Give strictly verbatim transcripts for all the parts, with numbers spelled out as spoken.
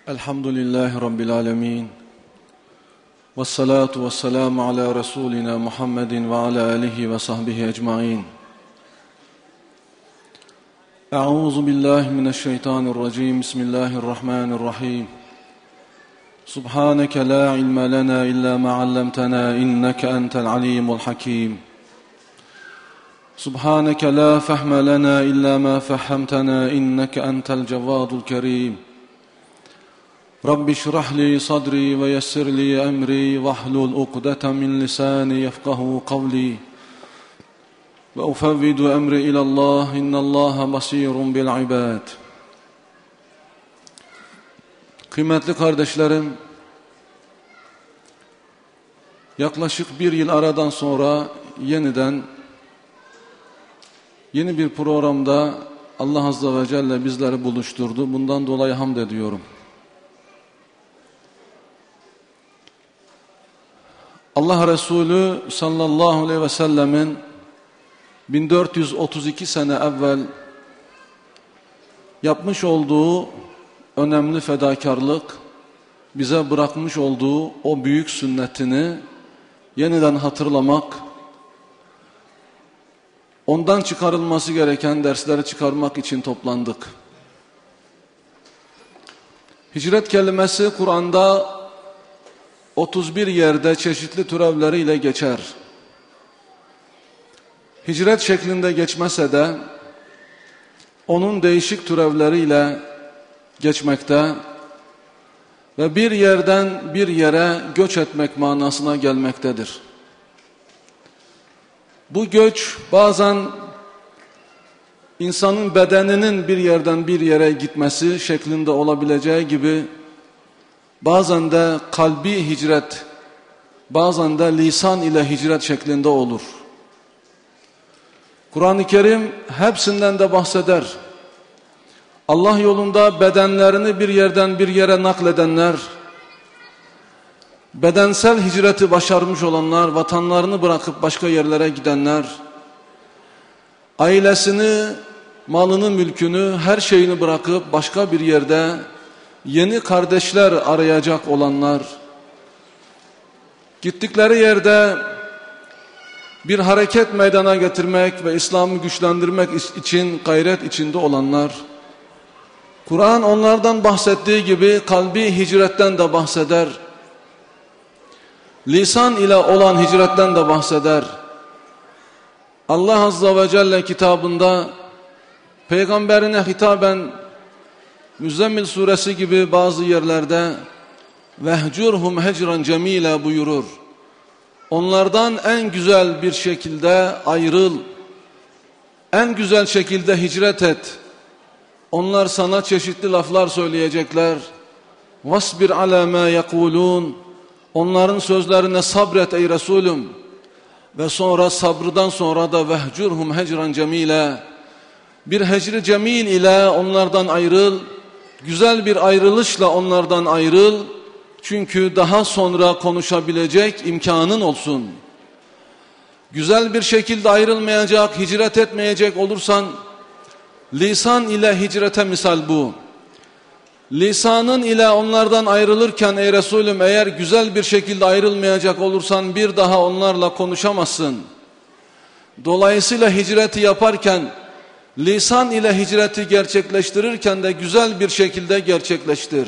Elhamdülillahi Rabbil alemin. Vessalatu vesselamu ala Resulina Muhammedin ve ala alihi ve sahbihi ecmain. Euzu billahi mineşşeytanirracim. Bismillahirrahmanirrahim. Subhaneke la ilme lena illa ma allamtana inneke entel alimul hakim. Subhaneke la fehme lena illa ma fehhemtena inneke entel cevvadul kerim. Rabbi şrah li sadri ve yessir li emri vahlul ukdeten min lisani yefkahu kavli ve ufevvidu emri ilallah innallaha basirun bil ibad. Kıymetli kardeşlerim, yaklaşık bir yıl aradan sonra yeniden yeni bir programda Allah Azze ve Celle bizleri buluşturdu. Bundan dolayı hamd ediyorum. Allah Resulü sallallahu aleyhi ve sellemin bin dört yüz otuz iki sene evvel yapmış olduğu önemli fedakarlık, bize bırakmış olduğu o büyük sünnetini yeniden hatırlamak, ondan çıkarılması gereken dersleri çıkarmak için toplandık. Hicret kelimesi Kur'an'da otuz bir yerde çeşitli türevleriyle geçer. Hicret şeklinde geçmese de onun değişik türevleriyle geçmekte ve bir yerden bir yere göç etmek manasına gelmektedir. Bu göç bazen insanın bedeninin bir yerden bir yere gitmesi şeklinde olabileceği gibi bazen de kalbi hicret, bazen de lisan ile hicret şeklinde olur. Kur'an-ı Kerim hepsinden de bahseder. Allah yolunda bedenlerini bir yerden bir yere nakledenler, bedensel hicreti başarmış olanlar, vatanlarını bırakıp başka yerlere gidenler, ailesini, malını, mülkünü, her şeyini bırakıp başka bir yerde yeni kardeşler arayacak olanlar, gittikleri yerde bir hareket meydana getirmek ve İslam'ı güçlendirmek için gayret içinde olanlar, Kur'an onlardan bahsettiği gibi kalbi hicretten de bahseder, lisan ile olan hicretten de bahseder. Allah Azze ve Celle kitabında peygamberine hitaben Müzzemmil suresi gibi bazı yerlerde vehcurhum hecran cemile buyurur. Onlardan en güzel bir şekilde ayrıl, en güzel şekilde hicret et. Onlar sana çeşitli laflar söyleyecekler. Vasbir ala ma yekulun. Onların sözlerine sabret ey Resulüm. Ve sonra sabrından sonra da vehcurhum hecran cemile. Bir hecri cemil ile onlardan ayrıl. Güzel bir ayrılışla onlardan ayrıl. Çünkü daha sonra konuşabilecek imkanın olsun. Güzel bir şekilde ayrılmayacak, hicret etmeyecek olursan, lisan ile hicrete misal bu. Lisanın ile onlardan ayrılırken ey Resulüm eğer güzel bir şekilde ayrılmayacak olursan bir daha onlarla konuşamazsın. Dolayısıyla hicreti yaparken, lisan ile hicreti gerçekleştirirken de güzel bir şekilde gerçekleştir.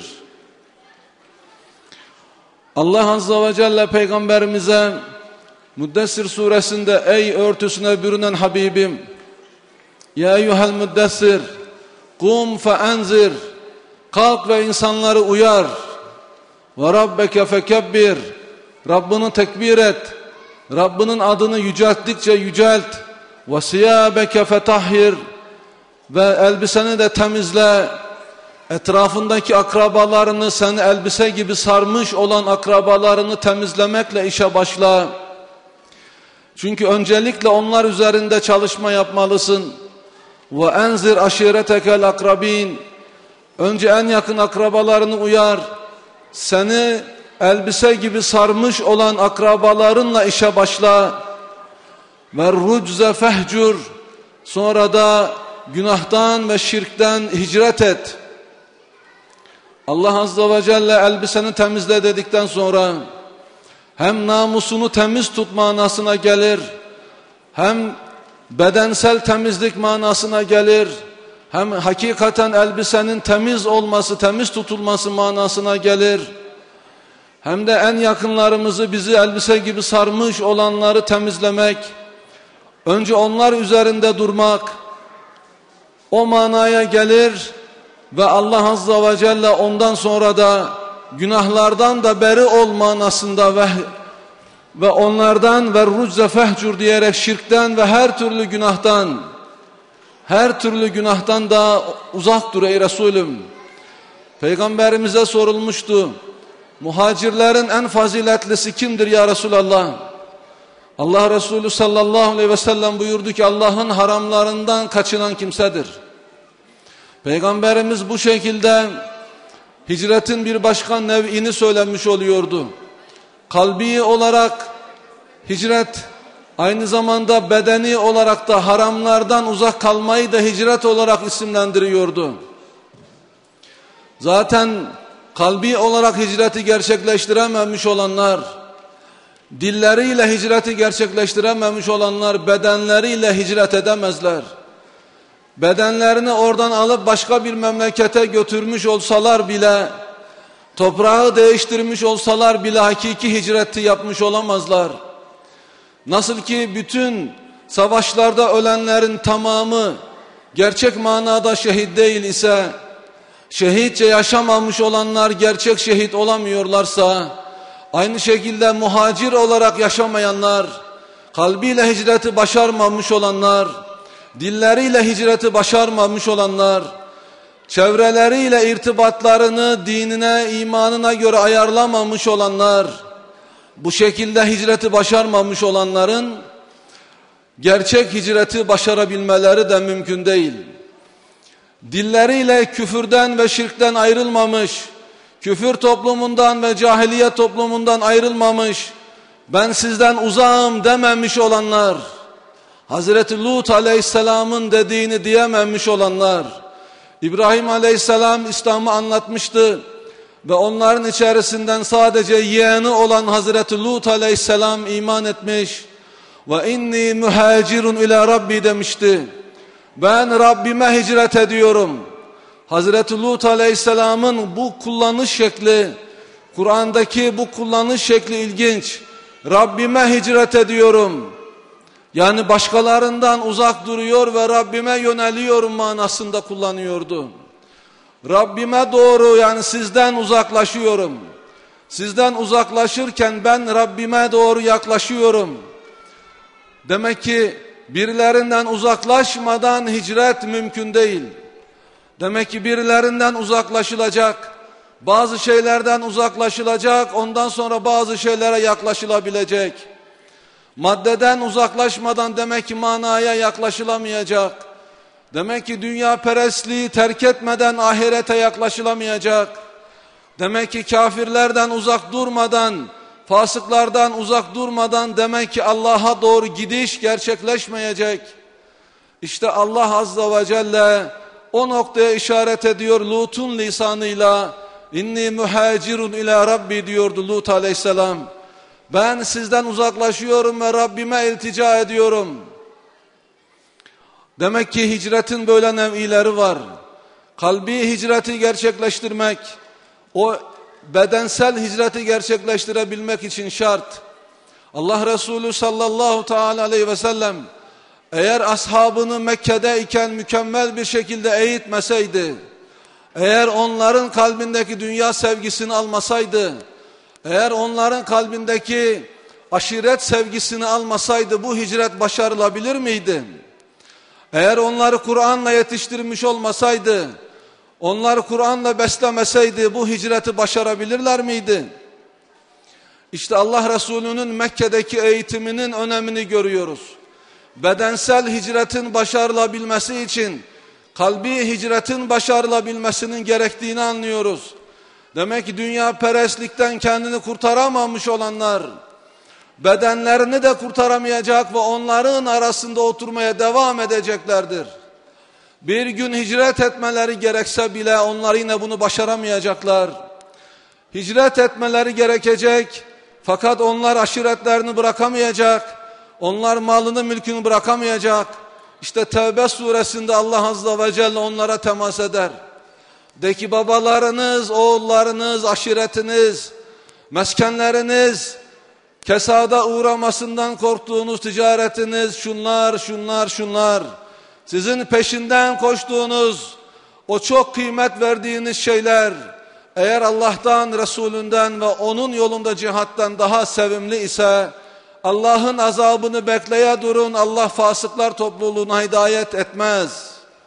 Allah Azze ve Celle peygamberimize Müddessir suresinde ey örtüsüne bürünen Habibim, ya eyyuhel müddessir kum fe enzir, kalk ve insanları uyar, ve rabbeke fekebbir, Rabbini tekbir et, Rabbinin adını yücelttikçe yücelt, ve siyâbeke fetahhir, ve elbiseni de temizle, etrafındaki akrabalarını seni elbise gibi sarmış olan akrabalarını temizlemekle işe başla. Çünkü öncelikle onlar üzerinde çalışma yapmalısın. Ve enzir aşiretekel akrabin, önce en yakın akrabalarını uyar, seni elbise gibi sarmış olan akrabalarınla işe başla. Ve rucze fehcur, sonra da günahtan ve şirkten hicret et. Allah Azze ve Celle elbiseni temizle dedikten sonra hem namusunu temiz tut manasına gelir, hem bedensel temizlik manasına gelir, hem hakikaten elbisenin temiz olması, temiz tutulması manasına gelir, hem de en yakınlarımızı, bizi elbise gibi sarmış olanları temizlemek, önce onlar üzerinde durmak, o manaya gelir ve Allah Azze ve Celle ondan sonra da günahlardan da beri ol manasında ve ve onlardan ve rucze fehcur diyerek şirkten ve her türlü günahtan, her türlü günahtan da uzak dur ey Resulüm. Peygamberimize sorulmuştu, muhacirlerin en faziletlisi kimdir ya Resulallah? Allah Resulü sallallahu aleyhi ve sellem buyurdu ki Allah'ın haramlarından kaçınan kimsedir. Peygamberimiz bu şekilde hicretin bir başka nev'ini söylemiş oluyordu. Kalbi olarak hicret, aynı zamanda bedeni olarak da haramlardan uzak kalmayı da hicret olarak isimlendiriyordu. Zaten kalbi olarak hicreti gerçekleştirememiş olanlar, dilleriyle hicreti gerçekleştirememiş olanlar bedenleriyle hicret edemezler. Bedenlerini oradan alıp başka bir memlekete götürmüş olsalar bile, toprağı değiştirmiş olsalar bile hakiki hicreti yapmış olamazlar. Nasıl ki bütün savaşlarda ölenlerin tamamı gerçek manada şehit değil ise, şehitçe yaşamamış olanlar gerçek şehit olamıyorlarsa, aynı şekilde muhacir olarak yaşamayanlar, kalbiyle hicreti başarmamış olanlar, dilleriyle hicreti başarmamış olanlar, çevreleriyle irtibatlarını dinine, imanına göre ayarlamamış olanlar, bu şekilde hicreti başarmamış olanların gerçek hicreti başarabilmeleri de mümkün değil. Dilleriyle küfürden ve şirkten ayrılmamış, küfür toplumundan ve cahiliye toplumundan ayrılmamış, ben sizden uzağım dememiş olanlar, Hazreti Lut aleyhisselamın dediğini diyememiş olanlar, İbrahim aleyhisselam İslam'ı anlatmıştı ve onların içerisinden sadece yeğeni olan Hazreti Lut aleyhisselam iman etmiş ve inni muhacirun ila Rabbi demişti. Ben Rabbime hicret ediyorum. Hazreti Lut aleyhisselamın bu kullanış şekli, Kur'an'daki bu kullanış şekli ilginç. Rabbime hicret ediyorum. Yani başkalarından uzak duruyor ve Rabbime yöneliyorum manasında kullanıyordu. Rabbime doğru, yani sizden uzaklaşıyorum. Sizden uzaklaşırken ben Rabbime doğru yaklaşıyorum. Demek ki birilerinden uzaklaşmadan hicret mümkün değil. Demek ki birilerinden uzaklaşılacak, bazı şeylerden uzaklaşılacak, ondan sonra bazı şeylere yaklaşılabilecek. Maddeden uzaklaşmadan demek ki manaya yaklaşılamayacak. Demek ki dünya perestliği terk etmeden ahirete yaklaşılamayacak. Demek ki kafirlerden uzak durmadan, fasıklardan uzak durmadan demek ki Allah'a doğru gidiş gerçekleşmeyecek. İşte Allah Azze ve Celle o noktaya işaret ediyor Lut'un lisanıyla. İnni muhacirun ila Rabbi diyordu Lut aleyhisselam. Ben sizden uzaklaşıyorum ve Rabbime iltica ediyorum. Demek ki hicretin böyle nev'ileri var. Kalbi hicreti gerçekleştirmek, o bedensel hicreti gerçekleştirebilmek için şart. Allah Resulü sallallahu teala aleyhi ve sellem eğer ashabını Mekke'de iken mükemmel bir şekilde eğitmeseydi, eğer onların kalbindeki dünya sevgisini almasaydı, eğer onların kalbindeki aşiret sevgisini almasaydı bu hicret başarılabilir miydi? Eğer onları Kur'an'la yetiştirmiş olmasaydı, onları Kur'an'la beslemeseydi bu hicreti başarabilirler miydi? İşte Allah Resulü'nün Mekke'deki eğitiminin önemini görüyoruz. Bedensel hicretin başarılabilmesi için kalbi hicretin başarılabilmesinin gerektiğini anlıyoruz. Demek ki dünya perestlikten kendini kurtaramamış olanlar, bedenlerini de kurtaramayacak ve onların arasında oturmaya devam edeceklerdir. Bir gün hicret etmeleri gerekse bile onlar yine bunu başaramayacaklar. Hicret etmeleri gerekecek fakat onlar aşiretlerini bırakamayacak. Onlar malını mülkünü bırakamayacak. İşte Tevbe suresinde Allah Azze ve Celle onlara temas eder. De ki babalarınız, oğullarınız, aşiretiniz, meskenleriniz, kesada uğramasından korktuğunuz ticaretiniz, şunlar, şunlar, şunlar. Sizin peşinden koştuğunuz, o çok kıymet verdiğiniz şeyler, eğer Allah'tan, Resulünden ve onun yolunda cihattan daha sevimli ise, Allah'ın azabını bekleye durun, Allah fasıklar topluluğuna hidayet etmez.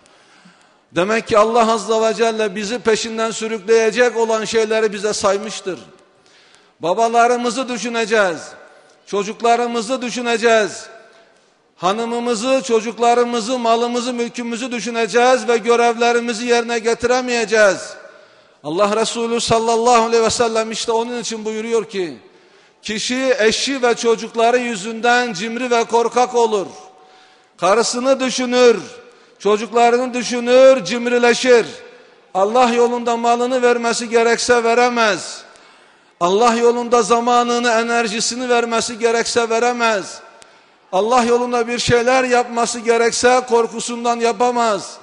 Demek ki Allah Azze ve Celle bizi peşinden sürükleyecek olan şeyleri bize saymıştır. Babalarımızı düşüneceğiz, çocuklarımızı düşüneceğiz, hanımımızı, çocuklarımızı, malımızı, mülkümüzü düşüneceğiz ve görevlerimizi yerine getiremeyeceğiz. Allah Resulü sallallahu aleyhi ve sellem işte onun için buyuruyor ki, kişi eşi ve çocukları yüzünden cimri ve korkak olur. Karısını düşünür, çocuklarını düşünür, cimrileşir. Allah yolunda malını vermesi gerekse veremez. Allah yolunda zamanını, enerjisini vermesi gerekse veremez. Allah yolunda bir şeyler yapması gerekse korkusundan yapamaz.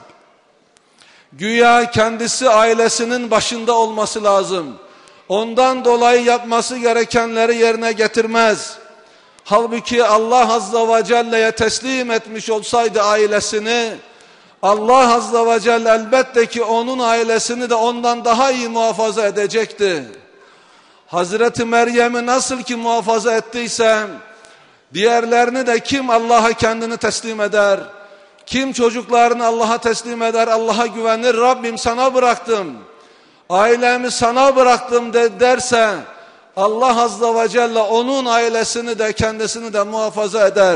Güya kendisi ailesinin başında olması lazım. Ondan dolayı yapması gerekenleri yerine getirmez. Halbuki Allah Azze ve Celle'ye teslim etmiş olsaydı ailesini, Allah Azze ve Celle elbette ki onun ailesini de ondan daha iyi muhafaza edecekti. Hazreti Meryem'i nasıl ki muhafaza ettiyse, diğerlerini de kim Allah'a kendini teslim eder, kim çocuklarını Allah'a teslim eder, Allah'a güvenir, Rabbim sana bıraktım, ailemi sana bıraktım de, derse, Allah Azze ve Celle onun ailesini de kendisini de muhafaza eder.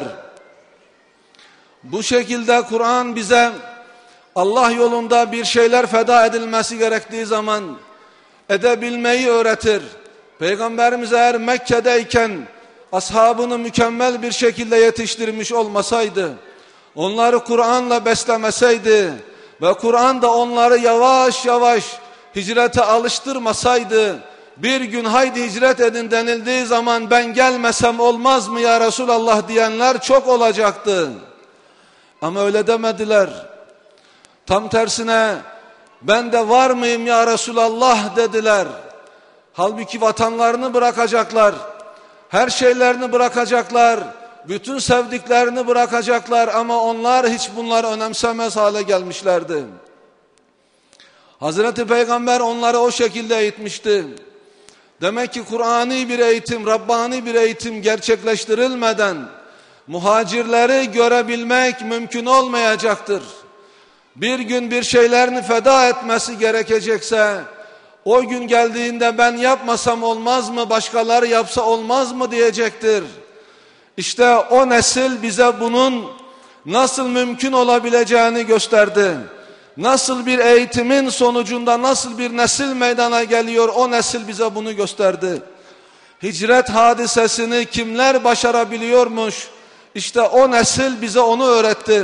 Bu şekilde Kur'an bize Allah yolunda bir şeyler feda edilmesi gerektiği zaman edebilmeyi öğretir. Peygamberimiz eğer Mekke'deyken ashabını mükemmel bir şekilde yetiştirmiş olmasaydı, onları Kur'an'la beslemeseydi ve Kur'an da onları yavaş yavaş hicrete alıştırmasaydı, bir gün haydi hicret edin denildiği zaman ben gelmesem olmaz mı ya Resulallah diyenler çok olacaktı. Ama öyle demediler. Tam tersine ben de var mıyım ya Resulallah dediler. Halbuki vatanlarını bırakacaklar, her şeylerini bırakacaklar, bütün sevdiklerini bırakacaklar ama onlar hiç bunları önemsemez hale gelmişlerdi. Hazreti Peygamber onları o şekilde eğitmişti. Demek ki Kur'ani bir eğitim, Rabbani bir eğitim gerçekleştirilmeden muhacirleri görebilmek mümkün olmayacaktır. Bir gün bir şeylerini feda etmesi gerekecekse, o gün geldiğinde ben yapmasam olmaz mı, başkaları yapsa olmaz mı diyecektir. İşte o nesil bize bunun nasıl mümkün olabileceğini gösterdi. Nasıl bir eğitimin sonucunda nasıl bir nesil meydana geliyor, o nesil bize bunu gösterdi. Hicret hadisesini kimler başarabiliyormuş, işte o nesil bize onu öğretti.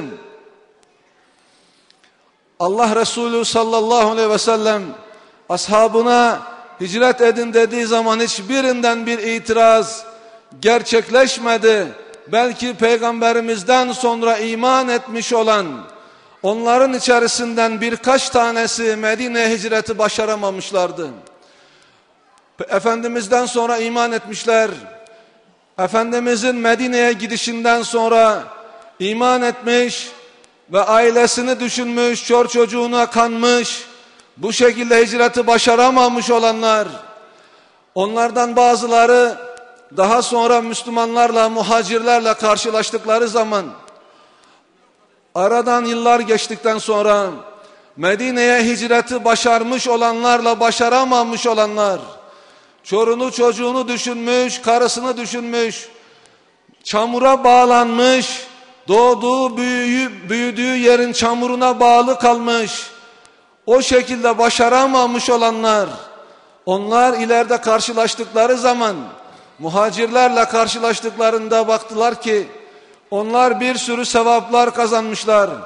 Allah Resulü sallallahu aleyhi ve sellem ashabına hicret edin dediği zaman hiçbirinden bir itiraz gerçekleşmedi. Belki Peygamberimizden sonra iman etmiş olan, onların içerisinden birkaç tanesi Medine'ye hicreti başaramamışlardı. Efendimiz'den sonra iman etmişler. Efendimiz'in Medine'ye gidişinden sonra iman etmiş ve ailesini düşünmüş, çor çocuğuna kanmış, bu şekilde hicreti başaramamış olanlar, onlardan bazıları daha sonra Müslümanlarla, muhacirlerle karşılaştıkları zaman, aradan yıllar geçtikten sonra Medine'ye hicreti başarmış olanlarla başaramamış olanlar, çorunu çocuğunu düşünmüş, karısını düşünmüş, çamura bağlanmış, doğduğu büyüyü, büyüdüğü yerin çamuruna bağlı kalmış, o şekilde başaramamış olanlar, onlar ileride karşılaştıkları zaman, muhacirlerle karşılaştıklarında baktılar ki, onlar bir sürü sevaplar kazanmışlar.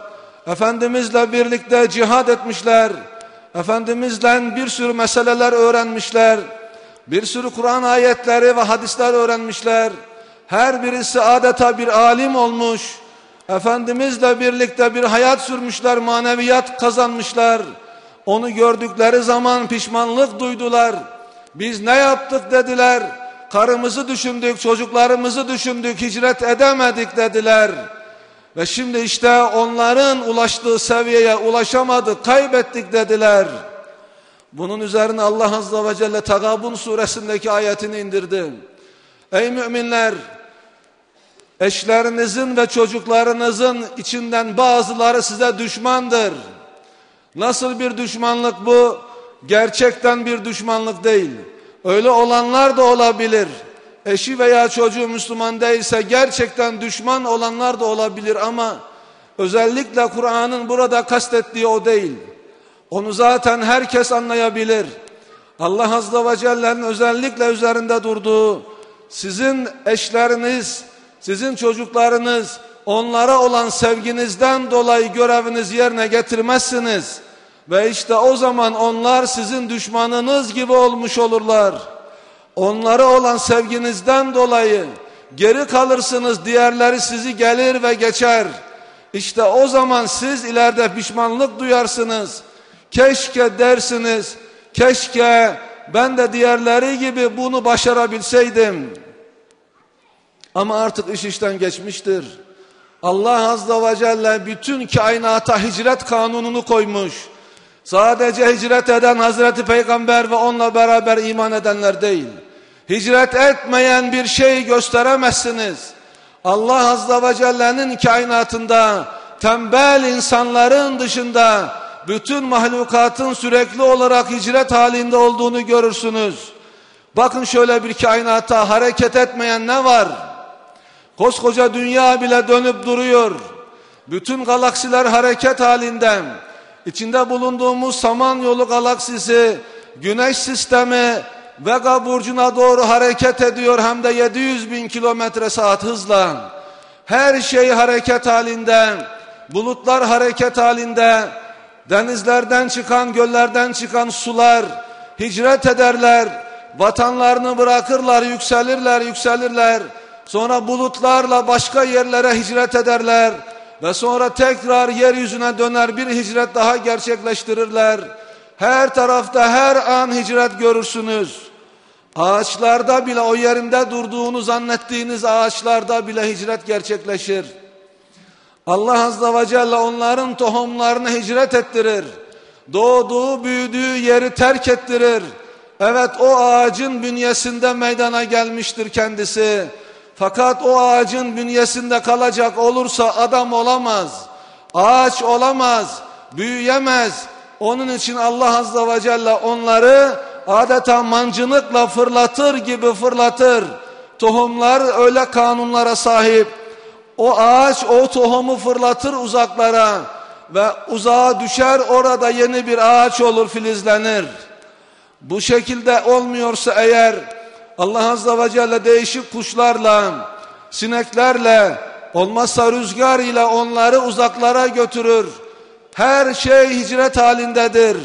Efendimizle birlikte cihad etmişler. Efendimizle bir sürü meseleler öğrenmişler. Bir sürü Kur'an ayetleri ve hadisler öğrenmişler. Her birisi adeta bir alim olmuş. Efendimizle birlikte bir hayat sürmüşler, maneviyat kazanmışlar. Onu gördükleri zaman pişmanlık duydular. Biz ne yaptık dediler. Karımızı düşündük, çocuklarımızı düşündük, hicret edemedik dediler. Ve şimdi işte onların ulaştığı seviyeye ulaşamadık, kaybettik dediler. Bunun üzerine Allah Azze ve Celle Tegabun suresindeki ayetini indirdi. Ey müminler! Eşlerinizin ve çocuklarınızın içinden bazıları size düşmandır. Nasıl bir düşmanlık bu? Gerçekten bir düşmanlık değil. Öyle olanlar da olabilir. Eşi veya çocuğu Müslüman değilse gerçekten düşman olanlar da olabilir ama özellikle Kur'an'ın burada kastettiği o değil. Onu zaten herkes anlayabilir. Allah Azze ve Celle'nin özellikle üzerinde durduğu, sizin eşleriniz, sizin çocuklarınız, onlara olan sevginizden dolayı görevinizi yerine getirmezsiniz. Ve işte o zaman onlar sizin düşmanınız gibi olmuş olurlar. Onlara olan sevginizden dolayı geri kalırsınız, diğerleri sizi gelir ve geçer. İşte o zaman siz ileride pişmanlık duyarsınız. Keşke dersiniz, keşke ben de diğerleri gibi bunu başarabilseydim. Ama artık iş işten geçmiştir. Allah Azze ve Celle bütün kainata hicret kanununu koymuş. Sadece hicret eden Hazreti Peygamber ve onunla beraber iman edenler değil. Hicret etmeyen bir şey gösteremezsiniz. Allah Azze ve Celle'nin kainatında tembel insanların dışında bütün mahlukatın sürekli olarak hicret halinde olduğunu görürsünüz. Bakın şöyle bir kainata hareket etmeyen ne var? Koskoca dünya bile dönüp duruyor. Bütün galaksiler hareket halinde. İçinde bulunduğumuz Samanyolu galaksisi, Güneş sistemi Vega burcuna doğru hareket ediyor, hem de yedi yüz bin kilometre saat hızla. Her şey hareket halinde, bulutlar hareket halinde, denizlerden çıkan, göllerden çıkan sular hicret ederler, vatanlarını bırakırlar, yükselirler, yükselirler. Sonra bulutlarla başka yerlere hicret ederler ve sonra tekrar yeryüzüne döner, bir hicret daha gerçekleştirirler. Her tarafta her an hicret görürsünüz. Ağaçlarda bile, o yerinde durduğunu zannettiğiniz ağaçlarda bile hicret gerçekleşir. Allah Azze ve Celle onların tohumlarını hicret ettirir. Doğduğu, büyüdüğü yeri terk ettirir. Evet, o ağacın bünyesinde meydana gelmiştir kendisi. Fakat o ağacın bünyesinde kalacak olursa adam olamaz. Ağaç olamaz, büyüyemez. Onun için Allah Azze ve Celle onları adeta mancınıkla fırlatır gibi fırlatır. Tohumlar öyle kanunlara sahip. O ağaç o tohumu fırlatır uzaklara ve uzağa düşer, orada yeni bir ağaç olur, filizlenir. Bu şekilde olmuyorsa eğer, Allah Azze ve Celle değişik kuşlarla, sineklerle, olmazsa rüzgar ile onları uzaklara götürür. Her şey hicret halindedir.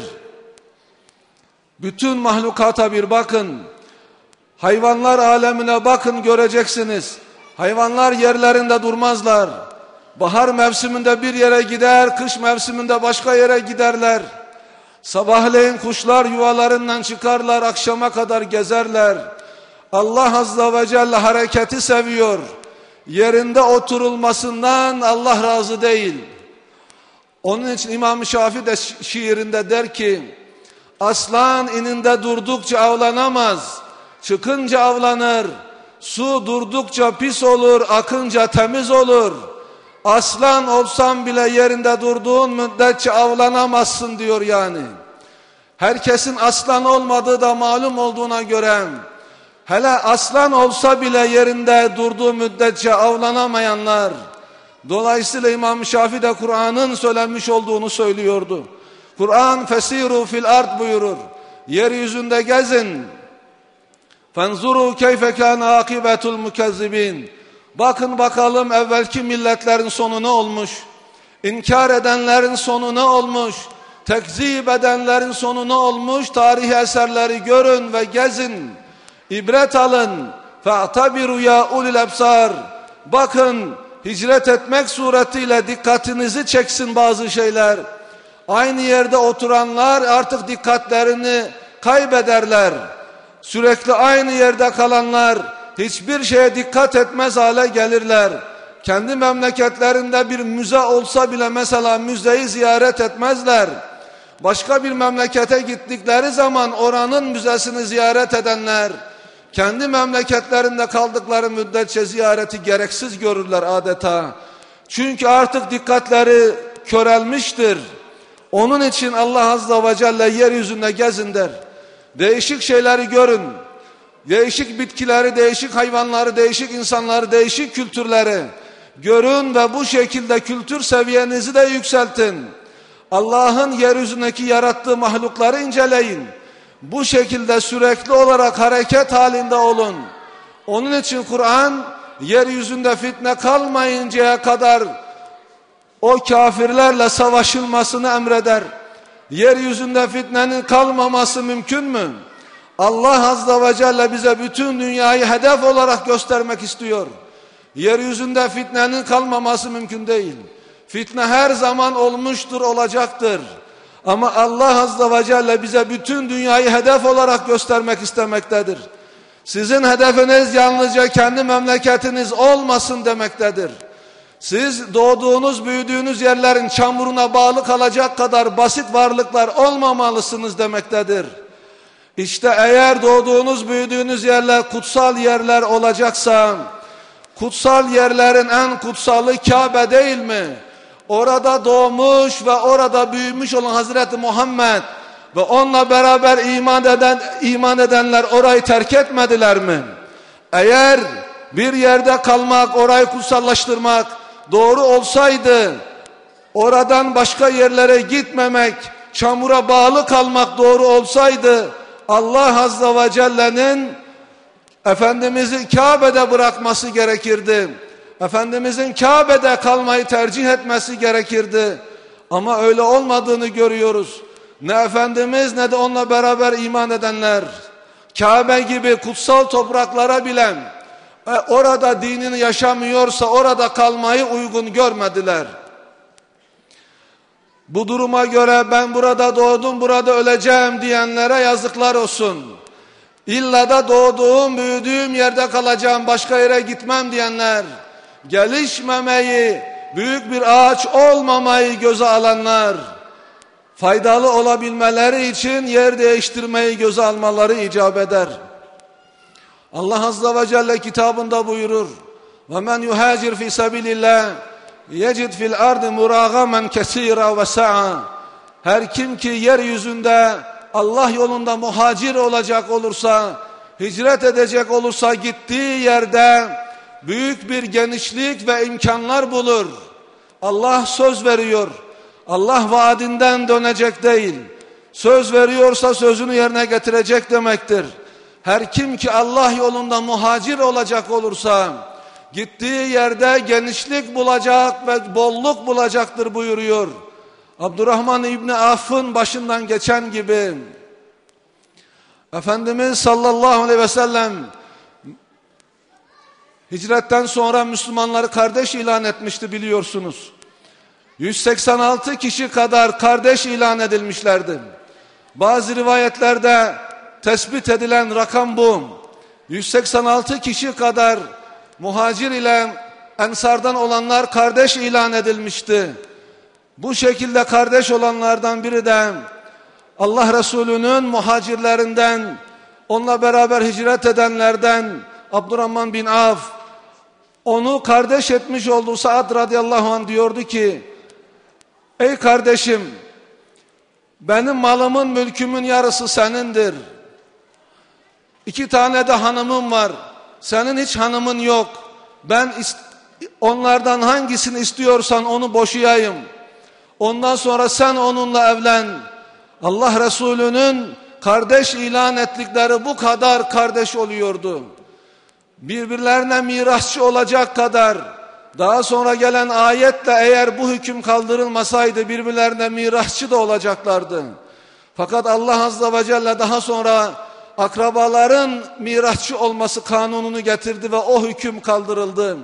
Bütün mahlukata bir bakın. Hayvanlar alemine bakın, göreceksiniz. Hayvanlar yerlerinde durmazlar. Bahar mevsiminde bir yere gider, kış mevsiminde başka yere giderler. Sabahleyin kuşlar yuvalarından çıkarlar, akşama kadar gezerler. Allah Azze ve Celle hareketi seviyor. Yerinde oturulmasından Allah razı değil. Onun için İmam-ı Şafii de şiirinde der ki, aslan ininde durdukça avlanamaz, çıkınca avlanır. Su durdukça pis olur, akınca temiz olur. Aslan olsan bile yerinde durduğun müddetçe avlanamazsın diyor yani. Herkesin aslan olmadığı da malum olduğuna göre, hele aslan olsa bile yerinde durduğu müddetçe avlanamayanlar. Dolayısıyla İmam Şafii de Kur'an'ın söylenmiş olduğunu söylüyordu. Kur'an fesiru fil ard buyurur. Yeryüzünde gezin. Fenzuru keyfe kâne âkibetul mukezzibin. Bakın bakalım evvelki milletlerin sonu ne olmuş? İnkar edenlerin sonu ne olmuş? Tekzip edenlerin sonu ne olmuş? Tarihi eserleri görün ve gezin. İbret alın. فَاَعْتَبِرُوا يَا اُلِي الْاَبْصَارِ Bakın, hicret etmek suretiyle dikkatinizi çeksin bazı şeyler. Aynı yerde oturanlar artık dikkatlerini kaybederler. Sürekli aynı yerde kalanlar hiçbir şeye dikkat etmez hale gelirler. Kendi memleketlerinde bir müze olsa bile mesela müzeyi ziyaret etmezler. Başka bir memlekete gittikleri zaman oranın müzesini ziyaret edenler, kendi memleketlerinde kaldıkları müddetçe ziyareti gereksiz görürler adeta. Çünkü artık dikkatleri körelmiştir. Onun için Allah Azze ve Celle yeryüzünde gezin der. Değişik şeyleri görün. Değişik bitkileri, değişik hayvanları, değişik insanları, değişik kültürleri görün ve bu şekilde kültür seviyenizi de yükseltin. Allah'ın yeryüzündeki yarattığı mahlukları inceleyin. Bu şekilde sürekli olarak hareket halinde olun. Onun için Kur'an yeryüzünde fitne kalmayıncaya kadar o kafirlerle savaşılmasını emreder. Yeryüzünde fitnenin kalmaması mümkün mü? Allah Azze ve Celle bize bütün dünyayı hedef olarak göstermek istiyor. Yeryüzünde fitnenin kalmaması mümkün değil. Fitne her zaman olmuştur, olacaktır. Ama Allah Azze ve Celle bize bütün dünyayı hedef olarak göstermek istemektedir. Sizin hedefiniz yalnızca kendi memleketiniz olmasın demektedir. Siz doğduğunuz, büyüdüğünüz yerlerin çamuruna bağlı kalacak kadar basit varlıklar olmamalısınız demektedir. İşte eğer doğduğunuz, büyüdüğünüz yerler kutsal yerler olacaksa, kutsal yerlerin en kutsalı Kabe değil mi? Orada doğmuş ve orada büyümüş olan Hazreti Muhammed ve onunla beraber iman eden iman edenler orayı terk etmediler mi? Eğer bir yerde kalmak, orayı kutsallaştırmak doğru olsaydı, oradan başka yerlere gitmemek, çamura bağlı kalmak doğru olsaydı, Allah Azze ve Celle'nin Efendimiz'i Kabe'de bırakması gerekirdi. Efendimizin Kabe'de kalmayı tercih etmesi gerekirdi. Ama öyle olmadığını görüyoruz. Ne Efendimiz ne de onunla beraber iman edenler, Kabe gibi kutsal topraklara bilen, e, orada dinini yaşamıyorsa orada kalmayı uygun görmediler. Bu duruma göre ben burada doğdum, burada öleceğim diyenlere yazıklar olsun. İlla da doğduğum, büyüdüğüm yerde kalacağım, başka yere gitmem diyenler, gelişmemeyi, büyük bir ağaç olmamayı göze alanlar, faydalı olabilmeleri için yer değiştirmeyi göze almaları icap eder. Allah Azze ve Celle kitabında buyurur: وَمَنْ يُهَاجِرْ فِي سَبِيلِ اللّٰهِ يَجِدْ فِي الْأَرْضِ مُرَاغَمًا كَثِيرًا وَسَعًا Her kim ki yeryüzünde Allah yolunda muhacir olacak olursa, hicret edecek olursa gittiği yerde büyük bir genişlik ve imkanlar bulur. Allah söz veriyor. Allah vaadinden dönecek değil. Söz veriyorsa sözünü yerine getirecek demektir. Her kim ki Allah yolunda muhacir olacak olursa gittiği yerde genişlik bulacak ve bolluk bulacaktır buyuruyor. Abdurrahman İbni Aff'ın başından geçen gibi Efendimiz sallallahu aleyhi ve sellem hicretten sonra Müslümanları kardeş ilan etmişti biliyorsunuz. yüz seksen altı kişi kadar kardeş ilan edilmişlerdi. Bazı rivayetlerde tespit edilen rakam bu. yüz seksen altı kişi kadar muhacir ile ensardan olanlar kardeş ilan edilmişti. Bu şekilde kardeş olanlardan biri de Allah Resulü'nün muhacirlerinden, onunla beraber hicret edenlerden Abdurrahman bin Avf, onu kardeş etmiş olduğu Sa'd radıyallahu anh diyordu ki: ey kardeşim, benim malımın, mülkümün yarısı senindir. İki tane de hanımım var. Senin hiç hanımın yok. Ben onlardan hangisini istiyorsan onu boşayayım. Ondan sonra sen onunla evlen. Allah Resulü'nün kardeş ilan ettikleri bu kadar kardeş oluyordu. Birbirlerine mirasçı olacak kadar, Daha sonra gelen ayetle eğer bu hüküm kaldırılmasaydı birbirlerine mirasçı da olacaklardı. Fakat Allah Azze ve Celle daha sonra akrabaların mirasçı olması kanununu getirdi ve o hüküm kaldırıldı.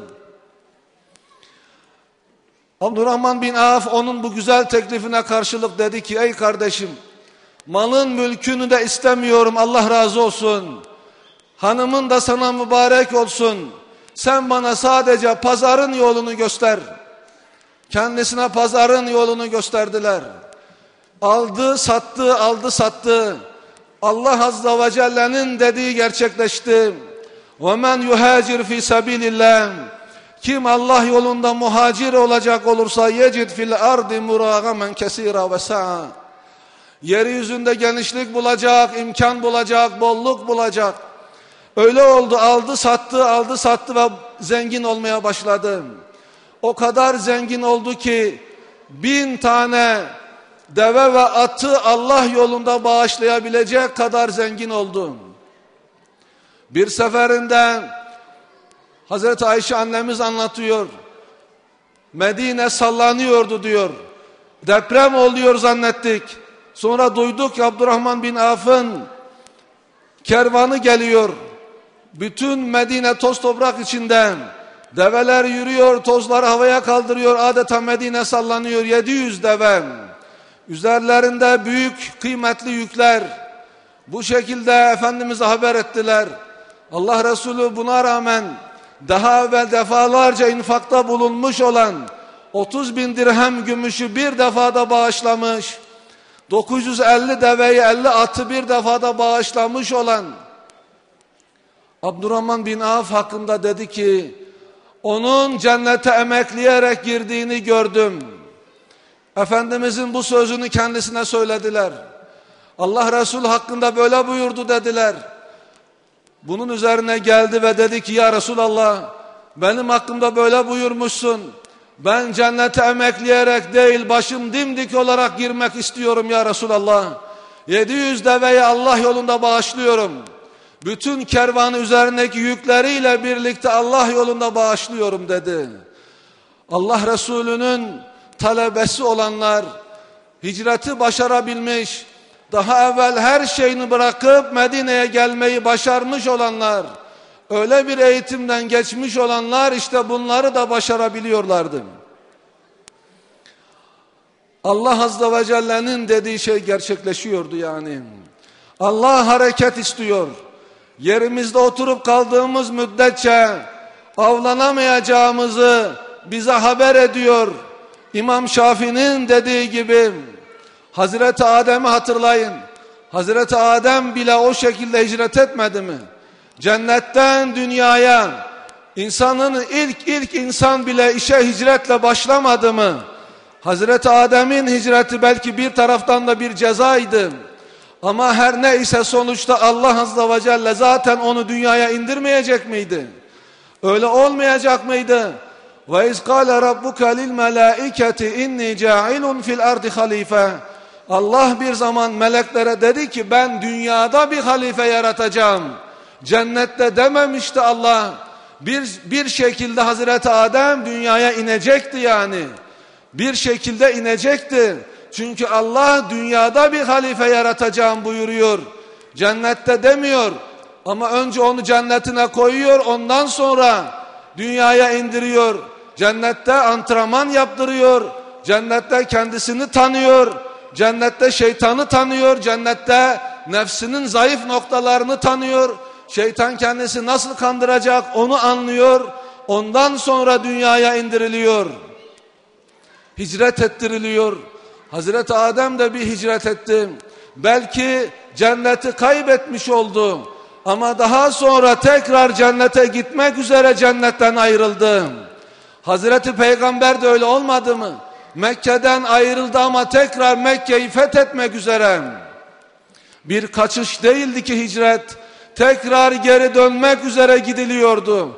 Abdurrahman bin Avf onun bu güzel teklifine karşılık dedi ki, ey kardeşim, malın mülkünü de istemiyorum, Allah razı olsun. Hanımın da sana mübarek olsun. Sen bana sadece pazarın yolunu göster. Kendisine pazarın yolunu gösterdiler. Aldı sattı, aldı sattı. Allah Azze ve Celle'nin dediği gerçekleşti. وَمَنْ يُهَاجِرْ فِي سَبِيلِ اللّٰهِ Kim Allah yolunda muhacir olacak olursa yecid fil ardi muragamen kesira ve sa'a. Yeryüzünde genişlik bulacak, imkan bulacak, bolluk bulacak. Öyle oldu, aldı sattı, aldı sattı ve zengin olmaya başladı. O kadar zengin oldu ki bin tane deve ve atı Allah yolunda bağışlayabilecek kadar zengin oldu. Bir seferinde Hazreti Ayşe annemiz anlatıyor. Medine sallanıyordu diyor. Deprem oluyor zannettik. Sonra duyduk ki Abdurrahman bin Avf'ın kervanı geliyor. Bütün Medine toz toprak içinde. Develer yürüyor, tozları havaya kaldırıyor. Adeta Medine sallanıyor. yedi yüz deve. Üzerlerinde büyük kıymetli yükler. Bu şekilde Efendimiz'e haber ettiler. Allah Resulü buna rağmen daha evvel defalarca infakta bulunmuş olan otuz bin dirhem gümüşü bir defada bağışlamış, dokuz yüz elli deveyi, elli atı bir defada bağışlamış olan Abdurrahman bin Avf hakkında dedi ki, onun cennete emekleyerek girdiğini gördüm. Efendimizin bu sözünü kendisine söylediler. Allah Resulü hakkında böyle buyurdu dediler. Bunun üzerine geldi ve dedi ki, ya Resulallah, benim hakkımda böyle buyurmuşsun. Ben cennete emekleyerek değil, başım dimdik olarak girmek istiyorum ya Resulallah. yedi yüz deveyi Allah yolunda bağışlıyorum. Bütün kervanı üzerindeki yükleriyle birlikte Allah yolunda bağışlıyorum dedi. Allah Resulü'nün talebesi olanlar, hicreti başarabilmiş, daha evvel her şeyini bırakıp Medine'ye gelmeyi başarmış olanlar, öyle bir eğitimden geçmiş olanlar işte bunları da başarabiliyorlardı. Allah Azze ve Celle'nin dediği şey gerçekleşiyordu yani. Allah hareket istiyor. Yerimizde oturup kaldığımız müddetçe avlanamayacağımızı bize haber ediyor. İmam Şafii'nin dediği gibi, Hazreti Adem'i hatırlayın. Hazreti Adem bile o şekilde hicret etmedi mi? Cennetten dünyaya insanın ilk ilk insan bile işe hicretle başlamadı mı? Hazreti Adem'in hicreti belki bir taraftan da bir cezaydı. Ama her neyse sonuçta Allah Azze ve Celle zaten onu dünyaya indirmeyecek miydi? Öyle olmayacak mıydı? Ve iz kâle rabbuke lil melâiketi inni câilun fil ardi halife. Allah bir zaman meleklere dedi ki ben dünyada bir halife yaratacağım. Cennette dememişti Allah. Bir, bir şekilde Hazreti Adem dünyaya inecekti yani. Bir şekilde inecekti. Çünkü Allah dünyada bir halife yaratacağım buyuruyor. Cennette demiyor. Ama önce onu cennetine koyuyor. Ondan sonra dünyaya indiriyor. Cennette antrenman yaptırıyor. Cennette kendisini tanıyor. Cennette şeytanı tanıyor. Cennette nefsinin zayıf noktalarını tanıyor. Şeytan kendisi nasıl kandıracak onu anlıyor. Ondan sonra dünyaya indiriliyor. Hicret ettiriliyor. Hazreti Adem de bir hicret etti. Belki cenneti kaybetmiş oldu. Ama daha sonra tekrar cennete gitmek üzere cennetten ayrıldı. Hazreti Peygamber de öyle olmadı mı? Mekke'den ayrıldı ama tekrar Mekke'yi fethetmek üzere. Bir kaçış değildi ki hicret. Tekrar geri dönmek üzere gidiliyordu.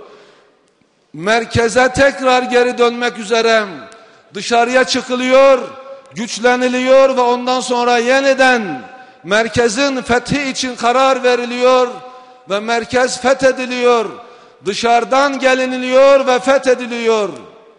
Merkeze tekrar geri dönmek üzere. Dışarıya çıkılıyor, güçleniliyor ve ondan sonra yeniden merkezin fethi için karar veriliyor ve merkez fethediliyor. Dışarıdan geliniliyor ve fethediliyor.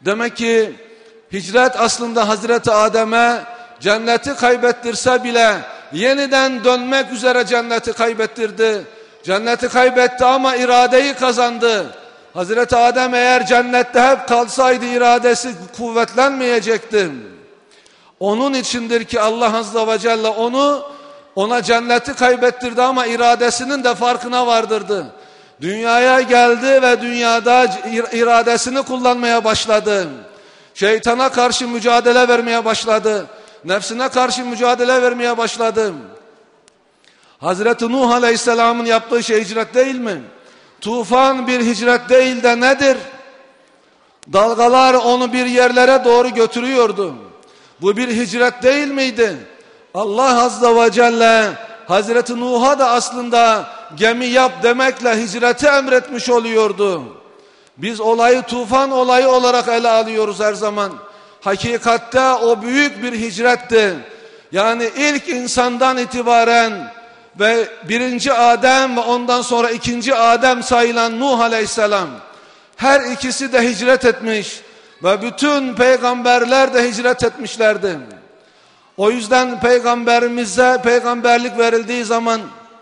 Demek ki hicret aslında Hazreti Adem'e cenneti kaybettirse bile yeniden dönmek üzere cenneti kaybettirdi. Cenneti kaybetti ama iradeyi kazandı. Hazreti Adem eğer cennette hep kalsaydı iradesi kuvvetlenmeyecekti. Onun içindir ki Allah Azze ve Celle onu ona cenneti kaybettirdi ama iradesinin de farkına vardırdı. Dünyaya geldi ve dünyada iradesini kullanmaya başladı. Şeytana karşı mücadele vermeye başladı. Nefsine karşı mücadele vermeye başladı. Hazreti Nuh Aleyhisselam'ın yaptığı şey hicret değil mi? Tufan bir hicret değil de nedir? Dalgalar onu bir yerlere doğru götürüyordu. Bu bir hicret değil miydi? Allah Azze ve Celle Hazreti Nuh'a da aslında gemi yap demekle hicreti emretmiş oluyordu. Biz olayı tufan olayı olarak ele alıyoruz her zaman. Hakikatte o büyük bir hicretti. Yani ilk insandan itibaren ve birinci Adem ve ondan sonra ikinci Adem sayılan Nuh Aleyhisselam, her ikisi de hicret etmiş ve bütün peygamberler de hicret etmişlerdi. O yüzden peygamberimize peygamberlik verildiği zaman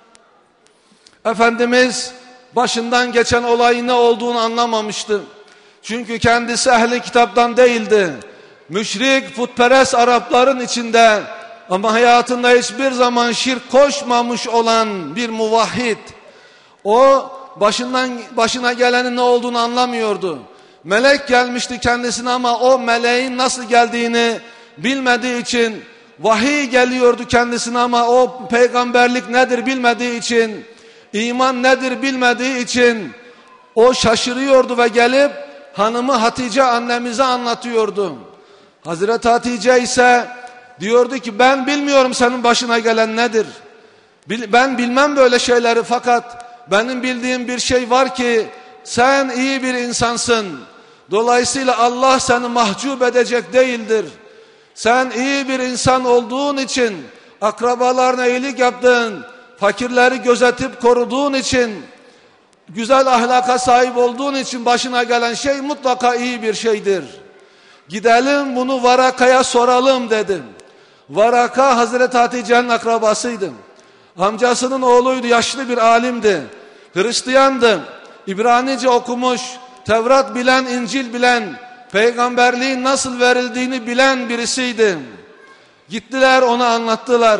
Efendimiz başından geçen olayın ne olduğunu anlamamıştı. Çünkü kendisi ehli kitaptan değildi. Müşrik, putperest Arapların içinde ama hayatında hiçbir zaman şirk koşmamış olan bir muvahhid. O başından başına gelenin ne olduğunu anlamıyordu. Melek gelmişti kendisine ama o meleğin nasıl geldiğini bilmediği için, vahiy geliyordu kendisine ama o peygamberlik nedir bilmediği için, iman nedir bilmediği için o şaşırıyordu ve gelip hanımı Hatice annemize anlatıyordu. Hazreti Hatice ise diyordu ki ben bilmiyorum senin başına gelen nedir. Ben bilmem böyle şeyleri fakat benim bildiğim bir şey var ki sen iyi bir insansın. Dolayısıyla Allah seni mahcup edecek değildir. Sen iyi bir insan olduğun için, akrabalarına iyilik yaptın, fakirleri gözetip koruduğun için, güzel ahlaka sahip olduğun için başına gelen şey mutlaka iyi bir şeydir. Gidelim bunu Varaka'ya soralım dedim. Varaka Hazreti Hatice'nin akrabasıydı. Amcasının oğluydu, yaşlı bir alimdi. Hristiyandı. İbranice okumuş, Tevrat bilen, İncil bilen, peygamberliğin nasıl verildiğini bilen birisiydi. Gittiler ona anlattılar.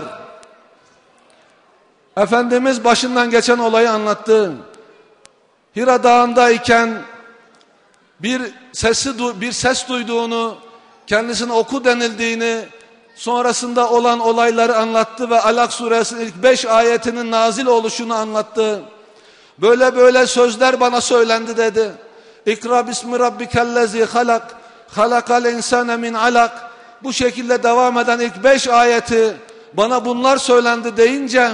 Efendimiz başından geçen olayı anlattı. Hira Dağı'ndayken bir sesi bir ses duyduğunu, kendisine oku denildiğini, sonrasında olan olayları anlattı ve Alak suresinin ilk beş ayetinin nazil oluşunu anlattı. Böyle böyle sözler bana söylendi dedi. İkra bismi rabbikellezi halak, halakal insane min alak. Bu şekilde devam eden ilk beş ayeti bana bunlar söylendi deyince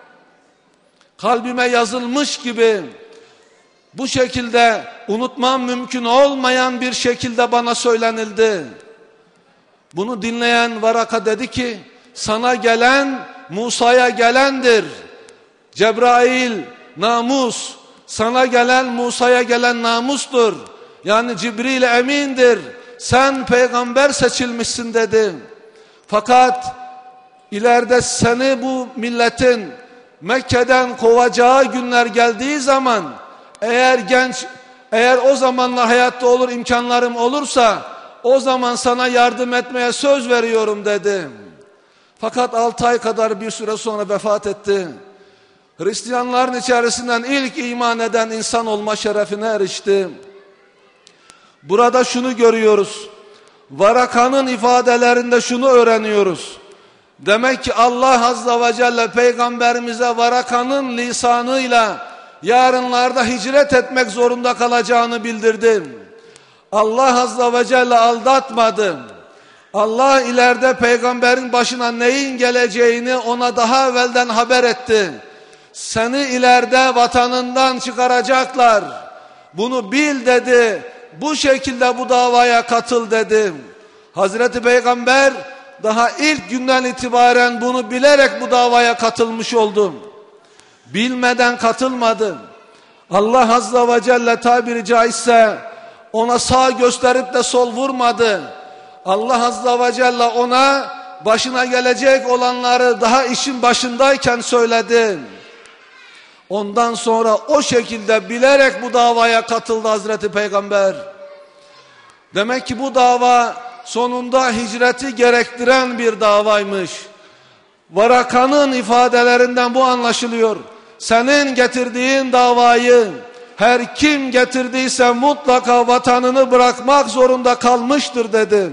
kalbime yazılmış gibi bu şekilde unutmam mümkün olmayan bir şekilde bana söylenildi. Bunu dinleyen Varaka dedi ki sana gelen Musa'ya gelendir. Cebrail namus, sana gelen Musa'ya gelen namustur. Yani Cibril emindir. Sen peygamber seçilmişsin dedi. Fakat ileride seni bu milletin Mekke'den kovacağı günler geldiği zaman eğer genç, eğer o zamanlar hayatta olur imkanlarım olursa o zaman sana yardım etmeye söz veriyorum dedi. Fakat altı ay kadar bir süre sonra vefat etti. Hristiyanların içerisinden ilk iman eden insan olma şerefine erişti. Burada şunu görüyoruz. Varaka'nın ifadelerinde şunu öğreniyoruz. Demek ki Allah Azze ve Celle peygamberimize Varaka'nın lisanıyla yarınlarda hicret etmek zorunda kalacağını bildirdi. Allah Azze ve Celle aldatmadı. Allah ileride peygamberin başına neyin geleceğini ona daha evvelden haber etti. Seni ileride vatanından çıkaracaklar. Bunu bil dedi. Bu şekilde bu davaya katıl dedi. Hazreti Peygamber daha ilk günden itibaren bunu bilerek bu davaya katılmış oldu. Bilmeden katılmadı. Allah Azze ve Celle tabiri caizse ona sağ gösterip de sol vurmadı. Allah Azze ve Celle ona başına gelecek olanları daha işin başındayken söyledi. Ondan sonra o şekilde bilerek bu davaya katıldı Hazreti Peygamber. Demek ki bu dava sonunda hicreti gerektiren bir davaymış. Varaka'nın ifadelerinden bu anlaşılıyor. Senin getirdiğin davayı her kim getirdiyse mutlaka vatanını bırakmak zorunda kalmıştır dedi.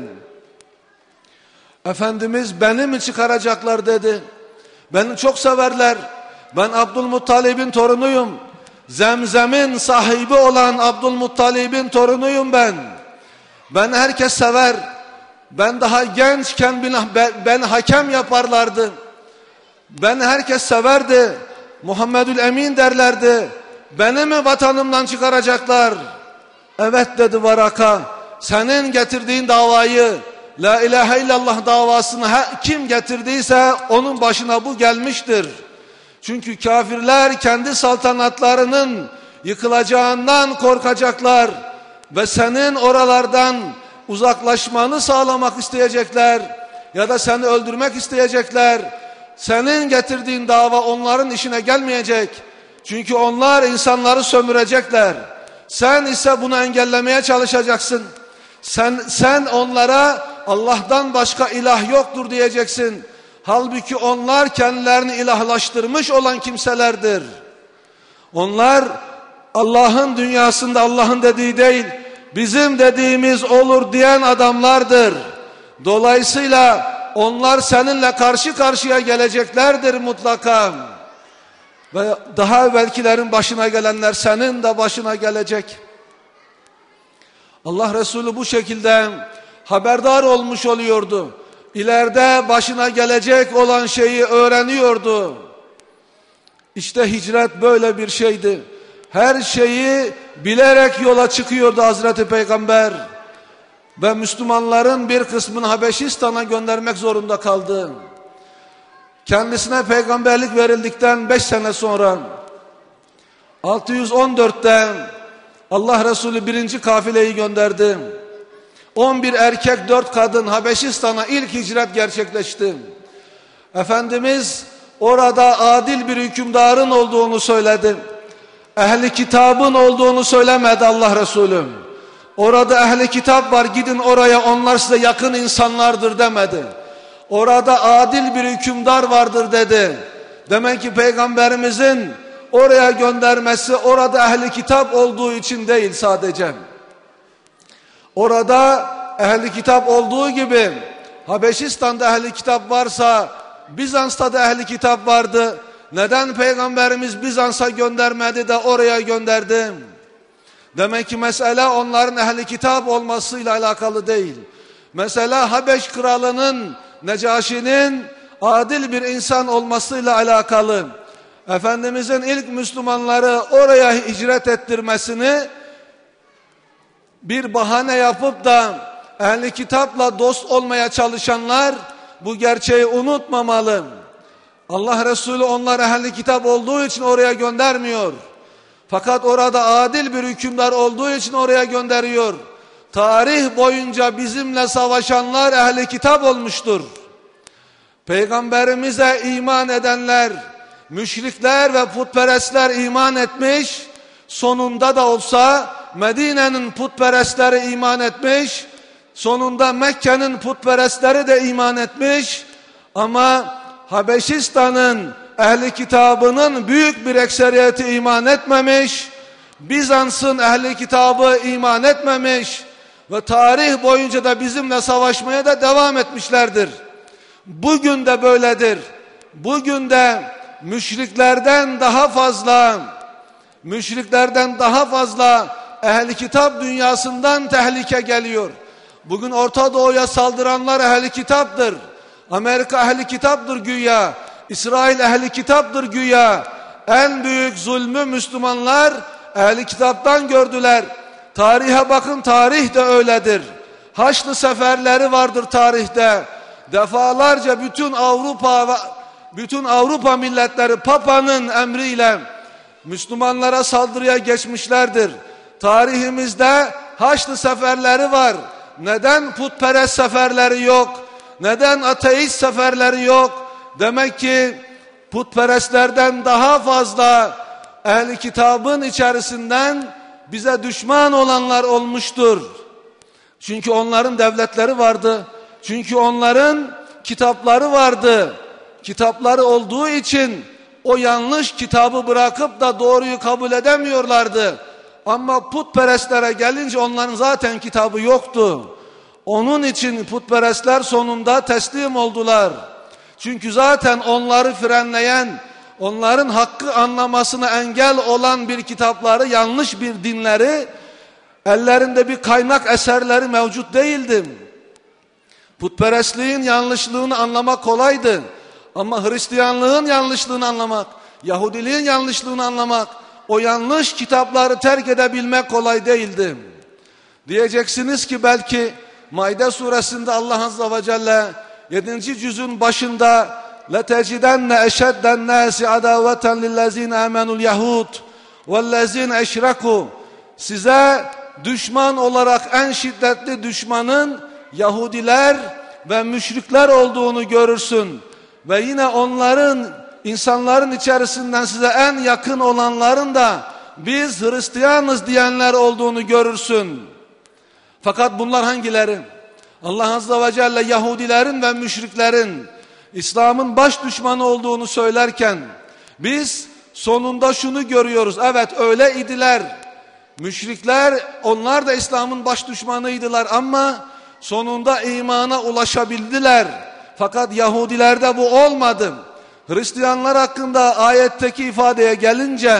Efendimiz beni mi çıkaracaklar dedi. Beni çok severler. Ben Abdülmuttalib'in torunuyum. Zemzem'in sahibi olan Abdülmuttalib'in torunuyum ben. Ben herkes sever. Ben daha gençken ben, ben hakem yaparlardı. Ben herkes severdi. Muhammedül Emin derlerdi. Beni mi vatanımdan çıkaracaklar? Evet dedi Varaka. Senin getirdiğin davayı, La ilahe illallah davasını kim getirdiyse onun başına bu gelmiştir. Çünkü kafirler kendi saltanatlarının yıkılacağından korkacaklar ve senin oralardan uzaklaşmanı sağlamak isteyecekler ya da seni öldürmek isteyecekler. Senin getirdiğin dava onların işine gelmeyecek. Çünkü onlar insanları sömürecekler. Sen ise bunu engellemeye çalışacaksın. Sen, sen onlara Allah'tan başka ilah yoktur diyeceksin. Halbuki onlar kendilerini ilahlaştırmış olan kimselerdir. Onlar Allah'ın dünyasında Allah'ın dediği değil, bizim dediğimiz olur diyen adamlardır. Dolayısıyla onlar seninle karşı karşıya geleceklerdir mutlaka. Ve daha evvelkilerin başına gelenler senin de başına gelecek. Allah Resulü bu şekilde haberdar olmuş oluyordu. İleride başına gelecek olan şeyi öğreniyordu. İşte hicret böyle bir şeydi. Her şeyi bilerek yola çıkıyordu Hazreti Peygamber. Ve Müslümanların bir kısmını Habeşistan'a göndermek zorunda kaldı. Kendisine peygamberlik verildikten beş sene sonra altı yüz on dörtte Allah Resulü birinci kafileyi gönderdi. on bir erkek dört kadın Habeşistan'a ilk hicret gerçekleşti. Efendimiz orada adil bir hükümdarın olduğunu söyledi. Ehli kitabın olduğunu söylemedi Allah Resulü. Orada ehli kitap var, gidin oraya, onlar size yakın insanlardır demedi. Orada adil bir hükümdar vardır dedi. Demek ki Peygamberimizin oraya göndermesi orada ehli kitap olduğu için değil sadece. Orada ehli kitap olduğu gibi Habeşistan'da ehli kitap varsa Bizans'ta da ehli kitap vardı. Neden Peygamberimiz Bizans'a göndermedi de oraya gönderdi? Demek ki mesele onların ehli kitap olmasıyla alakalı değil. Mesela Habeş kralının, Necaşi'nin adil bir insan olmasıyla alakalı. Efendimizin ilk Müslümanları oraya hicret ettirmesini bir bahane yapıp da ehli kitapla dost olmaya çalışanlar bu gerçeği unutmamalı. Allah Resulü onlar ehli kitap olduğu için oraya göndermiyor. Fakat orada adil bir hükümdar olduğu için oraya gönderiyor. Tarih boyunca bizimle savaşanlar ehli kitap olmuştur. Peygamberimize iman edenler, müşrikler ve putperestler iman etmiş. Sonunda da olsa Medine'nin putperestleri iman etmiş. Sonunda Mekke'nin putperestleri de iman etmiş. Ama Habeşistan'ın ehli kitabının büyük bir ekseriyeti iman etmemiş. Bizans'ın ehli kitabı iman etmemiş. Ve tarih boyunca da bizimle savaşmaya da devam etmişlerdir. Bugün de böyledir. Bugün de müşriklerden daha fazla, müşriklerden daha fazla ehli kitap dünyasından tehlike geliyor. Bugün Orta Doğu'ya saldıranlar ehli kitaptır. Amerika ehli kitaptır güya. İsrail ehli kitaptır güya. En büyük zulmü Müslümanlar ehli kitaptan gördüler. Tarihe bakın, tarih de öyledir. Haçlı seferleri vardır tarihte. Defalarca bütün Avrupa bütün Avrupa milletleri Papa'nın emriyle Müslümanlara saldırıya geçmişlerdir. Tarihimizde Haçlı seferleri var. Neden putperest seferleri yok? Neden ateist seferleri yok? Demek ki putperestlerden daha fazla ehl-i kitabın içerisinden bize düşman olanlar olmuştur. Çünkü onların devletleri vardı. Çünkü onların kitapları vardı. Kitapları olduğu için o yanlış kitabı bırakıp da doğruyu kabul edemiyorlardı. Ama putperestlere gelince onların zaten kitabı yoktu. Onun için putperestler sonunda teslim oldular. Çünkü zaten onları frenleyen, onların hakkı anlamasına engel olan bir kitapları, yanlış bir dinleri, ellerinde bir kaynak eserleri mevcut değildi. Putperestliğin yanlışlığını anlamak kolaydı. Ama Hristiyanlığın yanlışlığını anlamak, Yahudiliğin yanlışlığını anlamak, o yanlış kitapları terk edebilmek kolay değildi. Diyeceksiniz ki belki Maide suresinde Allah Azze ve Celle yedinci cüzün başında لَتَجِدَنَّ اَشَدَّ النَّاسِ عَدَاوَةً لِلَّذ۪ينَ آمَنُوا الْيَهُودِ وَالَّذ۪ينَ اَشْرَكُوا Size düşman olarak en şiddetli düşmanın Yahudiler ve müşrikler olduğunu görürsün. Ve yine onların, insanların içerisinden size en yakın olanların da biz Hristiyanız diyenler olduğunu görürsün. Fakat bunlar hangileri? Allah Azze ve Celle Yahudilerin ve müşriklerin İslam'ın baş düşmanı olduğunu söylerken biz sonunda şunu görüyoruz. Evet, öyle idiler. Müşrikler, onlar da İslam'ın baş düşmanıydılar ama sonunda imana ulaşabildiler. Fakat Yahudilerde bu olmadı. Hristiyanlar hakkında ayetteki ifadeye gelince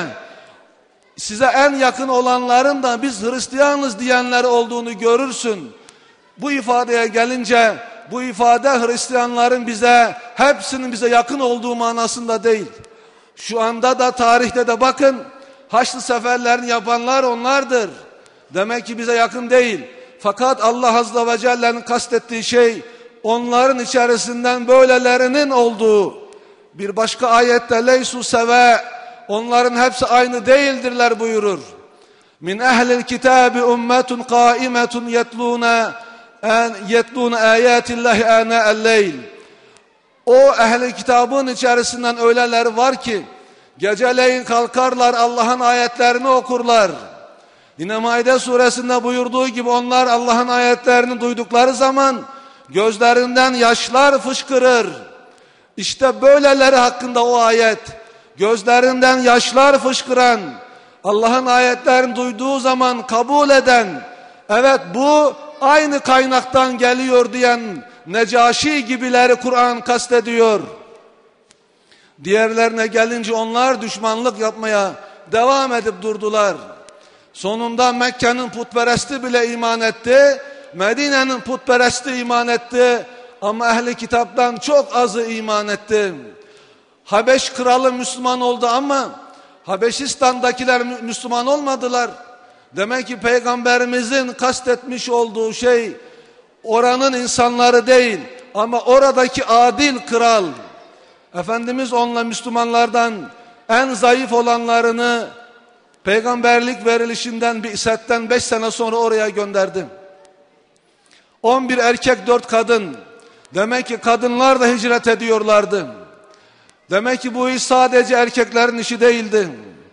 size en yakın olanların da biz Hristiyanız diyenler olduğunu görürsün. Bu ifadeye gelince bu ifade Hristiyanların bize, hepsinin bize yakın olduğu manasında değil. Şu anda da tarihte de bakın, Haçlı seferlerini yapanlar onlardır. Demek ki bize yakın değil. Fakat Allah Azze ve Celle'nin kastettiği şey onların içerisinden böylelerinin olduğu. Bir başka ayette leysu seve, onların hepsi aynı değildirler buyurur. Min ehlil kitabi ummetun kaimetun yetluna yetluna ayatillahi ana'el leyl. O ehli kitabın içerisinden öyleler var ki geceleyin kalkarlar, Allah'ın ayetlerini okurlar. Yine Maide suresinde buyurduğu gibi onlar Allah'ın ayetlerini duydukları zaman gözlerinden yaşlar fışkırır. İşte böyleleri hakkında o ayet, gözlerinden yaşlar fışkıran, Allah'ın ayetlerini duyduğu zaman kabul eden, evet bu aynı kaynaktan geliyor diyen Necaşi gibileri Kur'an kastediyor. Diğerlerine gelince onlar düşmanlık yapmaya devam edip durdular. Sonunda Mekke'nin putperesti bile iman etti, Medine'nin putperesti iman etti ama ehli kitaptan çok azı iman etti. Habeş kralı Müslüman oldu ama Habeşistan'dakiler Müslüman olmadılar. Demek ki Peygamberimizin kastetmiş olduğu şey oranın insanları değil ama oradaki adil kral. Efendimiz onunla Müslümanlardan en zayıf olanlarını peygamberlik verilişinden bir setten beş sene sonra oraya gönderdi. On bir erkek dört kadın. Demek ki kadınlar da hicret ediyorlardı. Demek ki bu iş sadece erkeklerin işi değildi.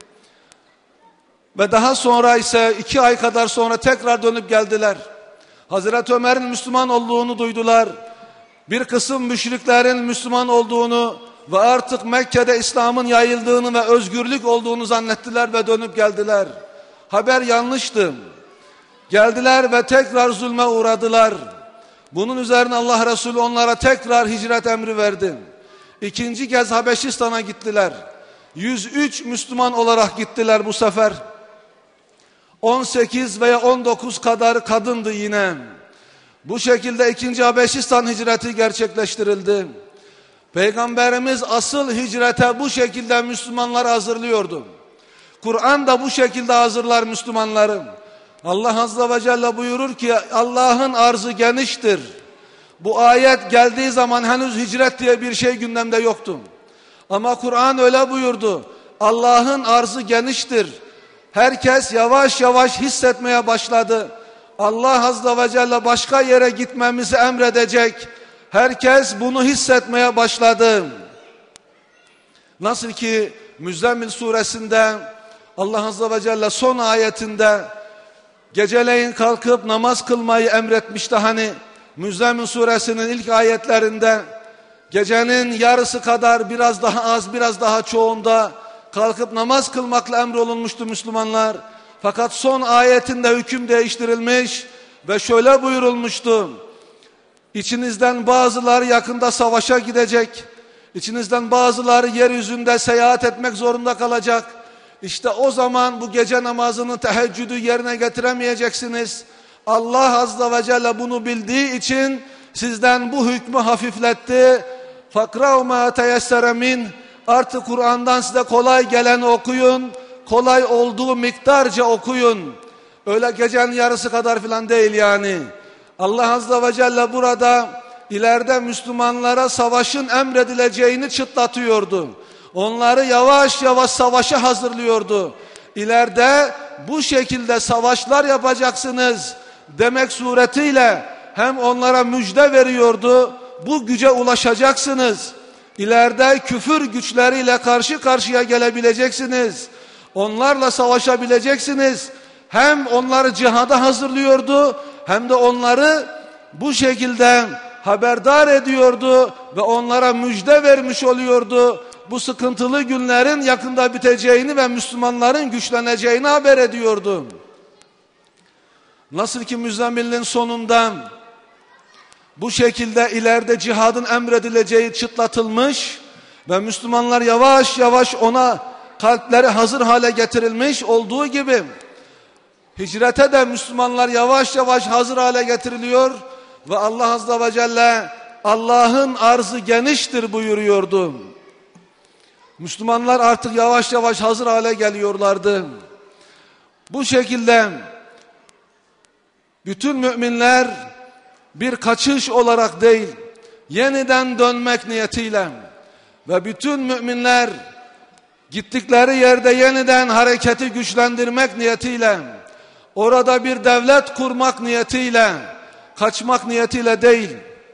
Ve daha sonra ise iki ay kadar sonra tekrar dönüp geldiler. Hazreti Ömer'in Müslüman olduğunu duydular. Bir kısım müşriklerin Müslüman olduğunu ve artık Mekke'de İslam'ın yayıldığını ve özgürlük olduğunu zannettiler ve dönüp geldiler. Haber yanlıştı. Geldiler ve tekrar zulme uğradılar. Bunun üzerine Allah Resulü onlara tekrar hicret emri verdi. İkinci kez Habeşistan'a gittiler. yüz üç Müslüman olarak gittiler bu sefer. on sekiz veya on dokuz kadar kadındı yine. Bu şekilde ikinci Habeşistan hicreti gerçekleştirildi. Peygamberimiz asıl hicrete bu şekilde Müslümanları hazırlıyordu. Kur'an da bu şekilde hazırlar Müslümanları. Allah Azze ve Celle buyurur ki Allah'ın arzı geniştir. Bu ayet geldiği zaman henüz hicret diye bir şey gündemde yoktu. Ama Kur'an öyle buyurdu. Allah'ın arzı geniştir. Herkes yavaş yavaş hissetmeye başladı. Allah Azze ve Celle başka yere gitmemizi emredecek. Herkes bunu hissetmeye başladı. Nasıl ki Müzzemmil suresinde Allah Azze ve Celle son ayetinde geceleyin kalkıp namaz kılmayı emretmişti. Hani Müzzemmil suresinin ilk ayetlerinde gecenin yarısı kadar, biraz daha az biraz daha çoğunda kalkıp namaz kılmakla emrolunmuştu Müslümanlar. Fakat son ayetinde hüküm değiştirilmiş ve şöyle buyurulmuştu: İçinizden bazıları yakında savaşa gidecek, İçinizden bazıları yeryüzünde seyahat etmek zorunda kalacak. İşte o zaman bu gece namazını, teheccüdü yerine getiremeyeceksiniz. Allah Azze ve Celle bunu bildiği için sizden bu hükmü hafifletti. فَقْرَوْ مَا تَيَسَّرَ مِنْ Artık Kur'an'dan size kolay geleni okuyun. Kolay olduğu miktarca okuyun. Öyle gecenin yarısı kadar filan değil yani. Allah Azze ve Celle burada ileride Müslümanlara savaşın emredileceğini çıtlatıyordu. Onları yavaş yavaş savaşa hazırlıyordu. İleride bu şekilde savaşlar yapacaksınız demek suretiyle hem onlara müjde veriyordu. Bu güce ulaşacaksınız. İleride küfür güçleriyle karşı karşıya gelebileceksiniz. Onlarla savaşabileceksiniz. Hem onları cihada hazırlıyordu hem de onları bu şekilde haberdar ediyordu ve onlara müjde vermiş oluyordu. Bu sıkıntılı günlerin yakında biteceğini ve Müslümanların güçleneceğini haber ediyordu. Nasıl ki Müzzemmil'in sonunda bu şekilde ileride cihadın emredileceği çıtlatılmış ve Müslümanlar yavaş yavaş ona kalpleri hazır hale getirilmiş olduğu gibi hicrete de Müslümanlar yavaş yavaş hazır hale getiriliyor ve Allah Azze ve Celle Allah'ın arzı geniştir buyuruyordu. Müslümanlar artık yavaş yavaş hazır hale geliyorlardı. Bu şekilde bütün müminler bir kaçış olarak değil, yeniden dönmek niyetiyle ve bütün müminler gittikleri yerde yeniden hareketi güçlendirmek niyetiyle, orada bir devlet kurmak niyetiyle, kaçmak niyetiyle değil,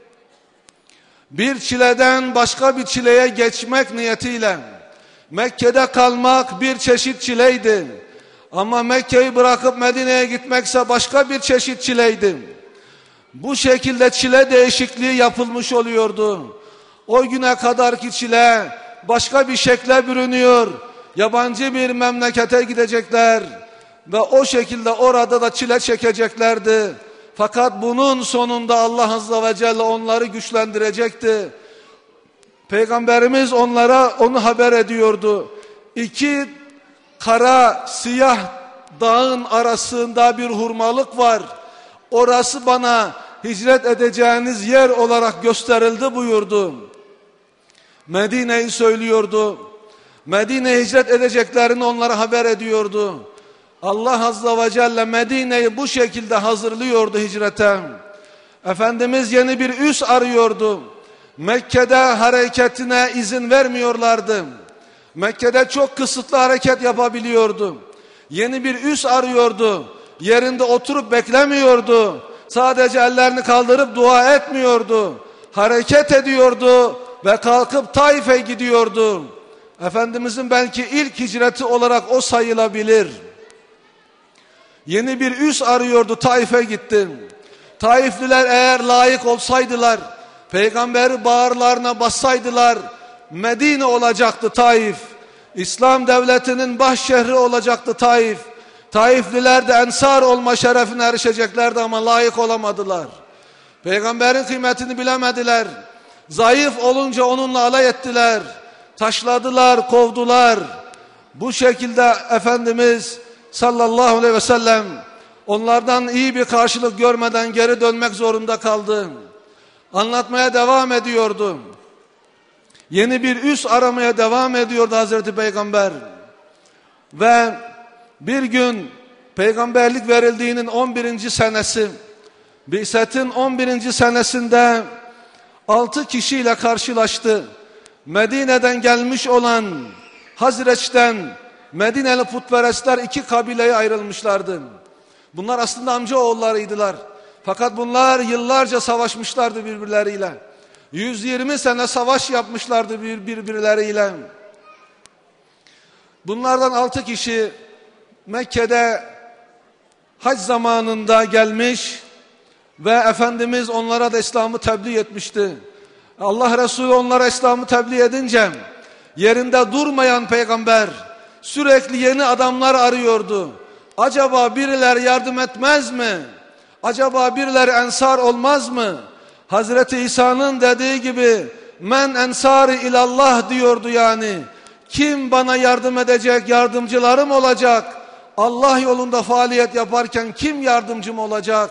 bir çileden başka bir çileye geçmek niyetiyle, Mekke'de kalmak bir çeşit çileydi. Ama Mekke'yi bırakıp Medine'ye gitmekse başka bir çeşit çileydi. Bu şekilde çile değişikliği yapılmış oluyordu. O güne kadarki çile başka bir şekle bürünüyor. Yabancı bir memlekete gidecekler ve o şekilde orada da çile çekeceklerdi. Fakat bunun sonunda Allah Azze ve Celle onları güçlendirecekti. Peygamberimiz onlara onu haber ediyordu. İki kara siyah dağın arasında bir hurmalık var. Orası bana hicret edeceğiniz yer olarak gösterildi buyurdu. Medine'yi söylüyordu. Medine'ye hicret edeceklerini onlara haber ediyordu. Allah Azze ve Celle Medine'yi bu şekilde hazırlıyordu hicrete. Efendimiz yeni bir üs arıyordu. Mekke'de hareketine izin vermiyorlardı. Mekke'de çok kısıtlı hareket yapabiliyordu. Yeni bir üs arıyordu. Yerinde oturup beklemiyordu. Sadece ellerini kaldırıp dua etmiyordu. Hareket ediyordu ve kalkıp Taif'e gidiyordu. Efendimizin belki ilk hicreti olarak o sayılabilir. Yeni bir üs arıyordu, Taif'e gitti. Taifliler eğer layık olsaydılar, peygamberi bağırlarına bassaydılar, Medine olacaktı Taif. İslam devletinin baş şehri olacaktı Taif. Taifliler de ensar olma şerefine erişeceklerdi ama layık olamadılar. Peygamberin kıymetini bilemediler. Zayıf olunca onunla alay ettiler. Taşladılar, kovdular. Bu şekilde Efendimiz sallallahu aleyhi ve sellem onlardan iyi bir karşılık görmeden geri dönmek zorunda kaldı. Anlatmaya devam ediyordu. Yeni bir üs aramaya devam ediyordu Hazreti Peygamber. Ve bir gün peygamberlik verildiğinin on birinci senesi, Bi'set'in on birinci senesinde altı kişiyle karşılaştı. Medine'den gelmiş olan Hazreç'ten Medineli putperestler iki kabileye ayrılmışlardı. Bunlar aslında amca oğullarıydılar. Fakat bunlar yıllarca savaşmışlardı birbirleriyle. yüz yirmi sene savaş yapmışlardı bir, birbirleriyle. Bunlardan altı kişi Mekke'de hac zamanında gelmiş ve Efendimiz onlara da İslam'ı tebliğ etmişti. Allah Resulü onlara İslam'ı tebliğ edince yerinde durmayan peygamber sürekli yeni adamlar arıyordu. Acaba birileri yardım etmez mi? Acaba birileri ensar olmaz mı? Hazreti İsa'nın dediği gibi men ensari ilallah diyordu yani. Kim bana yardım edecek, yardımcılarım olacak? Allah yolunda faaliyet yaparken kim yardımcım olacak?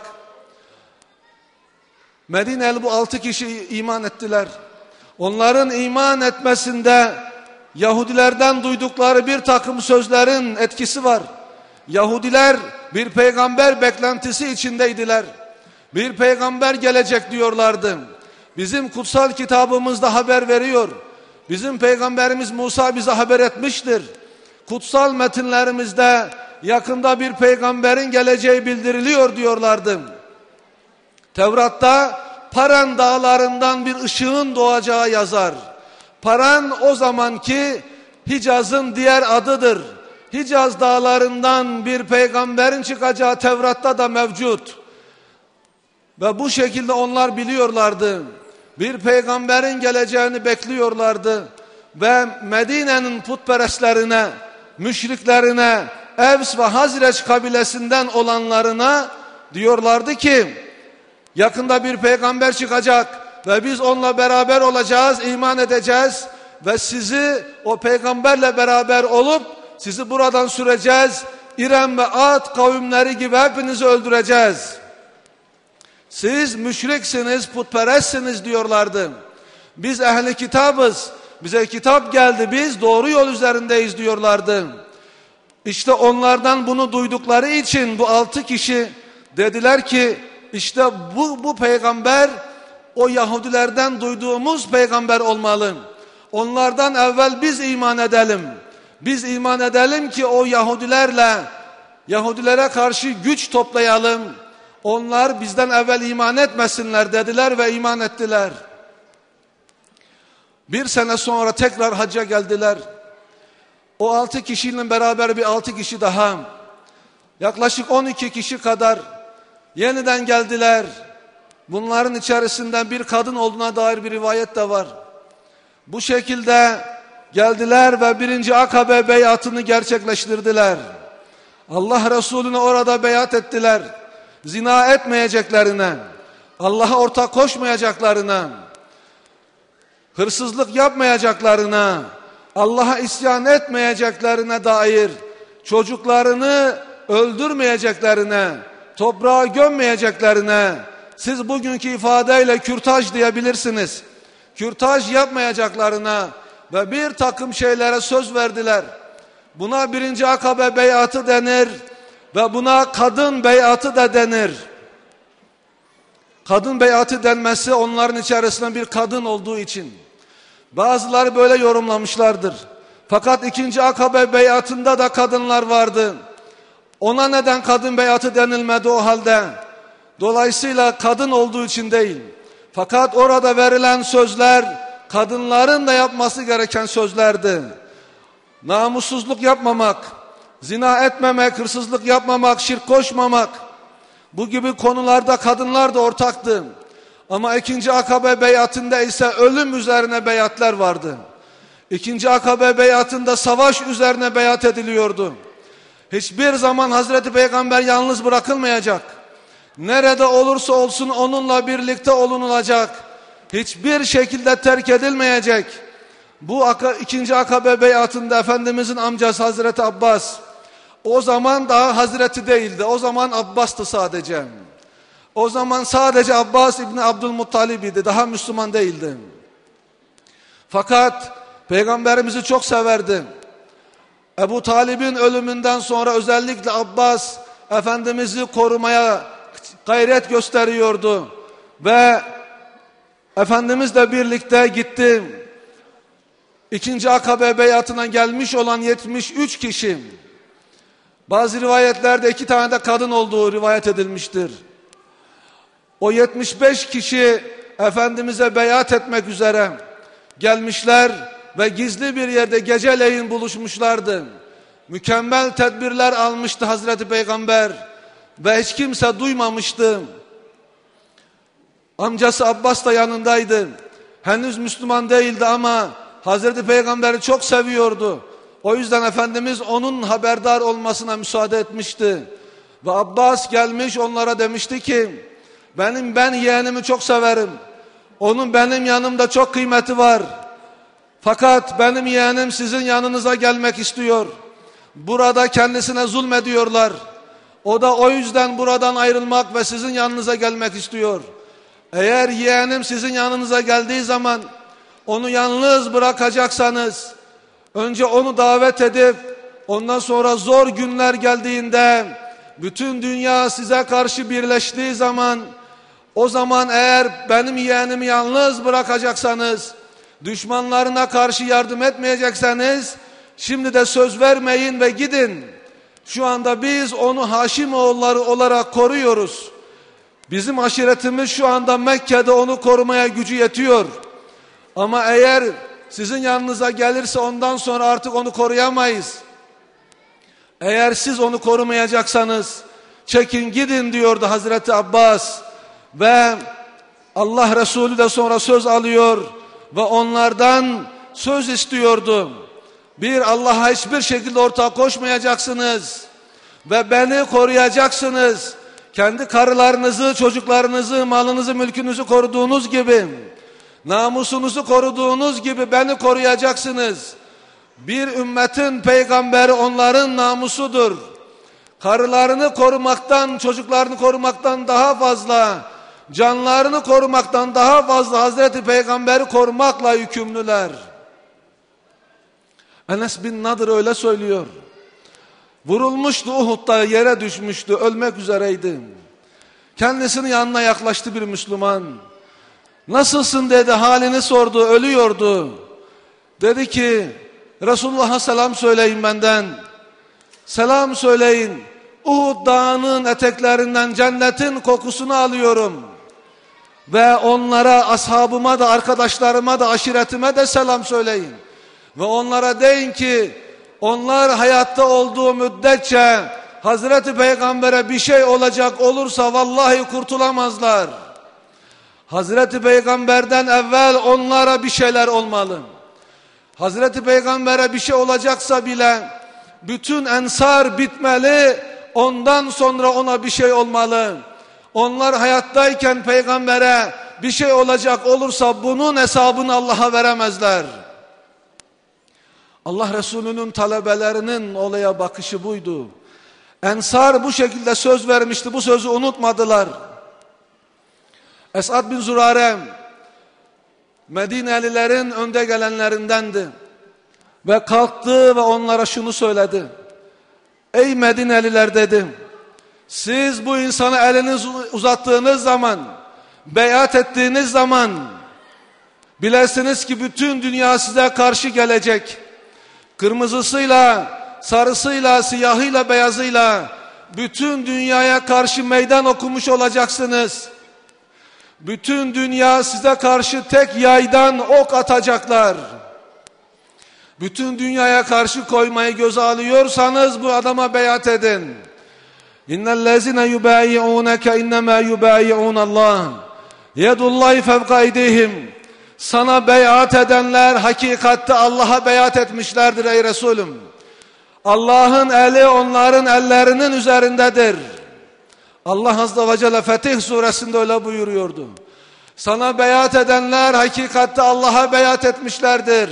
Medineli bu altı kişi iman ettiler. Onların iman etmesinde Yahudilerden duydukları bir takım sözlerin etkisi var. Yahudiler bir peygamber beklentisi içindeydiler. Bir peygamber gelecek diyorlardı. Bizim kutsal kitabımızda haber veriyor. Bizim peygamberimiz Musa bize haber etmiştir. Kutsal metinlerimizde yakında bir peygamberin geleceği bildiriliyor diyorlardı. Tevrat'ta Paran dağlarından bir ışığın doğacağı yazar. Paran o zamanki Hicaz'ın diğer adıdır. Hicaz dağlarından bir peygamberin çıkacağı Tevrat'ta da mevcut. Ve bu şekilde onlar biliyorlardı. Bir peygamberin geleceğini bekliyorlardı. Ve Medine'nin putperestlerine, müşriklerine, Evs ve Hazreç kabilesinden olanlarına diyorlardı ki yakında bir peygamber çıkacak ve biz onunla beraber olacağız, iman edeceğiz ve sizi o peygamberle beraber olup sizi buradan süreceğiz. İrem ve Ad kavimleri gibi hepinizi öldüreceğiz. Siz müşriksiniz, putperestsiniz diyorlardı. Biz ehli kitabız, bize kitap geldi, biz doğru yol üzerindeyiz diyorlardı. İşte onlardan bunu duydukları için bu altı kişi dediler ki işte bu, bu peygamber o Yahudilerden duyduğumuz peygamber olmalı. Onlardan evvel biz iman edelim. Biz iman edelim ki o Yahudilerle, Yahudilere karşı güç toplayalım. Onlar bizden evvel iman etmesinler dediler ve iman ettiler. Bir sene sonra tekrar hacca geldiler. O altı kişiyle beraber bir altı kişi daha, yaklaşık on iki kişi kadar yeniden geldiler. Bunların içerisinde bir kadın olduğuna dair bir rivayet de var. Bu şekilde geldiler ve birinci Akabe beyatını gerçekleştirdiler. Allah Resulüne orada beyat ettiler. Zina etmeyeceklerine, Allah'a ortak koşmayacaklarına, hırsızlık yapmayacaklarına, Allah'a isyan etmeyeceklerine dair, çocuklarını öldürmeyeceklerine, toprağa gömmeyeceklerine, siz bugünkü ifadeyle kürtaj diyebilirsiniz. Kürtaj yapmayacaklarına ve bir takım şeylere söz verdiler. Buna birinci Akabe beyatı denir ve buna kadın beyatı da denir. Kadın beyatı denmesi onların içerisinde bir kadın olduğu için. Bazıları böyle yorumlamışlardır. Fakat ikinci Akabe beyatında da kadınlar vardı. Ona neden kadın beyatı denilmedi o halde? Dolayısıyla kadın olduğu için değil. Fakat orada verilen sözler kadınların da yapması gereken sözlerdi. Namussuzluk yapmamak, zina etmemek, hırsızlık yapmamak, şirk koşmamak. Bu gibi konularda kadınlar da ortaktı. Ama ikinci Akabe beyatında ise ölüm üzerine beyatlar vardı. İkinci Akabe beyatında savaş üzerine beyat ediliyordu. Hiçbir zaman Hazreti Peygamber yalnız bırakılmayacak. Nerede olursa olsun onunla birlikte olunulacak. Hiçbir şekilde terk edilmeyecek. Bu ikinci Akabe beyatında Efendimizin amcası Hazreti Abbas, o zaman daha Hazreti değildi. O zaman Abbas'tı sadece. O zaman sadece Abbas İbni Abdülmuttalib idi. Daha Müslüman değildi. Fakat Peygamberimizi çok severdi. Ebu Talib'in ölümünden sonra özellikle Abbas Efendimiz'i korumaya gayret gösteriyordu. Ve Efendimizle birlikte gitti. İkinci Akabe beyatına gelmiş olan yetmiş üç kişi Bazı rivayetlerde iki tane de kadın olduğu rivayet edilmiştir. O yetmiş beş kişi Efendimiz'e beyat etmek üzere gelmişler ve gizli bir yerde geceleyin buluşmuşlardı. Mükemmel tedbirler almıştı Hazreti Peygamber ve hiç kimse duymamıştı. Amcası Abbas da yanındaydı. Henüz Müslüman değildi ama Hazreti Peygamber'i çok seviyordu. O yüzden Efendimiz onun haberdar olmasına müsaade etmişti. Ve Abbas gelmiş onlara demişti ki, benim ben yeğenimi çok severim. Onun benim yanımda çok kıymeti var. Fakat benim yeğenim sizin yanınıza gelmek istiyor. Burada kendisine zulmediyorlar. O da o yüzden buradan ayrılmak ve sizin yanınıza gelmek istiyor. Eğer yeğenim sizin yanınıza geldiği zaman onu yalnız bırakacaksanız, önce onu davet edip ondan sonra zor günler geldiğinde, bütün dünya size karşı birleştiği zaman, o zaman eğer benim yeğenimi yalnız bırakacaksanız, düşmanlarına karşı yardım etmeyecekseniz, şimdi de söz vermeyin ve gidin. Şu anda biz onu Haşimoğulları olarak koruyoruz. Bizim aşiretimiz şu anda Mekke'de onu korumaya gücü yetiyor. Ama eğer sizin yanınıza gelirse ondan sonra artık onu koruyamayız. Eğer siz onu korumayacaksanız çekin gidin diyordu Hazreti Abbas. Ve Allah Resulü de sonra söz alıyor ve onlardan söz istiyordu. Bir, Allah'a hiçbir şekilde ortak koşmayacaksınız ve beni koruyacaksınız. Kendi karılarınızı, çocuklarınızı, malınızı, mülkünüzü koruduğunuz gibi, namusunuzu koruduğunuz gibi beni koruyacaksınız. Bir ümmetin peygamberi onların namusudur. Karılarını korumaktan, çocuklarını korumaktan daha fazla, canlarını korumaktan daha fazla Hazreti Peygamber'i korumakla yükümlüler. Enes bin Nadir öyle söylüyor. Vurulmuştu Uhud'da, yere düşmüştü, ölmek üzereydi. Kendisinin yanına yaklaştı bir Müslüman. Nasılsın dedi, halini sordu, ölüyordu. Dedi ki, Resulullah'a selam söyleyin benden. Selam söyleyin. Uhud dağının eteklerinden cennetin kokusunu alıyorum. Ve onlara, ashabıma da, arkadaşlarıma da, aşiretime de selam söyleyin. Ve onlara deyin ki, onlar hayatta olduğu müddetçe Hazreti Peygamber'e bir şey olacak olursa vallahi kurtulamazlar. Hazreti Peygamber'den evvel onlara bir şeyler olmalı. Hazreti Peygamber'e bir şey olacaksa bile bütün ensar bitmeli, ondan sonra ona bir şey olmalı. Onlar hayattayken Peygamber'e bir şey olacak olursa bunun hesabını Allah'a veremezler. Allah Resulü'nün talebelerinin olaya bakışı buydu. Ensar bu şekilde söz vermişti, bu sözü unutmadılar. Esad bin Zürare Medinelilerin önde gelenlerindendi. Ve kalktı ve onlara şunu söyledi. Ey Medineliler dedi, siz bu insana elinizi uzattığınız zaman, beyat ettiğiniz zaman, bilesiniz ki bütün dünya size karşı gelecek. Kırmızısıyla, sarısıyla, siyahıyla, beyazıyla bütün dünyaya karşı meydan okumuş olacaksınız. Bütün dünya size karşı tek yaydan ok atacaklar. Bütün dünyaya karşı koymayı göze alıyorsanız bu adama beyat edin. İnnellezine yubayi'unke innema yubayi'unallah. Yedullahi fevka eydihim. Sana beyat edenler hakikatte Allah'a beyat etmişlerdir ey Resulüm. Allah'ın eli onların ellerinin üzerindedir. Allah Azze ve Celle Fetih suresinde öyle buyuruyordu. Sana beyat edenler hakikatte Allah'a beyat etmişlerdir.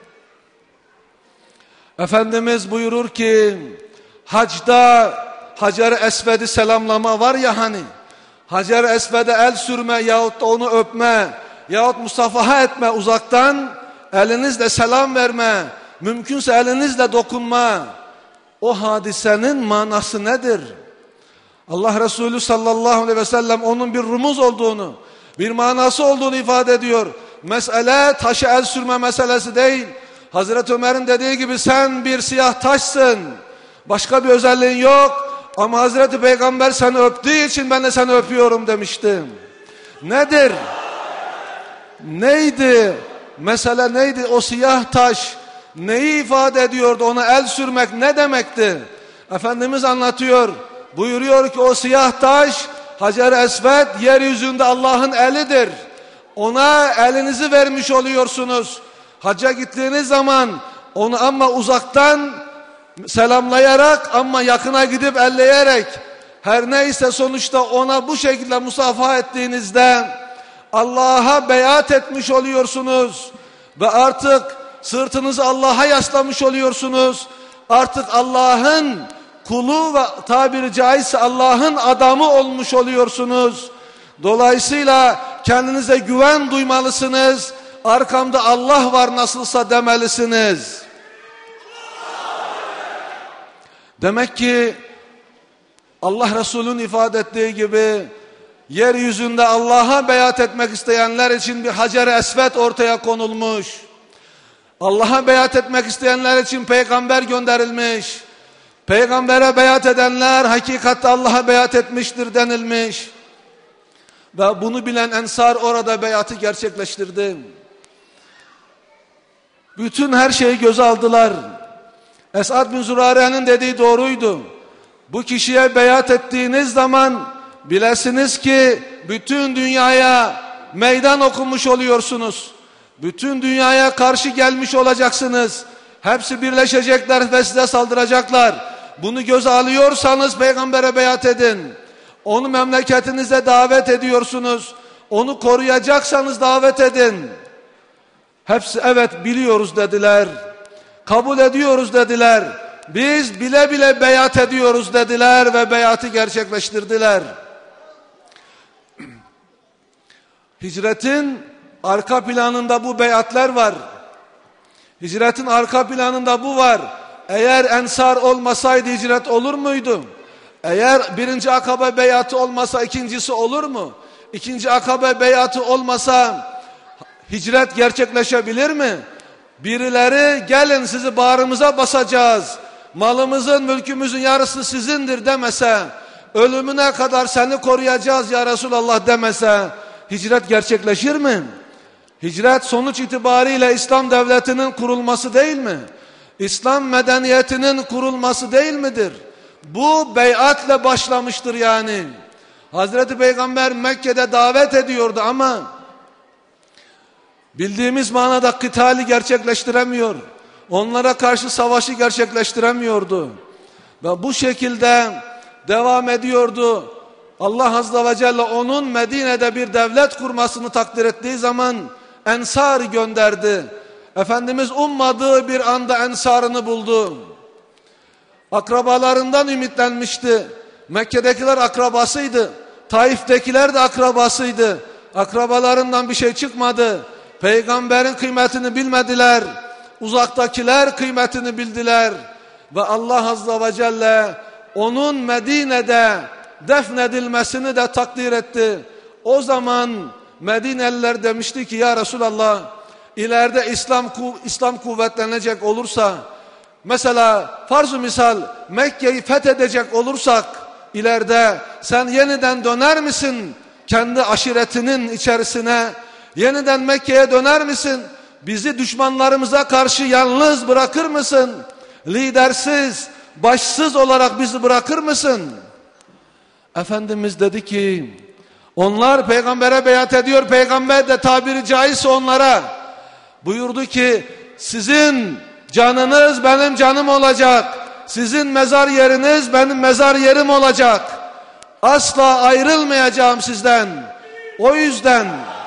Efendimiz buyurur ki, hacda Hacer-i Esved'i selamlama var ya hani, Hacer-i Esved'e el sürme yahut da onu öpme yahut musafaha etme uzaktan, elinizle selam verme, mümkünse elinizle dokunma. O hadisenin manası nedir? Allah Resulü sallallahu aleyhi ve sellem onun bir rumuz olduğunu, bir manası olduğunu ifade ediyor. Mesele taşı el sürme meselesi değil. Hazreti Ömer'in dediği gibi sen bir siyah taşsın. Başka bir özelliğin yok. Ama Hazreti Peygamber seni öptüğü için ben de seni öpüyorum demiştim. Nedir? Neydi? Mesela neydi? O siyah taş neyi ifade ediyordu? Ona el sürmek ne demekti? Efendimiz anlatıyor. Buyuruyor ki o siyah taş Hacer-i Esved yeryüzünde Allah'ın elidir. Ona elinizi vermiş oluyorsunuz. Hacca gittiğiniz zaman onu ama uzaktan selamlayarak ama yakına gidip elleyerek her neyse sonuçta ona bu şekilde musafaha ettiğinizde Allah'a beyat etmiş oluyorsunuz ve artık sırtınızı Allah'a yaslamış oluyorsunuz. Artık Allah'ın kulu ve tabiri caizse Allah'ın adamı olmuş oluyorsunuz. Dolayısıyla kendinize güven duymalısınız. Arkamda Allah var nasılsa demelisiniz. Demek ki Allah Resulü'nün ifade ettiği gibi yeryüzünde Allah'a beyat etmek isteyenler için bir Hacer-i Esved ortaya konulmuş. Allah'a beyat etmek isteyenler için peygamber gönderilmiş. Peygambere beyat edenler hakikatte Allah'a beyat etmiştir denilmiş. Ve bunu bilen Ensar orada beyatı gerçekleştirdi. Bütün her şeyi göze aldılar. Esad bin Zürare'nin dediği doğruydu. Bu kişiye beyat ettiğiniz zaman bilesiniz ki bütün dünyaya meydan okumuş oluyorsunuz. Bütün dünyaya karşı gelmiş olacaksınız. Hepsi birleşecekler ve size saldıracaklar. Bunu göze alıyorsanız peygambere beyat edin. Onu memleketinize davet ediyorsunuz. Onu koruyacaksanız davet edin. Hepsi evet biliyoruz dediler. Kabul ediyoruz dediler. Biz bile bile beyat ediyoruz dediler ve beyatı gerçekleştirdiler. Hicretin arka planında bu beyatler var. Hicretin arka planında bu var. Eğer Ensar olmasaydı hicret olur muydu? Eğer birinci akabe beyatı olmasa ikincisi olur mu? İkinci akabe beyatı olmasa hicret gerçekleşebilir mi? Birileri gelin sizi bağrımıza basacağız, malımızın mülkümüzün yarısı sizindir demese, ölümüne kadar seni koruyacağız ya Resulallah demese hicret gerçekleşir mi? Hicret sonuç itibariyle İslam devletinin kurulması değil mi? İslam medeniyetinin kurulması değil midir? Bu beyatle başlamıştır yani. Hazreti Peygamber Mekke'de davet ediyordu ama bildiğimiz manada kıtali gerçekleştiremiyor. Onlara karşı savaşı gerçekleştiremiyordu. Ve bu şekilde devam ediyordu. Allah Azze ve Celle onun Medine'de bir devlet kurmasını takdir ettiği zaman Ensar gönderdi. Efendimiz ummadığı bir anda Ensarını buldu. Akrabalarından ümitlenmişti. Mekke'dekiler akrabasıydı. Taif'tekiler de akrabasıydı. Akrabalarından bir şey çıkmadı. Peygamberin kıymetini bilmediler. Uzaktakiler kıymetini bildiler. Ve Allah Azze ve Celle onun Medine'de defnedilmesini de takdir etti. O zaman Medineliler demişti ki ya Resulallah ileride İslam, İslam kuvvetlenecek olursa mesela farz-ı misal Mekke'yi fethedecek olursak ileride sen yeniden döner misin kendi aşiretinin içerisine? Yeniden Mekke'ye döner misin? Bizi düşmanlarımıza karşı yalnız bırakır mısın? Lidersiz, başsız olarak bizi bırakır mısın? Efendimiz dedi ki onlar peygambere beyat ediyor. Peygamber de tabiri caizse onlara buyurdu ki sizin canınız benim canım olacak. Sizin mezar yeriniz benim mezar yerim olacak. Asla ayrılmayacağım sizden. O yüzden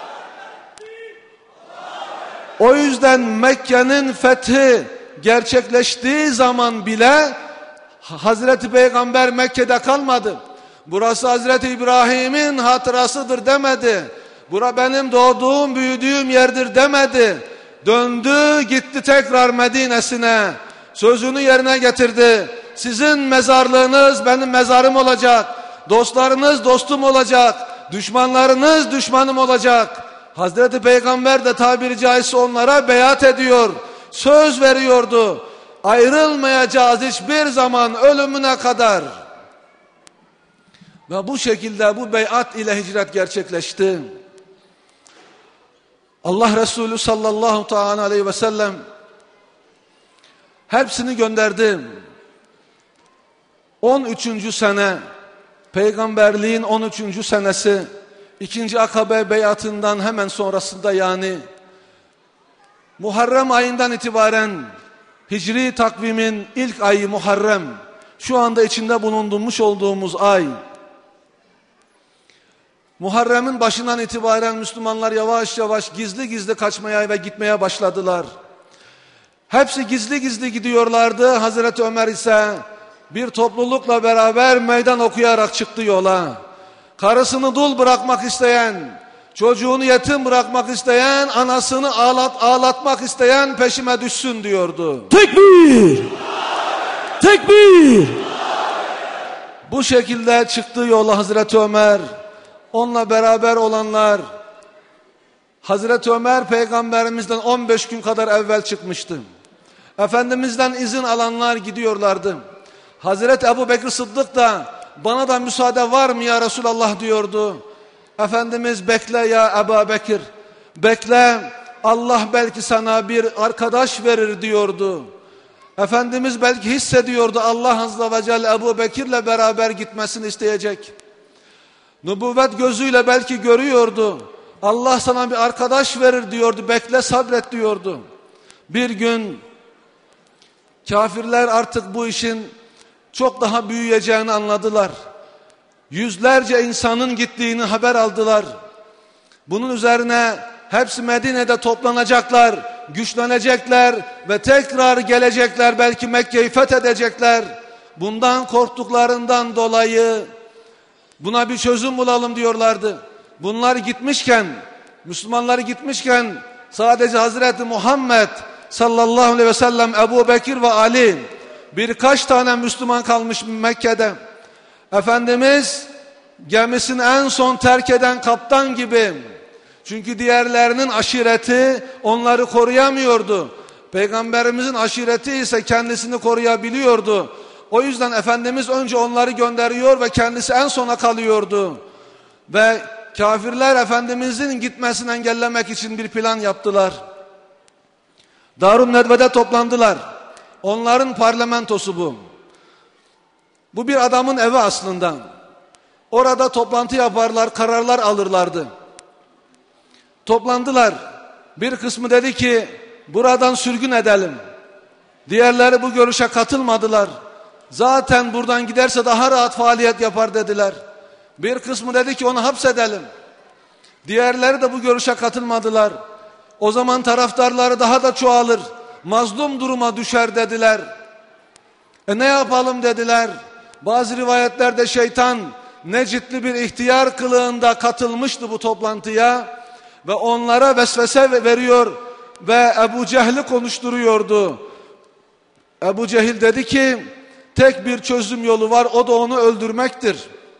o yüzden Mekke'nin fethi gerçekleştiği zaman bile Hazreti Peygamber Mekke'de kalmadı. Burası Hazreti İbrahim'in hatırasıdır demedi. Bura benim doğduğum, büyüdüğüm yerdir demedi. Döndü gitti tekrar Medine'sine. Sözünü yerine getirdi. Sizin mezarlığınız benim mezarım olacak. Dostlarınız dostum olacak. Düşmanlarınız düşmanım olacak. Hazreti Peygamber de tabiri caizse onlara beyat ediyor. Söz veriyordu. Ayrılmayacağız hiçbir zaman ölümüne kadar. Ve bu şekilde bu beyat ile hicret gerçekleşti. Allah Resulü sallallahu teala aleyhi ve sellem hepsini gönderdi. on üçüncü sene, peygamberliğin on üçüncü senesi, ikinci Akabe beyatından hemen sonrasında, yani Muharrem ayından itibaren, Hicri takvimin ilk ayı Muharrem, şu anda içinde bulunmuş olduğumuz ay. Muharrem'in başından itibaren Müslümanlar yavaş yavaş gizli gizli kaçmaya ve gitmeye başladılar. Hepsi gizli gizli gidiyorlardı. Hazreti Ömer ise bir toplulukla beraber meydan okuyarak çıktı yola. Karısını dul bırakmak isteyen, çocuğunu yetim bırakmak isteyen, anasını ağlat, ağlatmak isteyen peşime düşsün diyordu. Tekbir! Tekbir! Bu şekilde çıktı yola Hazreti Ömer. Onunla beraber olanlar, Hazreti Ömer peygamberimizden on beş gün kadar evvel çıkmıştı. Efendimizden izin alanlar gidiyorlardı. Hazreti Ebu Bekir Sıddık da bana da müsaade var mı ya Resulallah diyordu. Efendimiz bekle ya Ebu Bekir, bekle, Allah belki sana bir arkadaş verir diyordu. Efendimiz belki hissediyordu Allah Azze ve Celle Ebu Bekir'le beraber gitmesini isteyecek. Nübüvvet gözüyle belki görüyordu. Allah sana bir arkadaş verir diyordu. Bekle, sabret diyordu. Bir gün kafirler artık bu işin çok daha büyüyeceğini anladılar. Yüzlerce insanın gittiğini haber aldılar. Bunun üzerine hepsi Medine'de toplanacaklar, güçlenecekler ve tekrar gelecekler. Belki Mekke'yi fethedecekler. Bundan korktuklarından dolayı buna bir çözüm bulalım diyorlardı. Bunlar gitmişken, Müslümanlar gitmişken sadece Hazreti Muhammed sallallahu aleyhi ve sellem, Ebu Bekir ve Ali, birkaç tane Müslüman kalmış Mekke'de. Efendimiz gemisini en son terk eden kaptan gibi. Çünkü diğerlerinin aşireti onları koruyamıyordu. Peygamberimizin aşireti ise kendisini koruyabiliyordu. O yüzden Efendimiz önce onları gönderiyor ve kendisi en sona kalıyordu. Ve kafirler Efendimizin gitmesini engellemek için bir plan yaptılar. Darun Nedve'de toplandılar. Onların parlamentosu bu. Bu bir adamın evi aslında. Orada toplantı yaparlar, kararlar alırlardı. Toplandılar. Bir kısmı dedi ki buradan sürgün edelim. Diğerleri bu görüşe katılmadılar. Zaten buradan giderse daha rahat faaliyet yapar dediler. Bir kısmı dedi ki onu hapsedelim. Diğerleri de bu görüşe katılmadılar. O zaman taraftarları daha da çoğalır, mazlum duruma düşer dediler. E ne yapalım dediler. Bazı rivayetlerde şeytan Necitli bir ihtiyar kılığında katılmıştı bu toplantıya ve onlara vesvese veriyor ve Ebu Cehil'i konuşturuyordu. Ebu Cehil dedi ki tek bir çözüm yolu var, o da onu öldürmektir.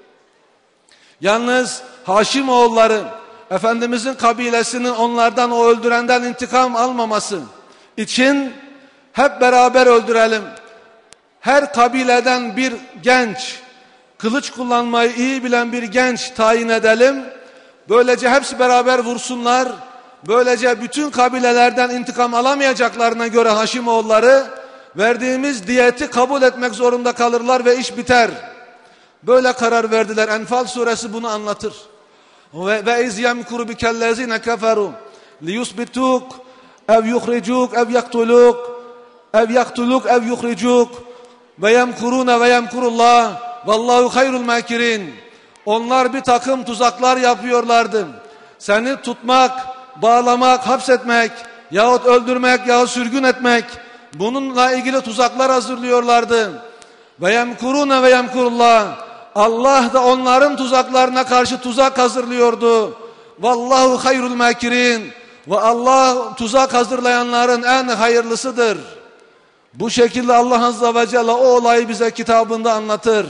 Yalnız Haşimoğulları, Efendimizin kabilesinin onlardan, o öldürenden intikam almaması için hep beraber öldürelim. Her kabileden bir genç, kılıç kullanmayı iyi bilen bir genç tayin edelim. Böylece hepsi beraber vursunlar. Böylece bütün kabilelerden intikam alamayacaklarına göre Haşimoğulları verdiğimiz diyeti kabul etmek zorunda kalırlar ve iş biter. Böyle karar verdiler. Enfal suresi bunu anlatır. Ve iz yemkuru bikellezine keferu liyusbituk ev yuhricuk ev yaktuluk ev yaktuluk ev yuhricuk ve yemkuruna ve yemkurullah vallahu hayrul makirin. Onlar bir takım tuzaklar yapıyorlardı. Seni tutmak, bağlamak, hapsetmek yahut öldürmek yahut sürgün etmek, bununla ilgili tuzaklar hazırlıyorlardı. Ve yemkuruna ve yemkurullah. Allah da onların tuzaklarına karşı tuzak hazırlıyordu. Vallahu hayrul makirin. Ve Allah tuzak hazırlayanların en hayırlısıdır. Bu şekilde Allah Azze ve Celle o olayı bize kitabında anlatır.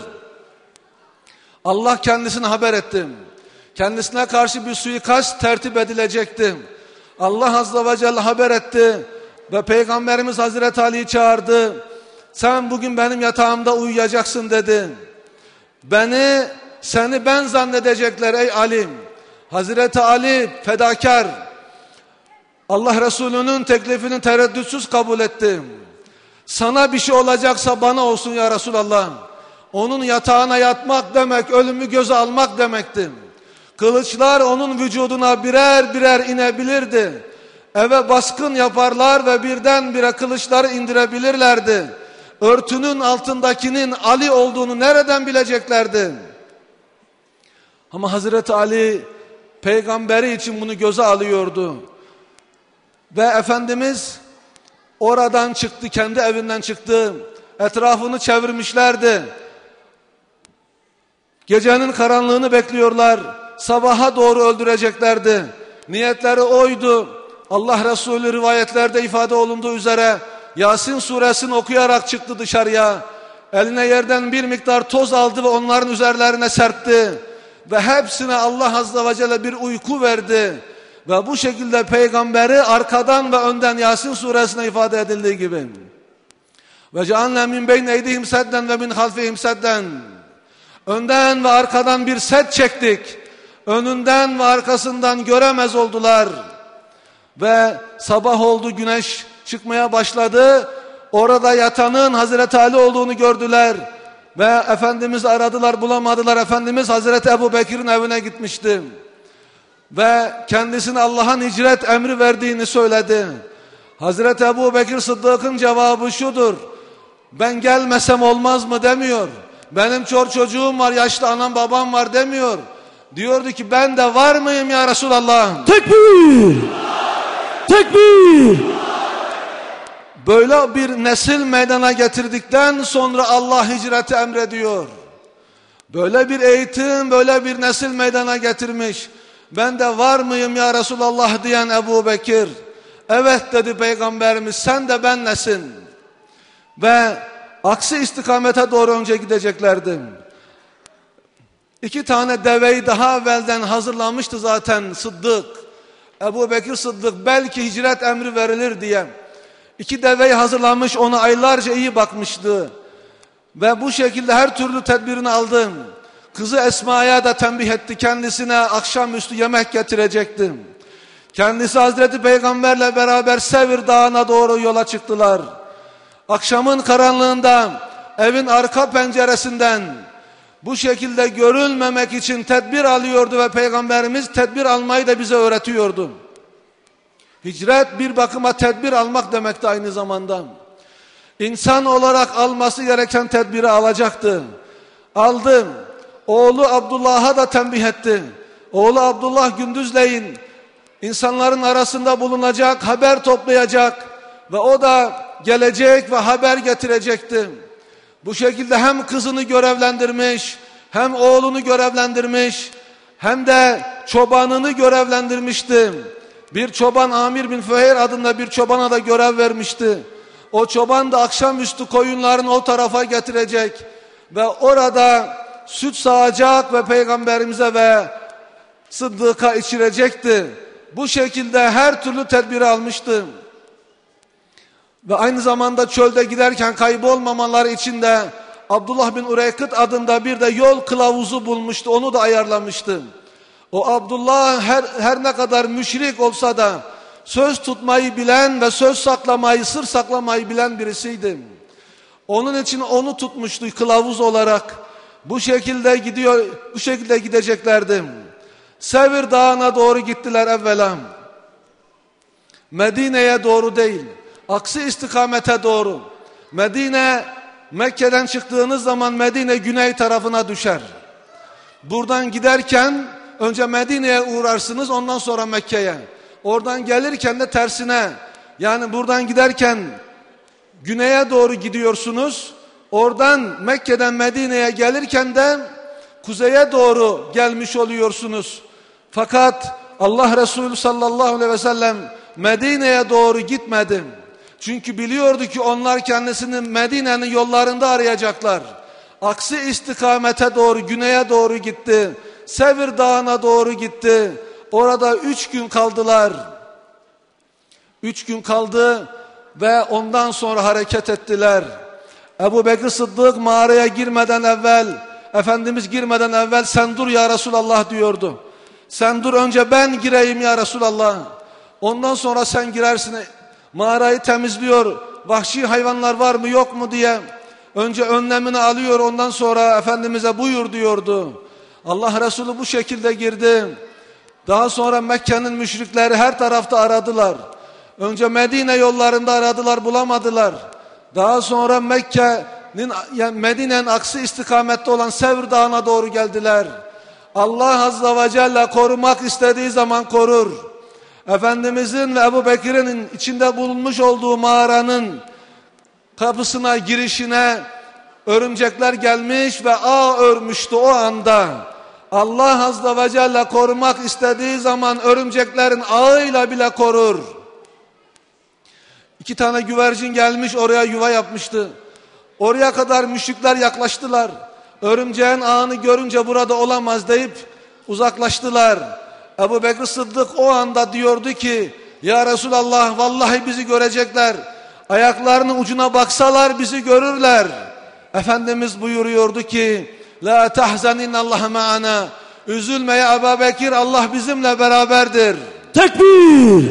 Allah kendisine haber etti. Kendisine karşı bir suikast tertip edilecekti. Allah Azze ve Celle haber etti. Ve Peygamberimiz Hazreti Ali'yi çağırdı. Sen bugün benim yatağımda uyuyacaksın dedi. Beni, seni ben zannedecekler ey Ali. Hazreti Ali fedakar. Allah Resulü'nün teklifini tereddütsüz kabul etti. Sana bir şey olacaksa bana olsun ya Resulallah. Onun yatağına yatmak demek ölümü göze almak demekti. Kılıçlar onun vücuduna birer birer inebilirdi. Eve baskın yaparlar ve birdenbire kılıçları indirebilirlerdi. Örtünün altındakinin Ali olduğunu nereden bileceklerdi? Ama Hazreti Ali peygamberi için bunu göze alıyordu. Ve Efendimiz oradan çıktı, kendi evinden çıktı. Etrafını çevirmişlerdi. Gecenin karanlığını bekliyorlar. Sabaha doğru öldüreceklerdi. Niyetleri oydu. Allah Resulü rivayetlerde ifade olunduğu üzere Yasin suresini okuyarak çıktı dışarıya. Eline yerden bir miktar toz aldı ve onların üzerlerine serpti. Ve hepsine Allah Azze ve Celle bir uyku verdi. Ve bu şekilde peygamberi arkadan ve önden Yasin suresine ifade edildiği gibi. Ve cealna min beyne eydihim sedden ve min halfihim sedden. Önden ve arkadan bir set çektik. Önünden ve arkasından göremez oldular. Ve sabah oldu, güneş çıkmaya başladı. Orada yatanın Hazreti Ali olduğunu gördüler. Ve Efendimiz'i aradılar, bulamadılar. Efendimiz Hazreti Ebu Bekir'in evine gitmişti. Ve kendisine Allah'ın hicret emri verdiğini söyledi. Hazreti Ebu Bekir Sıddık'ın cevabı şudur: ben gelmesem olmaz mı demiyor. Benim çor çocuğum var, yaşlı anam babam var demiyor. Diyordu ki ben de var mıyım ya Resulallah? Tekbir! Tekbir! Böyle bir nesil meydana getirdikten sonra Allah hicreti emrediyor. Böyle bir eğitim, böyle bir nesil meydana getirmiş. Ben de var mıyım ya Resulallah diyen Ebu Bekir. Evet dedi Peygamberimiz, sen de ben nesin? Ve aksi istikamete doğru önce gideceklerdi. İki tane deveyi daha evvelden hazırlamıştı zaten Sıddık. Ebu Bekir Sıddık belki hicret emri verilir diye. İki deveyi hazırlamış, ona aylarca iyi bakmıştı. Ve bu şekilde her türlü tedbirini aldı. Kızı Esma'ya da tembih etti, kendisine akşamüstü yemek getirecekti. Kendisi Hazreti Peygamberle beraber Sevir Dağı'na doğru yola çıktılar. Akşamın karanlığında evin arka penceresinden bu şekilde görülmemek için tedbir alıyordu ve Peygamberimiz tedbir almayı da bize öğretiyordu. Hicret bir bakıma tedbir almak demekti aynı zamanda. İnsan olarak alması gereken tedbiri alacaktı. Aldı. Oğlu Abdullah'a da tembih etti. Oğlu Abdullah gündüzleyin insanların arasında bulunacak, haber toplayacak ve o da gelecek ve haber getirecekti. Bu şekilde hem kızını görevlendirmiş, hem oğlunu görevlendirmiş, hem de çobanını görevlendirmişti. Bir çoban, Amir bin Füheyr adında bir çobana da görev vermişti. O çoban da akşamüstü koyunlarını o tarafa getirecek ve orada süt sağacak ve Peygamberimize ve Sıddık'a içirecekti. Bu şekilde her türlü tedbiri almıştı. Ve aynı zamanda çölde giderken kaybolmamaları için de Abdullah bin Ureykıt adında bir de yol kılavuzu bulmuştu. Onu da ayarlamıştı. O Abdullah her, her ne kadar müşrik olsa da söz tutmayı bilen ve söz saklamayı, sır saklamayı bilen birisiydi. Onun için onu tutmuştu kılavuz olarak. Bu şekilde gidiyor, bu şekilde gideceklerdi. Sevir Dağı'na doğru gittiler evvela. Medine'ye doğru değil, aksi istikamete doğru. Medine, Mekke'den çıktığınız zaman Medine güney tarafına düşer. Buradan giderken önce Medine'ye uğrarsınız, ondan sonra Mekke'ye. Oradan gelirken de tersine, yani buradan giderken güneye doğru gidiyorsunuz. Oradan Mekke'den Medine'ye gelirken de kuzeye doğru gelmiş oluyorsunuz. Fakat Allah Resulü sallallahu aleyhi ve sellem Medine'ye doğru gitmedi. Çünkü biliyordu ki onlar kendisini Medine'nin yollarında arayacaklar. Aksi istikamete doğru, güneye doğru gitti. Sevir Dağı'na doğru gitti. Orada üç gün kaldılar. Üç gün kaldı ve ondan sonra hareket ettiler. Ebu Bekir Sıddık mağaraya girmeden evvel, Efendimiz girmeden evvel sen dur ya Resulallah diyordu. Sen dur, önce ben gireyim ya Resulallah. Ondan sonra sen girersin. Mağarayı temizliyor. Vahşi hayvanlar var mı yok mu diye. Önce önlemini alıyor, ondan sonra Efendimiz'e buyur diyordu. Allah Resulü bu şekilde girdi. Daha sonra Mekke'nin müşrikleri her tarafta aradılar. Önce Medine yollarında aradılar, bulamadılar. Daha sonra Mekke'nin, yani Medine'nin aksi istikamette olan Sevr Dağı'na doğru geldiler. Allah Azze ve Celle korumak istediği zaman korur. Efendimizin ve Ebu Bekir'in içinde bulunmuş olduğu mağaranın kapısına, girişine örümcekler gelmiş ve ağ örmüştü o anda. Allah Azze ve Celle korumak istediği zaman örümceklerin ağıyla bile korur. İki tane güvercin gelmiş, oraya yuva yapmıştı. Oraya kadar müşrikler yaklaştılar. Örümceğin ağını görünce burada olamaz deyip uzaklaştılar. Ebu Bekir Sıddık o anda diyordu ki, ya Resulallah vallahi bizi görecekler. Ayaklarının ucuna baksalar bizi görürler. Efendimiz buyuruyordu ki, la tahzan innallaha ma'ana. Üzülme ya Ebu Bekir, Allah bizimle beraberdir. Tekbir!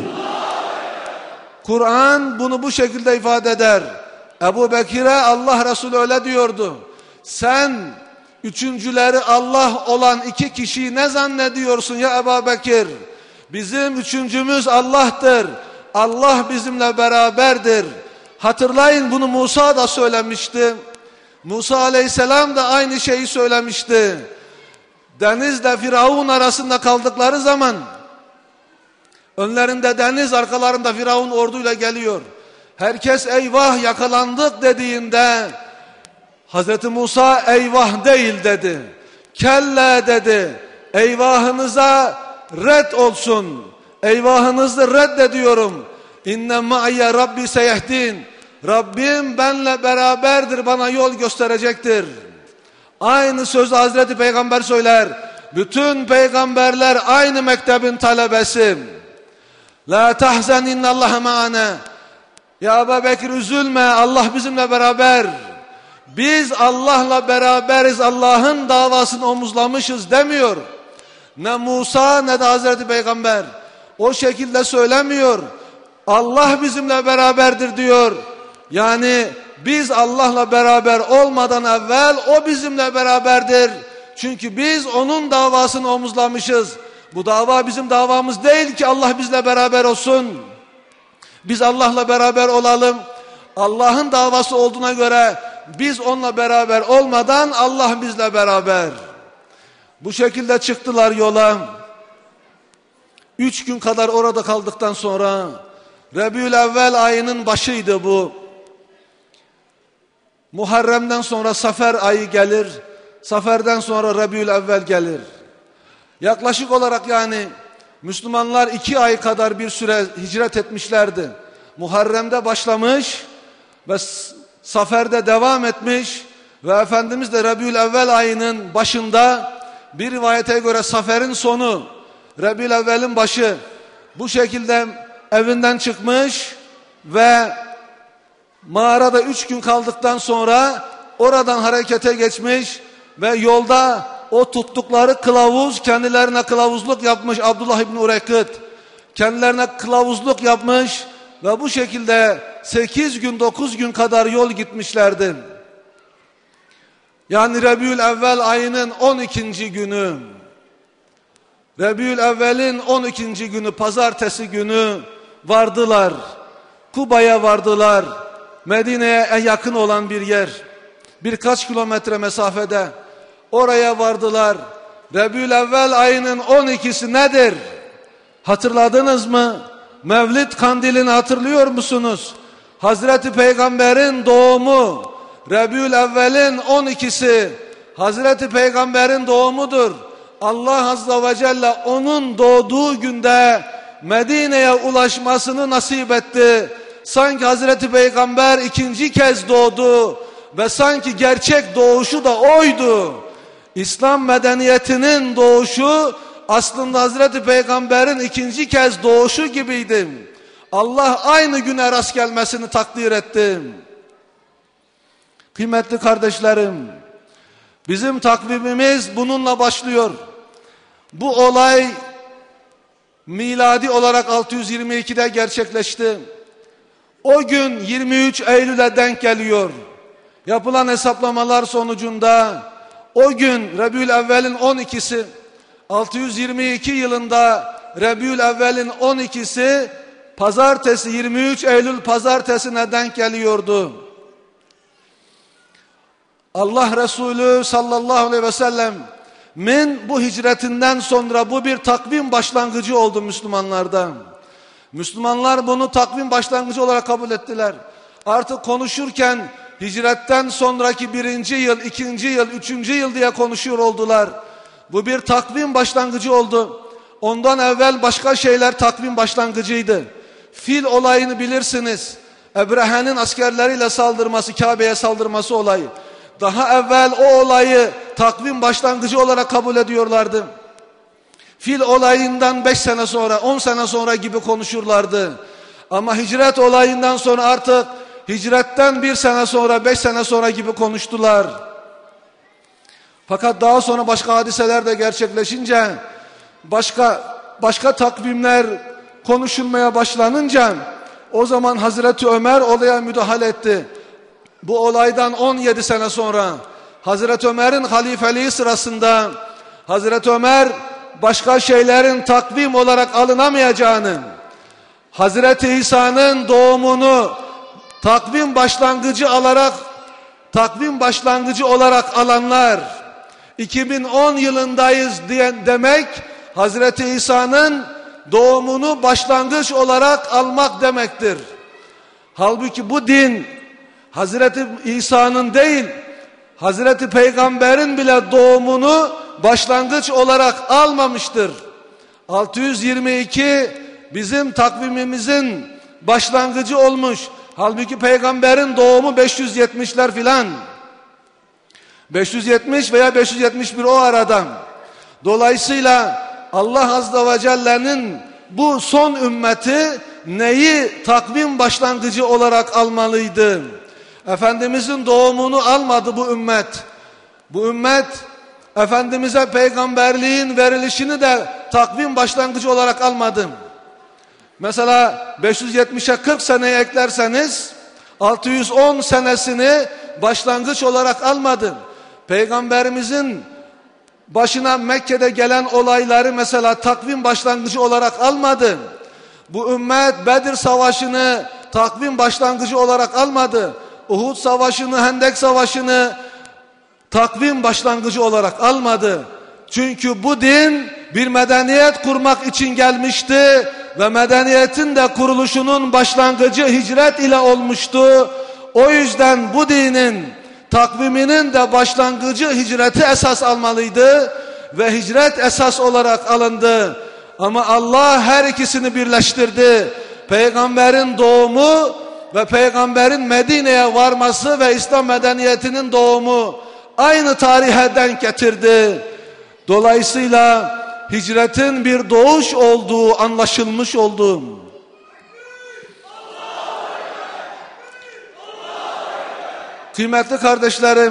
Kur'an bunu bu şekilde ifade eder. Ebu Bekir'e Allah Resulü öyle diyordu. Sen üçüncüleri Allah olan iki kişiyi ne zannediyorsun ya Ebu Bekir? Bizim üçüncümüz Allah'tır. Allah bizimle beraberdir. Hatırlayın, bunu Musa da söylemişti. Musa aleyhisselam da aynı şeyi söylemişti. Denizle Firavun arasında kaldıkları zaman önlerinde deniz, arkalarında Firavun orduyla geliyor. Herkes eyvah yakalandık dediğinde Hazreti Musa eyvah değil dedi. Kelle dedi. Eyvahınıza red olsun. Eyvahınızı reddediyorum. İnne ma'ye Rabbi seyehdin. Rabbim benle beraberdir, bana yol gösterecektir. Aynı sözü Hazreti Peygamber söyler. Bütün peygamberler aynı mektebin talebesi. La tahzen innallaha ma'ana. Ya Ebu Bekir üzülme, Allah bizimle beraber. Biz Allah'la beraberiz, Allah'ın davasını omuzlamışız demiyor. Ne Musa ne de Hazreti Peygamber o şekilde söylemiyor. Allah bizimle beraberdir diyor. Yani biz Allah'la beraber olmadan evvel o bizimle beraberdir. Çünkü biz onun davasını omuzlamışız. Bu dava bizim davamız değil ki Allah bizle beraber olsun. Biz Allah'la beraber olalım. Allah'ın davası olduğuna göre biz onunla beraber olmadan Allah bizle beraber. Bu şekilde çıktılar yola. Üç gün kadar orada kaldıktan sonra Rabiülevvel ayının başıydı bu. Muharrem'den sonra Safer ayı gelir. Safer'den sonra Rabiülevvel gelir. Yaklaşık olarak yani Müslümanlar iki ay kadar bir süre hicret etmişlerdi. Muharrem'de başlamış ve Safer'de devam etmiş ve Efendimiz de Rabiülevvel ayının başında, bir rivayete göre Safer'in sonu, Rabiülevvel'in başı, bu şekilde evinden çıkmış ve mağarada üç gün kaldıktan sonra oradan harekete geçmiş ve yolda o tuttukları kılavuz, kendilerine kılavuzluk yapmış Abdullah İbni Ureykıt, kendilerine kılavuzluk yapmış ve bu şekilde sekiz gün dokuz gün kadar yol gitmişlerdi. Yani Rabiülevvel ayının on ikinci günü, Rabiülevvel'in on ikinci günü pazartesi günü vardılar. Kuba'ya vardılar. Medine'ye yakın olan bir yer. Birkaç kilometre mesafede. Oraya vardılar. Rabiülevvel ayının on ikisi nedir? Hatırladınız mı? Mevlid kandilini hatırlıyor musunuz? Hazreti Peygamber'in doğumu. Rabiülevvel'in on ikisi Hazreti Peygamber'in doğumudur. Allah Azze ve Celle onun doğduğu günde Medine'ye ulaşmasını nasip etti. Sanki Hazreti Peygamber ikinci kez doğdu ve sanki gerçek doğuşu da oydu. İslam medeniyetinin doğuşu aslında Hazreti Peygamber'in ikinci kez doğuşu gibiydi. Allah aynı güne rast gelmesini takdir etti. Kıymetli kardeşlerim, bizim takvimimiz bununla başlıyor. Bu olay miladi olarak altı yüz yirmi ikide gerçekleşti. O gün yirmi üç Eylül'e denk geliyor. Yapılan hesaplamalar sonucunda o gün Rebiülevvel'in on ikisi, altı yüz yirmi iki yılında Rebiülevvel'in on ikisi pazartesi, yirmi üç Eylül pazartesine denk geliyordu. Allah Resulü sallallahu aleyhi ve sellem min bu hicretinden sonra bu bir takvim başlangıcı oldu Müslümanlarda. Müslümanlar bunu takvim başlangıcı olarak kabul ettiler. Artık konuşurken hicretten sonraki birinci yıl, ikinci yıl, üçüncü yıl diye konuşuyor oldular. Bu bir takvim başlangıcı oldu. Ondan evvel başka şeyler takvim başlangıcıydı. Fil olayını bilirsiniz. Ebrehe'nin askerleriyle saldırması, Kabe'ye saldırması olayı. Daha evvel o olayı takvim başlangıcı olarak kabul ediyorlardı. Fil olayından beş sene sonra, on sene sonra gibi konuşurlardı. Ama hicret olayından sonra artık hicretten bir sene sonra, beş sene sonra gibi konuştular. Fakat daha sonra başka hadiseler de gerçekleşince, başka başka takvimler konuşulmaya başlanınca, o zaman Hazreti Ömer olaya müdahale etti. Bu olaydan on yedi sene sonra Hazreti Ömer'in halifeliği sırasında Hazreti Ömer başka şeylerin takvim olarak alınamayacağını, Hazreti İsa'nın doğumunu takvim başlangıcı alarak takvim başlangıcı olarak alanlar, iki bin on yılındayız diyen demek Hazreti İsa'nın doğumunu başlangıç olarak almak demektir. Halbuki bu din Hazreti İsa'nın değil, Hazreti Peygamber'in bile doğumunu başlangıç olarak almamıştır. altı yüz yirmi iki bizim takvimimizin başlangıcı olmuş. Halbuki Peygamber'in doğumu beş yüz yetmişler filan. beş yüz yetmiş veya beş yüz yetmiş bir o aradan. Dolayısıyla Allah Azze ve Celle'nin bu son ümmeti neyi takvim başlangıcı olarak almalıydı? Efendimizin doğumunu almadı bu ümmet. Bu ümmet Efendimiz'e peygamberliğin verilişini de takvim başlangıcı olarak almadı. Mesela beş yüz yetmişe kırk seneye eklerseniz altı yüz on senesini başlangıç olarak almadı. Peygamberimizin başına Mekke'de gelen olayları mesela takvim başlangıcı olarak almadı. Bu ümmet Bedir Savaşı'nı takvim başlangıcı olarak almadı. Uhud Savaşı'nı, Hendek Savaşı'nı takvim başlangıcı olarak almadı. Çünkü bu din bir medeniyet kurmak için gelmişti ve medeniyetin de kuruluşunun başlangıcı hicret ile olmuştu. O yüzden bu dinin takviminin de başlangıcı hicreti esas almalıydı ve hicret esas olarak alındı. Ama Allah her ikisini birleştirdi. Peygamberin doğumu ve Peygamberin Medine'ye varması ve İslam medeniyetinin doğumu aynı tarihe denk getirdi. Dolayısıyla hicretin bir doğuş olduğu anlaşılmış oldu. Kıymetli kardeşlerim,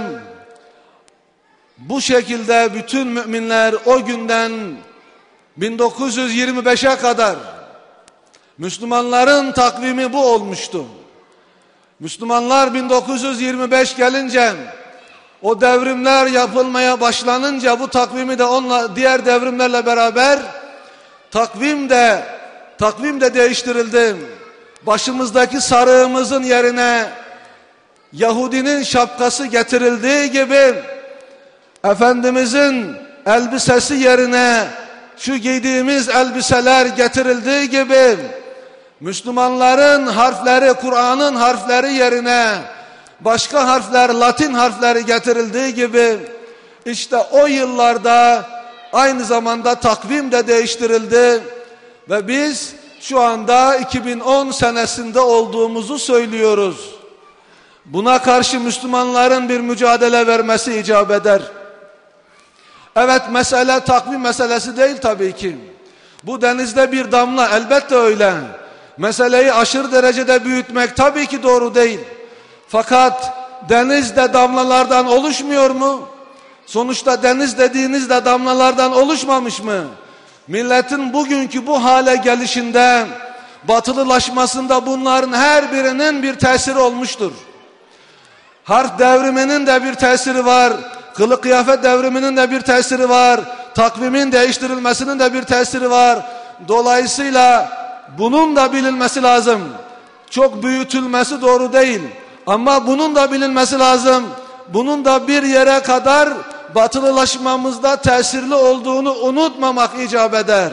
bu şekilde bütün müminler o günden bin dokuz yüz yirmi beşe kadar Müslümanların takvimi bu olmuştu. Müslümanlar bin dokuz yüz yirmi beş gelince, o devrimler yapılmaya başlanınca bu takvimi de onunla diğer devrimlerle beraber takvim de takvim de değiştirildi. Başımızdaki sarığımızın yerine Yahudinin şapkası getirildiği gibi Efendimizin elbisesi yerine şu giydiğimiz elbiseler getirildiği gibi Müslümanların harfleri, Kur'an'ın harfleri yerine başka harfler, Latin harfleri getirildiği gibi işte o yıllarda aynı zamanda takvim de değiştirildi ve biz şu anda iki bin on senesinde olduğumuzu söylüyoruz. Buna karşı Müslümanların bir mücadele vermesi icap eder. Evet, mesele takvim meselesi değil tabii ki. Bu denizde bir damla, elbette öyle. meseleyi aşırı derecede büyütmek tabii ki doğru değil. Fakat deniz de damlalardan oluşmuyor mu? Sonuçta deniz dediğiniz de damlalardan oluşmamış mı? Milletin bugünkü bu hale gelişinde, batılılaşmasında bunların her birinin bir tesiri olmuştur. Harf devriminin de bir tesiri var. Kılık kıyafet devriminin de bir tesiri var. Takvimin değiştirilmesinin de bir tesiri var. Dolayısıyla bunun da bilinmesi lazım. Çok büyütülmesi doğru değil. Ama bunun da bilinmesi lazım. Bunun da bir yere kadar batılılaşmamızda tesirli olduğunu unutmamak icap eder.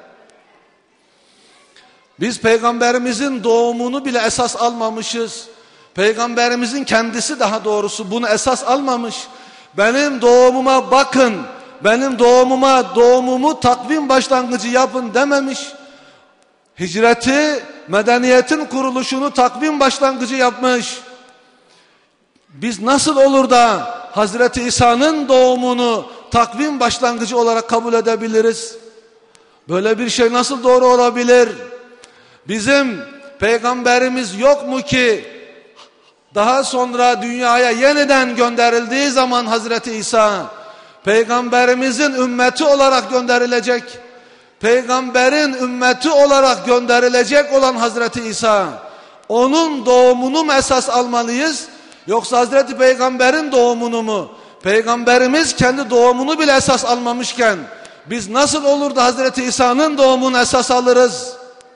Biz Peygamberimizin doğumunu bile esas almamışız. Peygamberimizin kendisi daha doğrusu bunu esas almamış. Benim doğumuma bakın, benim doğumuma doğumumu takvim başlangıcı yapın dememiş. Hicreti, medeniyetin kuruluşunu takvim başlangıcı yapmış. Biz nasıl olur da Hazreti İsa'nın doğumunu takvim başlangıcı olarak kabul edebiliriz? Böyle bir şey nasıl doğru olabilir? Bizim peygamberimiz yok mu ki daha sonra dünyaya yeniden gönderildiği zaman Hazreti İsa peygamberimizin ümmeti olarak gönderilecek, peygamberin ümmeti olarak gönderilecek olan Hazreti İsa, onun doğumunu mu esas almalıyız, yoksa Hazreti Peygamber'in doğumunu mu? Peygamberimiz kendi doğumunu bile esas almamışken biz nasıl olur da Hazreti İsa'nın doğumunu esas alırız?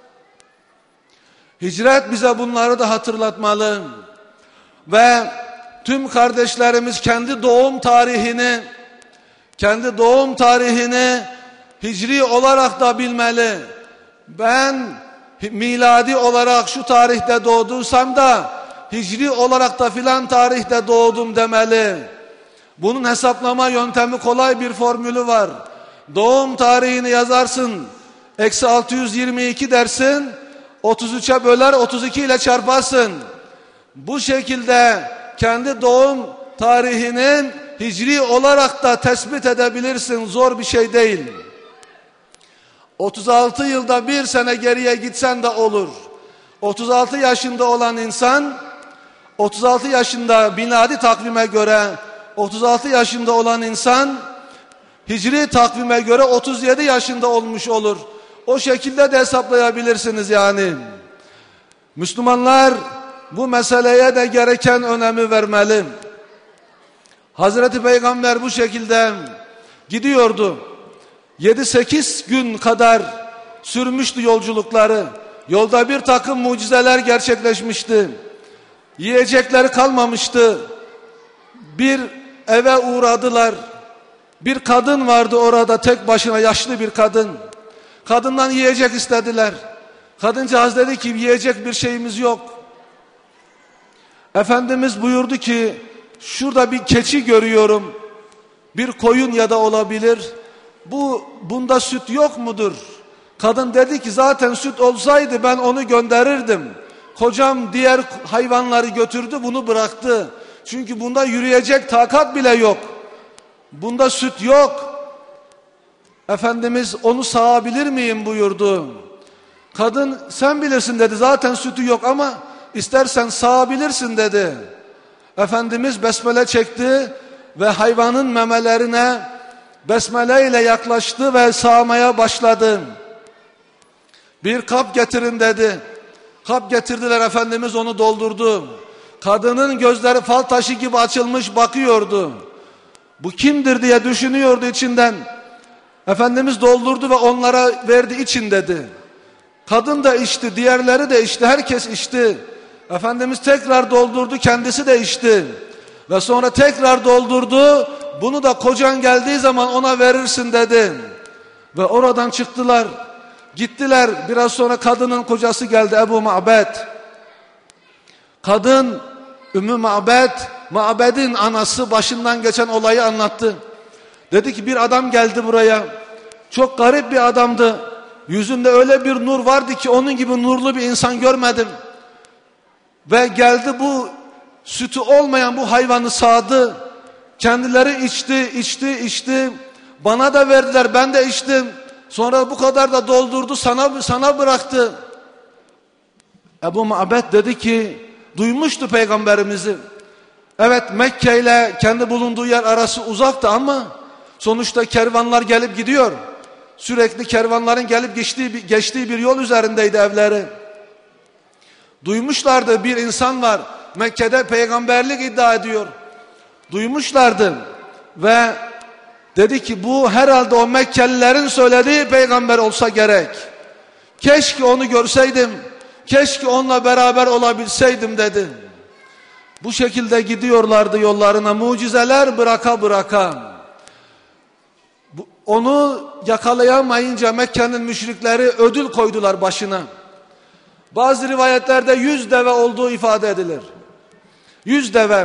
Hicret bize bunları da hatırlatmalı. Ve tüm kardeşlerimiz kendi doğum tarihini, kendi doğum tarihini hicri olarak da bilmeli. Ben miladi olarak şu tarihte doğduysam da hicri olarak da filan tarihte doğdum demeli. Bunun hesaplama yöntemi kolay bir formülü var. Doğum tarihini yazarsın. Eksi altı yüz yirmi iki dersin. otuz üçe böler otuz iki ile çarparsın. Bu şekilde kendi doğum tarihinin hicri olarak da tespit edebilirsin. Zor bir şey değil. otuz altı yılda bir sene geriye gitsen de olur. otuz altı yaşında olan insan, otuz altı yaşında miladi takvime göre otuz altı yaşında olan insan hicri takvime göre otuz yedi yaşında olmuş olur. O şekilde de hesaplayabilirsiniz yani. Müslümanlar bu meseleye de gereken önemi vermeli. Hazreti Peygamber bu şekilde gidiyordu. yedi sekiz gün kadar sürmüştü yolculukları. Yolda bir takım mucizeler gerçekleşmişti. Yiyecekleri kalmamıştı. Bir eve uğradılar. Bir kadın vardı orada, tek başına yaşlı bir kadın. Kadından yiyecek istediler. Kadıncağız dedi ki yiyecek bir şeyimiz yok. Efendimiz buyurdu ki şurada bir keçi görüyorum. Bir koyun ya da olabilir. Bu bunda süt yok mudur? Kadın dedi ki zaten süt olsaydı ben onu gönderirdim. Kocam diğer hayvanları götürdü, bunu bıraktı. Çünkü bunda yürüyecek takat bile yok. Bunda süt yok. Efendimiz onu sağabilir miyim buyurdu. Kadın sen bilirsin dedi, zaten sütü yok ama istersen sağabilirsin dedi. Efendimiz besmele çekti ve hayvanın memelerine besmele ile yaklaştı ve sağmaya başladı. Bir kap getirin dedi. Kap getirdiler, Efendimiz onu doldurdu. Kadının gözleri fal taşı gibi açılmış bakıyordu. Bu kimdir diye düşünüyordu içinden. Efendimiz doldurdu ve onlara verdi, için dedi. Kadın da içti, diğerleri de içti, herkes içti. Efendimiz tekrar doldurdu, kendisi de içti. Ve sonra tekrar doldurdu, bunu da kocan geldiği zaman ona verirsin dedi. Ve oradan çıktılar, gittiler. Biraz sonra kadının kocası geldi, Ebu Ma'bed. Kadın, Ümmü Ma'bed, Ma'bed'in anası başından geçen olayı anlattı. Dedi ki bir adam geldi buraya. Çok garip bir adamdı. Yüzünde öyle bir nur vardı ki onun gibi nurlu bir insan görmedim. Ve geldi bu sütü olmayan bu hayvanı sağdı. Kendileri içti, içti, içti. Bana da verdiler, ben de içtim. Sonra bu kadar da doldurdu, sana sana bıraktı. Ebu Ma'bed dedi ki duymuştu peygamberimizi. Evet, Mekke ile kendi bulunduğu yer arası uzaktı ama sonuçta kervanlar gelip gidiyor. Sürekli kervanların gelip geçtiği, geçtiği bir yol üzerindeydi evleri. Duymuşlardı, bir insan var Mekke'de peygamberlik iddia ediyor. Duymuşlardı ve dedi ki bu herhalde o Mekkelilerin söylediği peygamber olsa gerek. Keşke onu görseydim, keşke onunla beraber olabilseydim dedi. Bu şekilde gidiyorlardı yollarına, mucizeler bıraka bıraka. Onu yakalayamayınca Mekke'nin müşrikleri ödül koydular başına. Bazı rivayetlerde yüz deve olduğu ifade edilir. Yüz deve.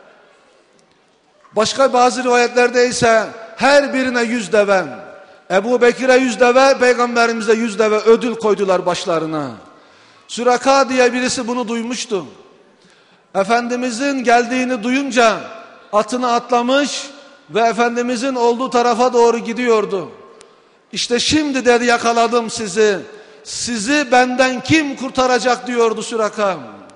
Başka bazı rivayetlerde ise her birine yüz deve. Ebu Bekir'e yüz deve, Peygamberimize yüz deve ödül koydular başlarına. Süraka diye birisi bunu duymuştu. Efendimizin geldiğini duyunca atını atlamış ve Efendimizin olduğu tarafa doğru gidiyordu. İşte şimdi dedi yakaladım sizi. Sizi benden kim kurtaracak diyordu Süraka.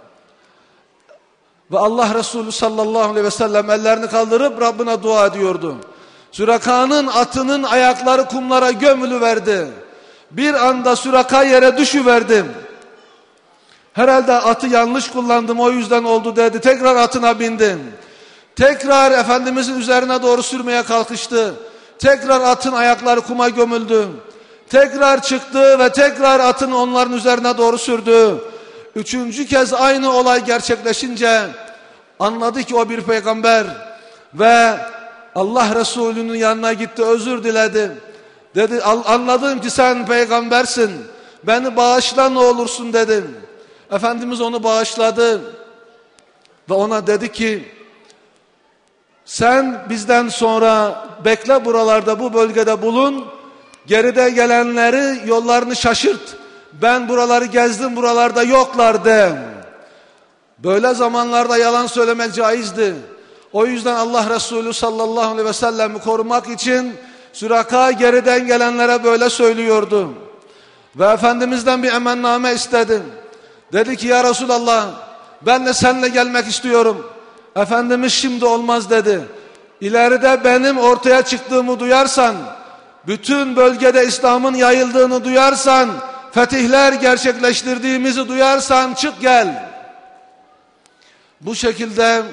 Ve Allah Resulü sallallahu aleyhi ve sellem ellerini kaldırıp Rabbine dua ediyordu. Süraka'nın atının ayakları kumlara gömülüverdi. Bir anda Süraka yere düşüverdi. Herhalde atı yanlış kullandım, o yüzden oldu dedi. Tekrar atına bindi. Tekrar Efendimizin üzerine doğru sürmeye kalkıştı. Tekrar atın ayakları kuma gömüldü. Tekrar çıktı ve tekrar atın onların üzerine doğru sürdü. Üçüncü kez aynı olay gerçekleşince anladı ki o bir peygamber ve Allah Resulü'nün yanına gitti, özür diledi. Dedi anladım ki sen peygambersin, beni bağışla ne olursun dedi. Efendimiz onu bağışladı ve ona dedi ki sen bizden sonra bekle buralarda, bu bölgede bulun, geride gelenleri yollarını şaşırt, ben buraları gezdim, buralarda yoklar de. Böyle zamanlarda yalan söylemek caizdi. O yüzden Allah Resulü sallallahu aleyhi ve sellem'i korumak için Süraka geriden gelenlere böyle söylüyordu. Ve Efendimiz'den bir emenname istedi. Dedi ki ya Resulallah ben de seninle gelmek istiyorum. Efendimiz şimdi olmaz dedi. İleride benim ortaya çıktığımı duyarsan, bütün bölgede İslam'ın yayıldığını duyarsan, fetihler gerçekleştirdiğimizi duyarsan çık gel. Bu şekilde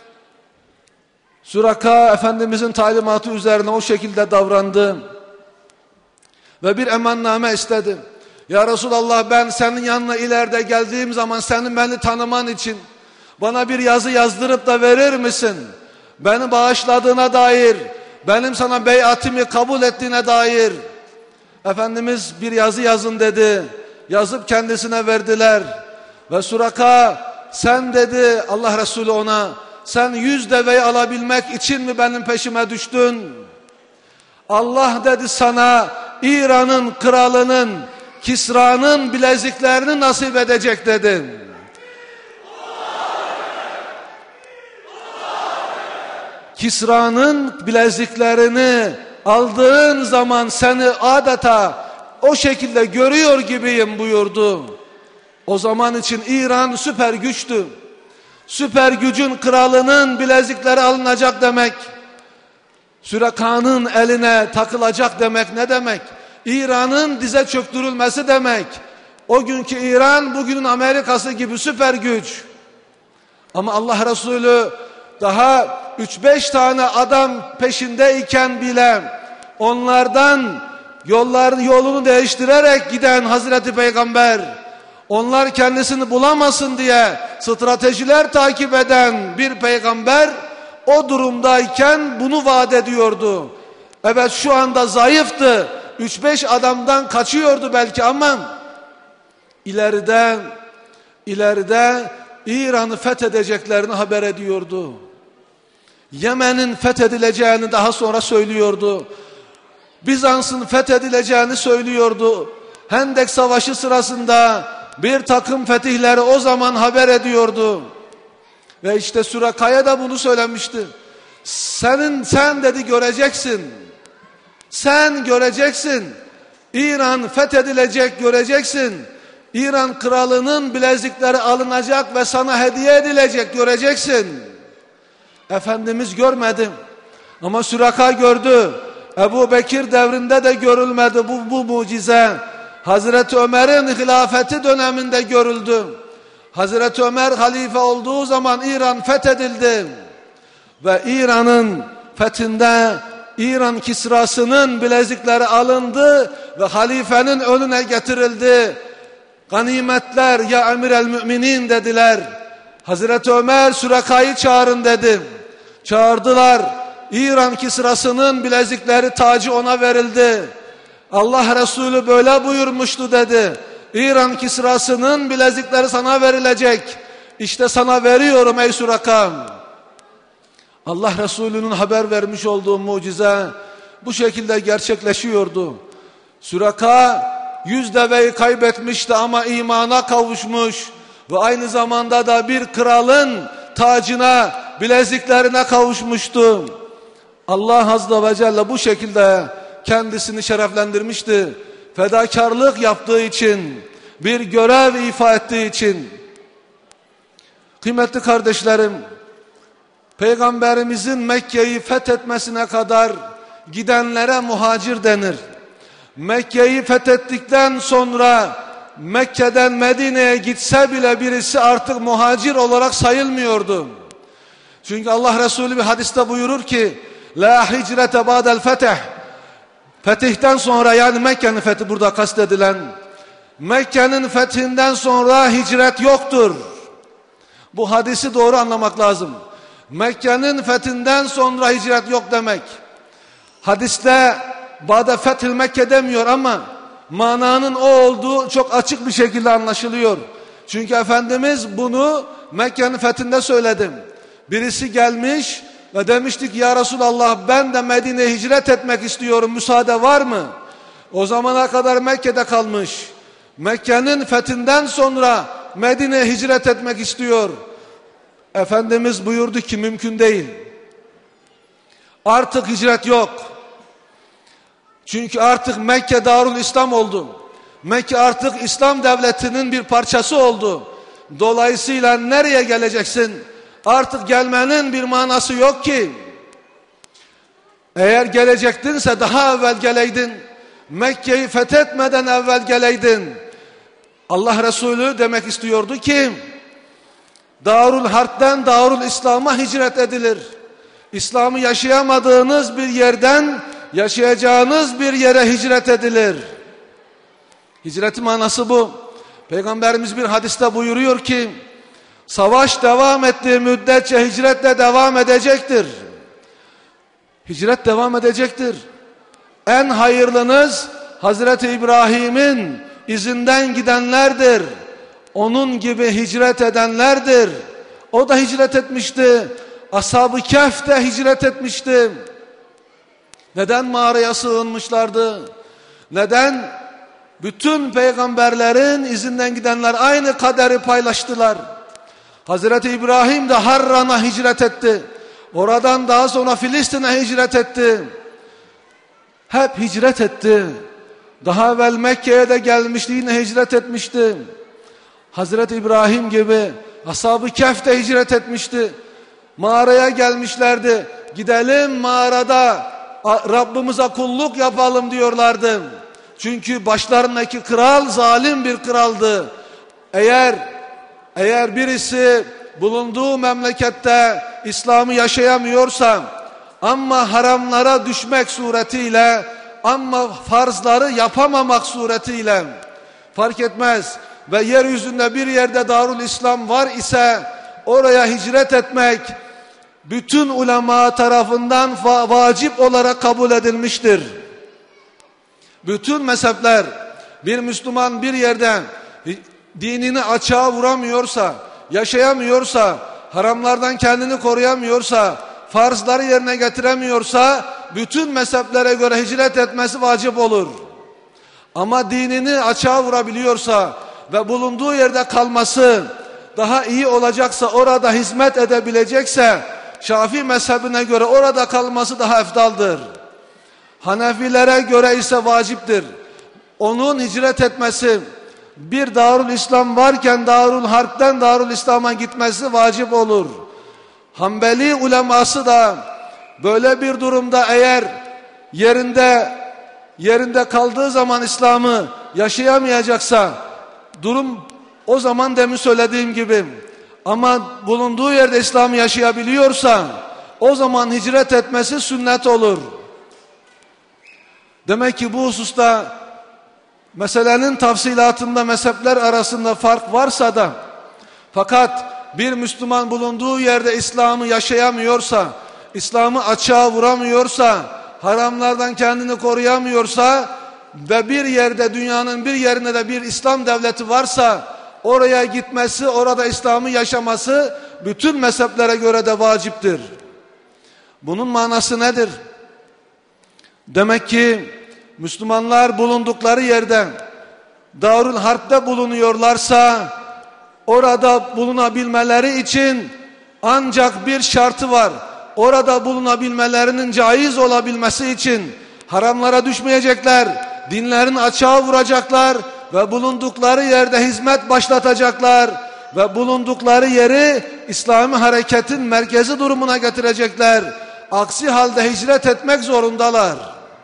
Süraka Efendimizin talimatı üzerine o şekilde davrandı. Ve bir emanname istedi. Ya Resulallah ben senin yanına ileride geldiğim zaman senin beni tanıman için bana bir yazı yazdırıp da verir misin? Beni bağışladığına dair, benim sana beyatimi kabul ettiğine dair. Efendimiz bir yazı yazın dedi. Yazıp kendisine verdiler. Ve Süraka sen dedi Allah Resulü ona, sen yüz deveyi alabilmek için mi benim peşime düştün? Allah dedi sana İran'ın kralının, Kisra'nın bileziklerini nasip edecek dedi. Kisra'nın bileziklerini aldığın zaman seni adeta o şekilde görüyor gibiyim buyurdu. O zaman için İran süper güçtü. Süper gücün kralının bilezikleri alınacak demek, Süraka'nın eline takılacak demek ne demek? İran'ın dize çöktürülmesi demek. O günkü İran bugünün Amerika'sı gibi süper güç. Ama Allah Resulü daha üç beş tane adam peşindeyken bile onlardan yollarını yolunu değiştirerek giden Hazreti Peygamber, onlar kendisini bulamasın diye stratejiler takip eden bir peygamber o durumdayken bunu vaat ediyordu. Evet şu anda zayıftı. üç beş adamdan kaçıyordu belki ama ileride ileride İran'ı fethedeceklerini haber ediyordu. Yemen'in fethedileceğini daha sonra söylüyordu. Bizans'ın fethedileceğini söylüyordu. Hendek Savaşı sırasında bir takım fetihleri o zaman haber ediyordu. Ve işte Süraka'ya da bunu söylemişti. Senin sen dedi göreceksin. Sen göreceksin. İran fethedilecek göreceksin. İran kralının bilezikleri alınacak ve sana hediye edilecek, göreceksin. Efendimiz görmedi ama Süraka gördü. Ebu Bekir devrinde de görülmedi bu, bu mucize. Hazreti Ömer'in hilafeti döneminde görüldü. Hazreti Ömer halife olduğu zaman İran fethedildi. Ve İran'ın fethinde İran Kisrası'nın bilezikleri alındı ve halifenin önüne getirildi. Ganimetler ya emir el müminin dediler. Hazreti Ömer Süraka'yı çağırın dedi. Çağırdılar. İran Kisrası'nın bilezikleri, tacı ona verildi. Allah Resulü böyle buyurmuştu dedi. İran Kisrası'nın bilezikleri sana verilecek. İşte sana veriyorum ey Süraka. Allah Resulü'nün haber vermiş olduğu mucize bu şekilde gerçekleşiyordu. Süraka yüz deveyi kaybetmişti ama imana kavuşmuş ve aynı zamanda da bir kralın tacına, bileziklerine kavuşmuştu. Allah Azze ve Celle bu şekilde kendisini şereflendirmişti. Fedakarlık yaptığı için, bir görev ifa ettiği için. Kıymetli kardeşlerim, Peygamberimizin Mekke'yi fethetmesine kadar gidenlere muhacir denir. Mekke'yi fethettikten sonra Mekke'den Medine'ye gitse bile birisi artık muhacir olarak sayılmıyordu. Çünkü Allah Resulü bir hadiste buyurur ki La hicrete ba'del fetih. Fetihten sonra, yani Mekke'nin fethi burada kastedilen, Mekke'nin fethinden sonra hicret yoktur. Bu hadisi doğru anlamak lazım. Mekke'nin fethinden sonra hicret yok demek. Hadiste Ba'de fethil Mekke demiyor ama mananın o olduğu çok açık bir şekilde anlaşılıyor. Çünkü Efendimiz bunu Mekke'nin fethinde söyledi. Birisi gelmiş ve demiştik ya Resulallah ben de Medine'ye hicret etmek istiyorum, müsaade var mı? O zamana kadar Mekke'de kalmış. Mekke'nin fethinden sonra Medine'ye hicret etmek istiyor. Efendimiz buyurdu ki mümkün değil. Artık hicret yok. Çünkü artık Mekke Darul İslam oldu. Mekke artık İslam devletinin bir parçası oldu. Dolayısıyla nereye geleceksin? Artık gelmenin bir manası yok ki. Eğer gelecektinse daha evvel geleydin. Mekke'yi fethetmeden evvel geleydin. Allah Resulü demek istiyordu ki Darul Harp'ten Darul İslam'a hicret edilir. İslam'ı yaşayamadığınız bir yerden yaşayacağınız bir yere hicret edilir. Hicretin manası bu. Peygamberimiz bir hadiste buyuruyor ki savaş devam ettiği müddetçe hicret de devam edecektir. Hicret devam edecektir. En hayırlınız Hazreti İbrahim'in izinden gidenlerdir. Onun gibi hicret edenlerdir. O da hicret etmişti. Ashab-ı Kehf de hicret etmişti. Neden mağaraya sığınmışlardı? Neden? Bütün peygamberlerin izinden gidenler aynı kaderi paylaştılar. Hazreti İbrahim de Harran'a hicret etti. Oradan daha sonra Filistin'e hicret etti. Hep hicret etti. Daha evvel Mekke'ye de gelmişti, yine hicret etmişti. Hazreti İbrahim gibi Ashab-ı Kehf de hicret etmişti. Mağaraya gelmişlerdi. Gidelim mağarada Rabbimize kulluk yapalım diyorlardı. Çünkü başlarındaki kral zalim bir kraldı. Eğer eğer birisi bulunduğu memlekette İslam'ı yaşayamıyorsa ama haramlara düşmek suretiyle ama farzları yapamamak suretiyle fark etmez ve yeryüzünde bir yerde Darul İslam var ise oraya hicret etmek bütün ulema tarafından va vacip olarak kabul edilmiştir. Bütün mezhepler, bir Müslüman bir yerde dinini açığa vuramıyorsa, yaşayamıyorsa, haramlardan kendini koruyamıyorsa, farzları yerine getiremiyorsa bütün mezheplere göre hicret etmesi vacip olur. Ama dinini açığa vurabiliyorsa ve bulunduğu yerde kalması daha iyi olacaksa, orada hizmet edebilecekse Şafii mezhebine göre orada kalması daha efdaldır. Hanefilere göre ise vaciptir. Onun hicret etmesi, bir Darul İslam varken Darul Harp'ten Darul İslam'a gitmesi vacip olur. Hanbeli uleması da böyle bir durumda eğer yerinde yerinde kaldığı zaman İslam'ı yaşayamayacaksa, durum o zaman demin söylediğim gibi, ama bulunduğu yerde İslam'ı yaşayabiliyorsa o zaman hicret etmesi sünnet olur. Demek ki bu hususta meselenin tafsilatında mezhepler arasında fark varsa da, fakat bir Müslüman bulunduğu yerde İslam'ı yaşayamıyorsa, İslam'ı açığa vuramıyorsa, haramlardan kendini koruyamıyorsa ve bir yerde, dünyanın bir yerinde de bir İslam devleti varsa oraya gitmesi, orada İslam'ı yaşaması bütün mezheplere göre de vaciptir. Bunun manası nedir? Demek ki Müslümanlar bulundukları yerde Darul Harp'te bulunuyorlarsa orada bulunabilmeleri için ancak bir şartı var. Orada bulunabilmelerinin caiz olabilmesi için haramlara düşmeyecekler, dinlerini açığa vuracaklar ve bulundukları yerde hizmet başlatacaklar ve bulundukları yeri İslami hareketin merkezi durumuna getirecekler. Aksi halde hicret etmek zorundalar.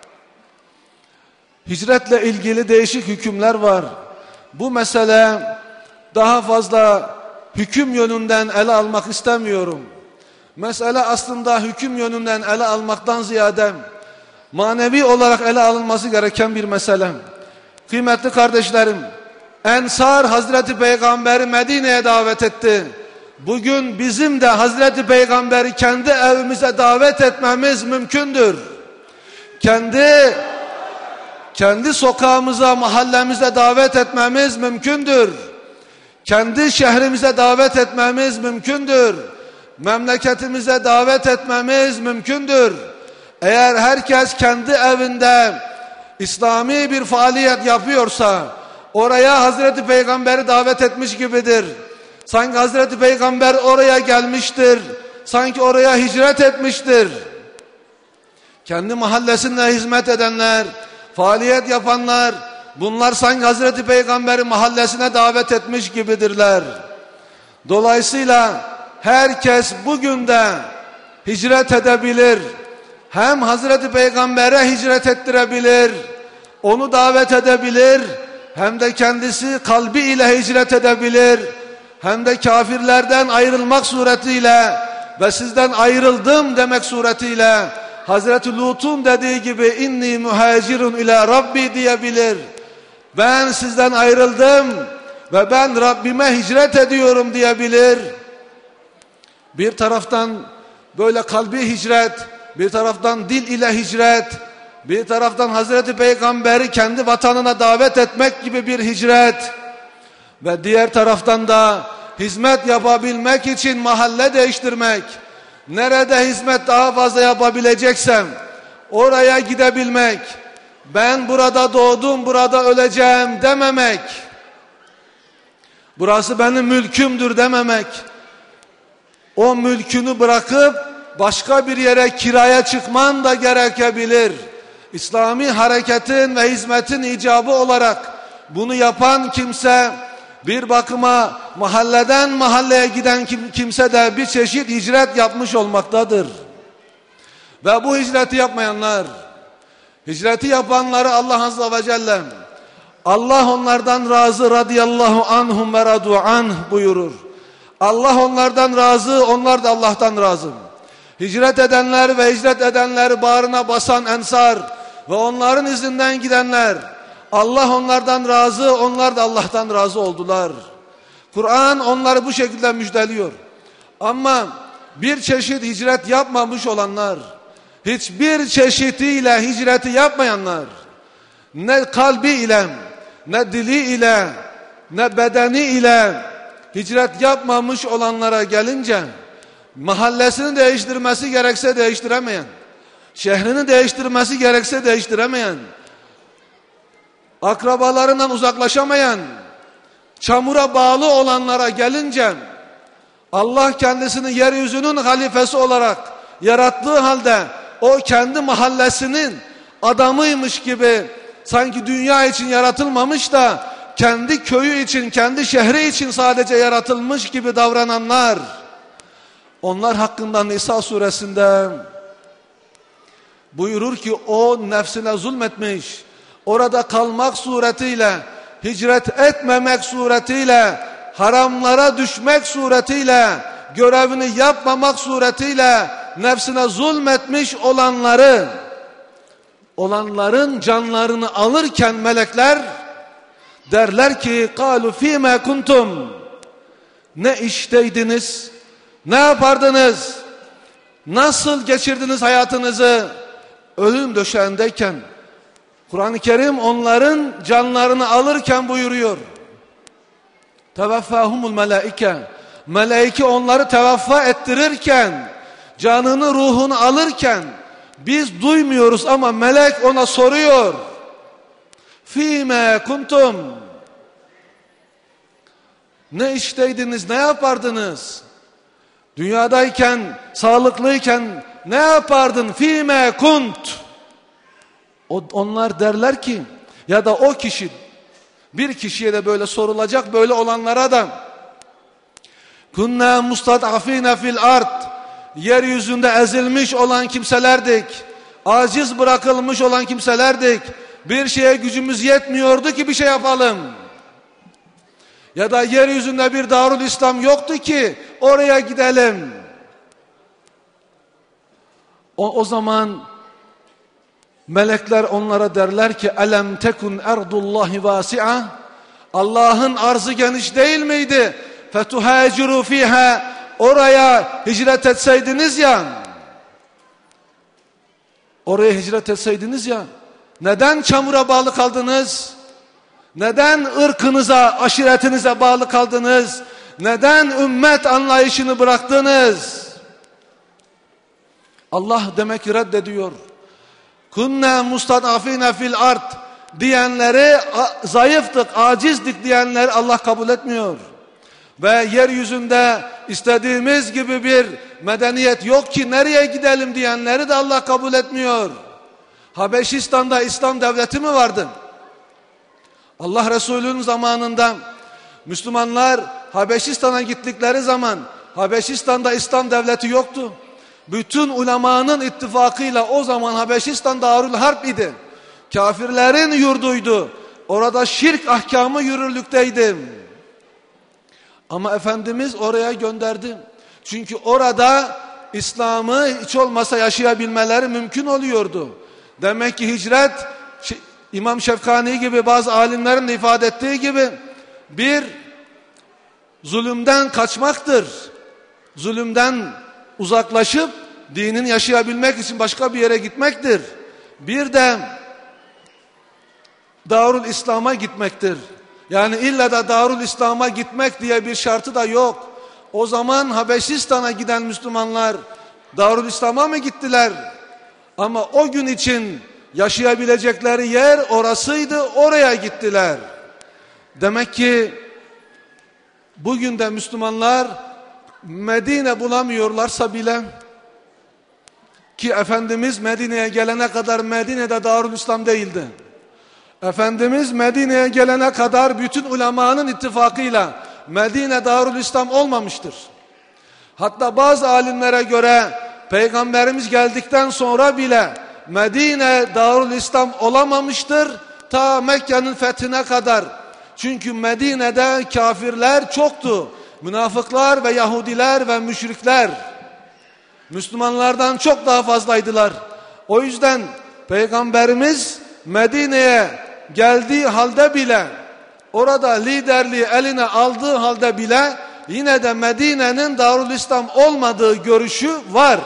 Hicretle ilgili değişik hükümler var. Bu mesele daha fazla hüküm yönünden ele almak istemiyorum. Mesele aslında hüküm yönünden ele almaktan ziyade manevi olarak ele alınması gereken bir mesele. Kıymetli kardeşlerim, Ensar Hazreti Peygamber'i Medine'ye davet etti. Bugün bizim de Hazreti Peygamber'i kendi evimize davet etmemiz mümkündür. Kendi kendi sokağımıza, mahallemize davet etmemiz mümkündür. Kendi şehrimize davet etmemiz mümkündür. Memleketimize davet etmemiz mümkündür. Eğer herkes kendi evinde İslami bir faaliyet yapıyorsa oraya Hazreti Peygamber'i davet etmiş gibidir. Sanki Hazreti Peygamber oraya gelmiştir. Sanki oraya hicret etmiştir. Kendi mahallesinde hizmet edenler, faaliyet yapanlar, bunlar sanki Hazreti Peygamber'i mahallesine davet etmiş gibidirler. Dolayısıyla herkes bugün de hicret edebilir. Hem Hazreti Peygamber'e hicret ettirebilir, onu davet edebilir, hem de kendisi kalbi ile hicret edebilir, hem de kafirlerden ayrılmak suretiyle ve sizden ayrıldım demek suretiyle Hazreti Lut'un dediği gibi inni muhacirun ila Rabbi diyebilir. Ben sizden ayrıldım ve ben Rabbime hicret ediyorum diyebilir. Bir taraftan böyle kalbi hicret, bir taraftan dil ile hicret, bir taraftan Hazreti Peygamber'i kendi vatanına davet etmek gibi bir hicret ve diğer taraftan da hizmet yapabilmek için mahalle değiştirmek, nerede hizmet daha fazla yapabileceksem oraya gidebilmek, ben burada doğdum, burada öleceğim dememek, burası benim mülkümdür dememek, o mülkünü bırakıp başka bir yere kiraya çıkman da gerekebilir. İslami hareketin ve hizmetin icabı olarak bunu yapan kimse, bir bakıma mahalleden mahalleye giden kim, kimse de bir çeşit hicret yapmış olmaktadır. Ve bu hicreti yapmayanlar, hicreti yapanları Allah Azze ve Celle, Allah onlardan razı, radıyallahu anhum ve radu anh buyurur. Allah onlardan razı, onlar da Allah'tan razı. Hicret edenler ve hicret edenleri bağrına basan ensar ve onların izinden gidenler, Allah onlardan razı, onlar da Allah'tan razı oldular. Kur'an onları bu şekilde müjdeliyor. Ama bir çeşit hicret yapmamış olanlar, hiçbir çeşitiyle hicreti yapmayanlar, ne kalbi ile, ne dili ile, ne bedeni ile hicret yapmamış olanlara gelince, mahallesini değiştirmesi gerekse değiştiremeyen, şehrini değiştirmesi gerekse değiştiremeyen, akrabalarından uzaklaşamayan, çamura bağlı olanlara gelince, Allah kendisini yeryüzünün halifesi olarak yarattığı halde o kendi mahallesinin adamıymış gibi sanki dünya için yaratılmamış da kendi köyü için, kendi şehri için sadece yaratılmış gibi davrananlar, onlar hakkında Nisa suresinde buyurur ki o nefsine zulmetmiş, orada kalmak suretiyle, hicret etmemek suretiyle, haramlara düşmek suretiyle, görevini yapmamak suretiyle nefsine zulmetmiş olanları, olanların canlarını alırken melekler derler ki قَالُوا ف۪ي مَا كُنْتُمْ, ne işteydiniz, ne yapardınız, nasıl geçirdiniz hayatınızı ölüm döşeğindeyken? Kur'an-ı Kerim onların canlarını alırken buyuruyor. Tevaffahumul melaike, melaike onları tevaffa ettirirken, canını ruhunu alırken biz duymuyoruz ama melek ona soruyor. Fîmâ kuntum, ne işteydiniz, ne yapardınız? Dünyadayken, sağlıklıyken ne yapardın? Fîmâ kunt. Onlar derler ki, ya da o kişi, bir kişiye de böyle sorulacak, böyle olanlara da, kunna mustad'afîne fil ard, yeryüzünde ezilmiş olan kimselerdik, aciz bırakılmış olan kimselerdik, bir şeye gücümüz yetmiyordu ki bir şey yapalım. Ya da yeryüzünde bir Darul İslam yoktu ki oraya gidelim. O, o zaman melekler onlara derler ki elem tekun erdullahi vasi'a, Allah'ın arzı geniş değil miydi? Fetuhaciru fiha, oraya hicret etseydiniz ya, oraya hicret etseydiniz ya, neden çamura bağlı kaldınız? Neden ırkınıza, aşiretinize bağlı kaldınız? Neden ümmet anlayışını bıraktınız? Allah demek ki reddediyor. Kunna mustadafine fil ard diyenleri, zayıftık, acizdik diyenleri Allah kabul etmiyor. Ve yeryüzünde istediğimiz gibi bir medeniyet yok ki nereye gidelim diyenleri de Allah kabul etmiyor. Habeşistan'da İslam devleti mi vardı? Allah Resulü'nün zamanında Müslümanlar Habeşistan'a gittikleri zaman Habeşistan'da İslam devleti yoktu. Bütün ulemanın ittifakıyla o zaman Habeşistan Darül Harp idi. Kafirlerin yurduydu. Orada şirk ahkamı yürürlükteydi. Ama Efendimiz oraya gönderdi. Çünkü orada İslam'ı hiç olmasa yaşayabilmeleri mümkün oluyordu. Demek ki hicret, İmam Şefkani gibi bazı alimlerin de ifade ettiği gibi bir zulümden kaçmaktır. Zulümden uzaklaşıp dinin yaşayabilmek için başka bir yere gitmektir. Bir de Darul İslam'a gitmektir. Yani illa da Darul İslam'a gitmek diye bir şartı da yok. O zaman Habeşistan'a giden Müslümanlar Darul İslam'a mı gittiler? Ama o gün için yaşayabilecekleri yer orasıydı, oraya gittiler. Demek ki bugün de Müslümanlar Medine bulamıyorlarsa bile, ki Efendimiz Medine'ye gelene kadar Medine'de Darul İslam değildi. Efendimiz Medine'ye gelene kadar bütün ulemanın ittifakıyla Medine Darul İslam olmamıştır. Hatta bazı alimlere göre Peygamberimiz geldikten sonra bile Medine Darul İslam olamamıştır ta Mekke'nin fethine kadar. Çünkü Medine'de kafirler çoktu. Münafıklar ve Yahudiler ve müşrikler Müslümanlardan çok daha fazlaydılar. O yüzden Peygamberimiz Medine'ye geldiği halde bile, orada liderliği eline aldığı halde bile yine de Medine'nin Darul İslam olmadığı görüşü var.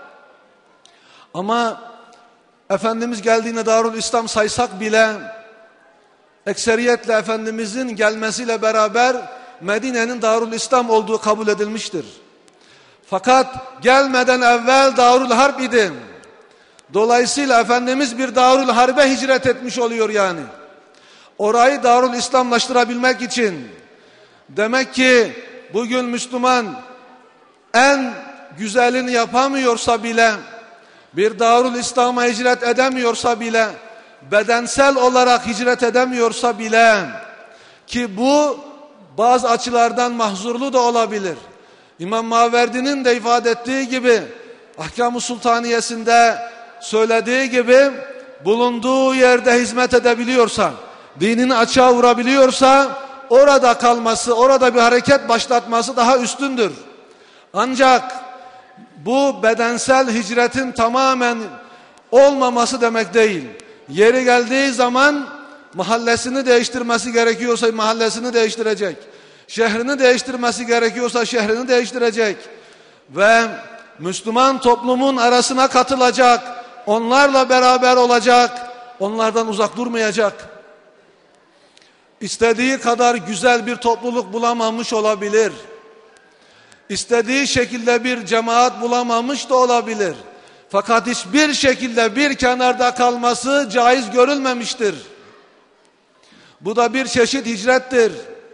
Ama Efendimiz geldiğinde Darul İslam saysak bile ekseriyetle Efendimizin gelmesiyle beraber Medine'nin Darul İslam olduğu kabul edilmiştir. Fakat gelmeden evvel Darul Harp idi. Dolayısıyla Efendimiz bir Darul Harp'e hicret etmiş oluyor yani. Orayı Darul İslamlaştırabilmek için. Demek ki bugün Müslüman en güzelini yapamıyorsa bile, bir Darul İslam'a hicret edemiyorsa bile, bedensel olarak hicret edemiyorsa bile, Ki bu bazı açılardan mahzurlu da olabilir. İmam Maverdi'nin de ifade ettiği gibi, Ahkam-ı Sultaniyesinde söylediği gibi, bulunduğu yerde hizmet edebiliyorsa, dinini açığa vurabiliyorsa, orada kalması, orada bir hareket başlatması daha üstündür. Ancak bu bedensel hicretin tamamen olmaması demek değil. Yeri geldiği zaman mahallesini değiştirmesi gerekiyorsa mahallesini değiştirecek. Şehrini değiştirmesi gerekiyorsa şehrini değiştirecek. Ve Müslüman toplumun arasına katılacak. Onlarla beraber olacak. Onlardan uzak durmayacak. İstediği kadar güzel bir topluluk bulamamış olabilir. İstediği şekilde bir cemaat bulamamış da olabilir. Fakat hiçbir şekilde bir kenarda kalması caiz görülmemiştir. Bu da bir çeşit hicrettir.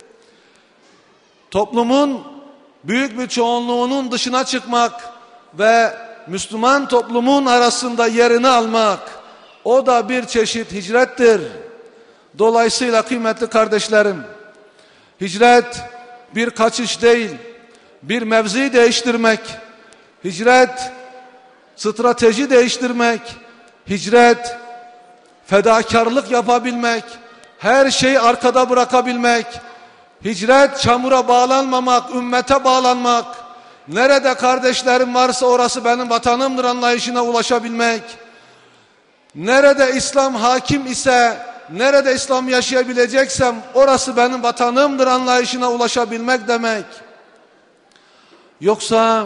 Toplumun büyük bir çoğunluğunun dışına çıkmak ve Müslüman toplumun arasında yerini almak, o da bir çeşit hicrettir. Dolayısıyla kıymetli kardeşlerim, hicret bir kaçış değil, bir mevzi değiştirmek, hicret strateji değiştirmek, hicret fedakarlık yapabilmek, her şeyi arkada bırakabilmek, hicret çamura bağlanmamak, ümmete bağlanmak, nerede kardeşlerim varsa orası benim vatanımdır anlayışına ulaşabilmek, nerede İslam hakim ise, nerede İslam yaşayabileceksem orası benim vatanımdır anlayışına ulaşabilmek demek. Yoksa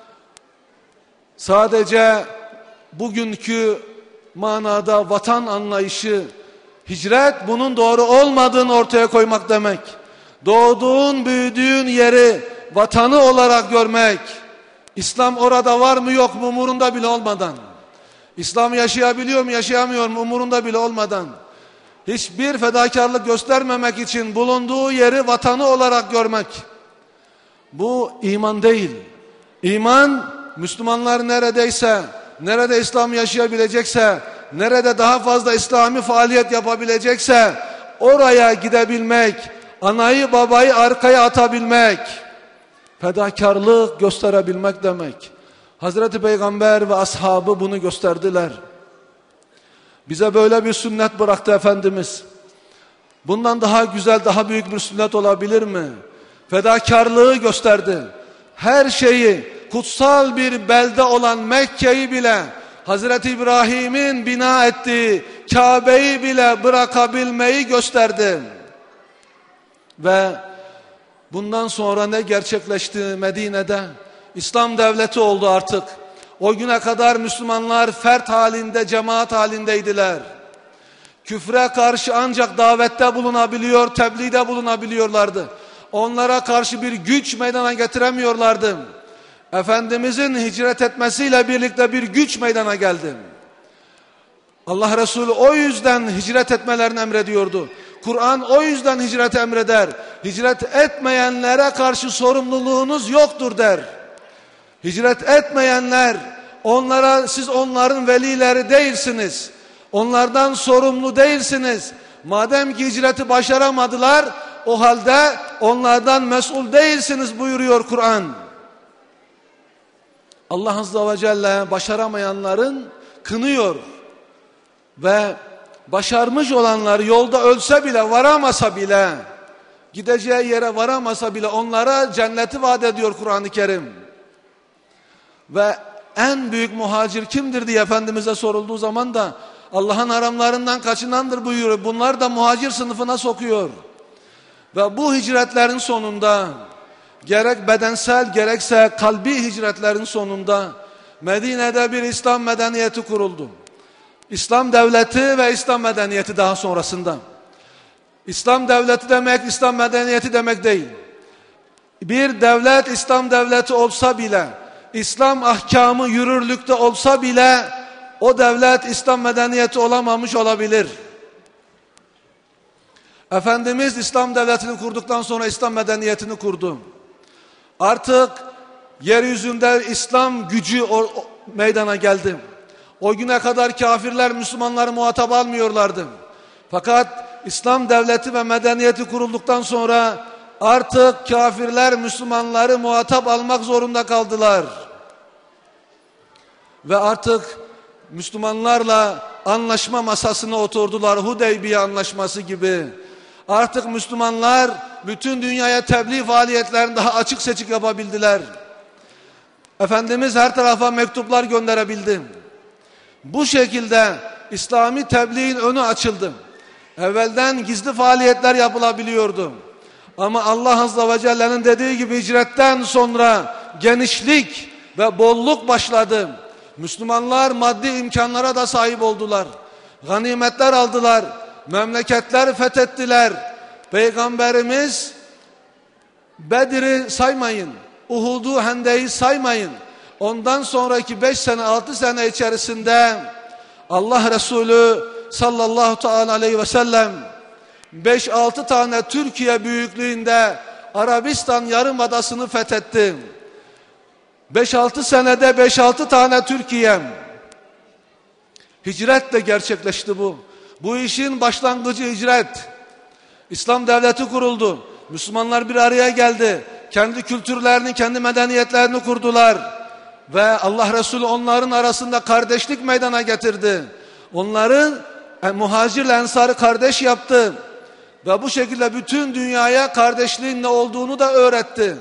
sadece bugünkü manada vatan anlayışı, hicret bunun doğru olmadığını ortaya koymak demek. Doğduğun, büyüdüğün yeri vatanı olarak görmek, İslam orada var mı yok mu umurunda bile olmadan, İslam yaşayabiliyor mu yaşayamıyor mu umurunda bile olmadan, hiçbir fedakarlık göstermemek için bulunduğu yeri vatanı olarak görmek. Bu iman değil. İman, Müslümanlar neredeyse, nerede İslam yaşayabilecekse, nerede daha fazla İslami faaliyet yapabilecekse, oraya gidebilmek, anayı babayı arkaya atabilmek, fedakarlık gösterebilmek demek. Hazreti Peygamber ve ashabı bunu gösterdiler. Bize böyle bir sünnet bıraktı Efendimiz. Bundan daha güzel, daha büyük bir sünnet olabilir mi? Fedakarlığı gösterdi. Her şeyi, kutsal bir belde olan Mekke'yi bile, Hazreti İbrahim'in bina ettiği Kabe'yi bile bırakabilmeyi gösterdi. Ve bundan sonra ne gerçekleşti Medine'de? İslam devleti oldu artık. O güne kadar Müslümanlar fert halinde, cemaat halindeydiler. Küfre karşı ancak davette bulunabiliyor, tebliğde bulunabiliyorlardı. Onlara karşı bir güç meydana getiremiyorlardı. Efendimizin hicret etmesiyle birlikte bir güç meydana geldi. Allah Resulü o yüzden hicret etmelerini emrediyordu. Kur'an o yüzden hicret emreder. Hicret etmeyenlere karşı sorumluluğunuz yoktur der. Hicret etmeyenler, onlara, siz onların velileri değilsiniz. Onlardan sorumlu değilsiniz. Madem ki hicreti başaramadılar, o halde onlardan mesul değilsiniz buyuruyor Kur'an. Allah Azze ve Celle başaramayanların kınıyor ve başarmış olanlar yolda ölse bile, varamasa bile, gideceği yere varamasa bile onlara cenneti vaat ediyor Kur'an-ı Kerim. Ve en büyük muhacir kimdir diye Efendimiz'e sorulduğu zaman da Allah'ın haramlarından kaçınandır buyuruyor. Bunlar da muhacir sınıfına sokuyor. Ve bu hicretlerin sonunda, gerek bedensel gerekse kalbi hicretlerin sonunda Medine'de bir İslam medeniyeti kuruldu. İslam devleti ve İslam medeniyeti daha sonrasında. İslam devleti demek İslam medeniyeti demek değil. Bir devlet İslam devleti olsa bile, İslam ahkamı yürürlükte olsa bile o devlet İslam medeniyeti olamamış olabilir. Efendimiz İslam devletini kurduktan sonra İslam medeniyetini kurdu. Artık yeryüzünde İslam gücü o, o, meydana geldi. O güne kadar kafirler Müslümanları muhatap almıyorlardı. Fakat İslam devleti ve medeniyeti kurulduktan sonra artık kafirler Müslümanları muhatap almak zorunda kaldılar. Ve artık Müslümanlarla anlaşma masasına oturdular. Hudeybiye anlaşması gibi. Artık Müslümanlar bütün dünyaya tebliğ faaliyetlerini daha açık seçik yapabildiler. Efendimiz her tarafa mektuplar gönderebildi. Bu şekilde İslami tebliğin önü açıldı. Evvelden gizli faaliyetler yapılabiliyordu. Ama Allah Azze ve Celle'nin dediği gibi hicretten sonra genişlik ve bolluk başladı. Müslümanlar maddi imkanlara da sahip oldular. Ganimetler aldılar. Memleketler fethettiler. Peygamberimiz Bedir'i saymayın. Uhud'u, Hendek'i saymayın. Ondan sonraki beş sene, altı sene içerisinde Allah Resulü sallallahu teala aleyhi ve sellem beş altı tane Türkiye büyüklüğünde Arabistan Yarımadası'nı fethetti. beş altı senede beş altı tane Türkiye. Hicretle gerçekleşti bu. Bu işin başlangıcı hicret. İslam devleti kuruldu. Müslümanlar bir araya geldi. Kendi kültürlerini, kendi medeniyetlerini kurdular. Ve Allah Resulü onların arasında kardeşlik meydana getirdi. Onları e, muhacirle ensarı kardeş yaptı. Ve bu şekilde bütün dünyaya kardeşliğin ne olduğunu da öğretti.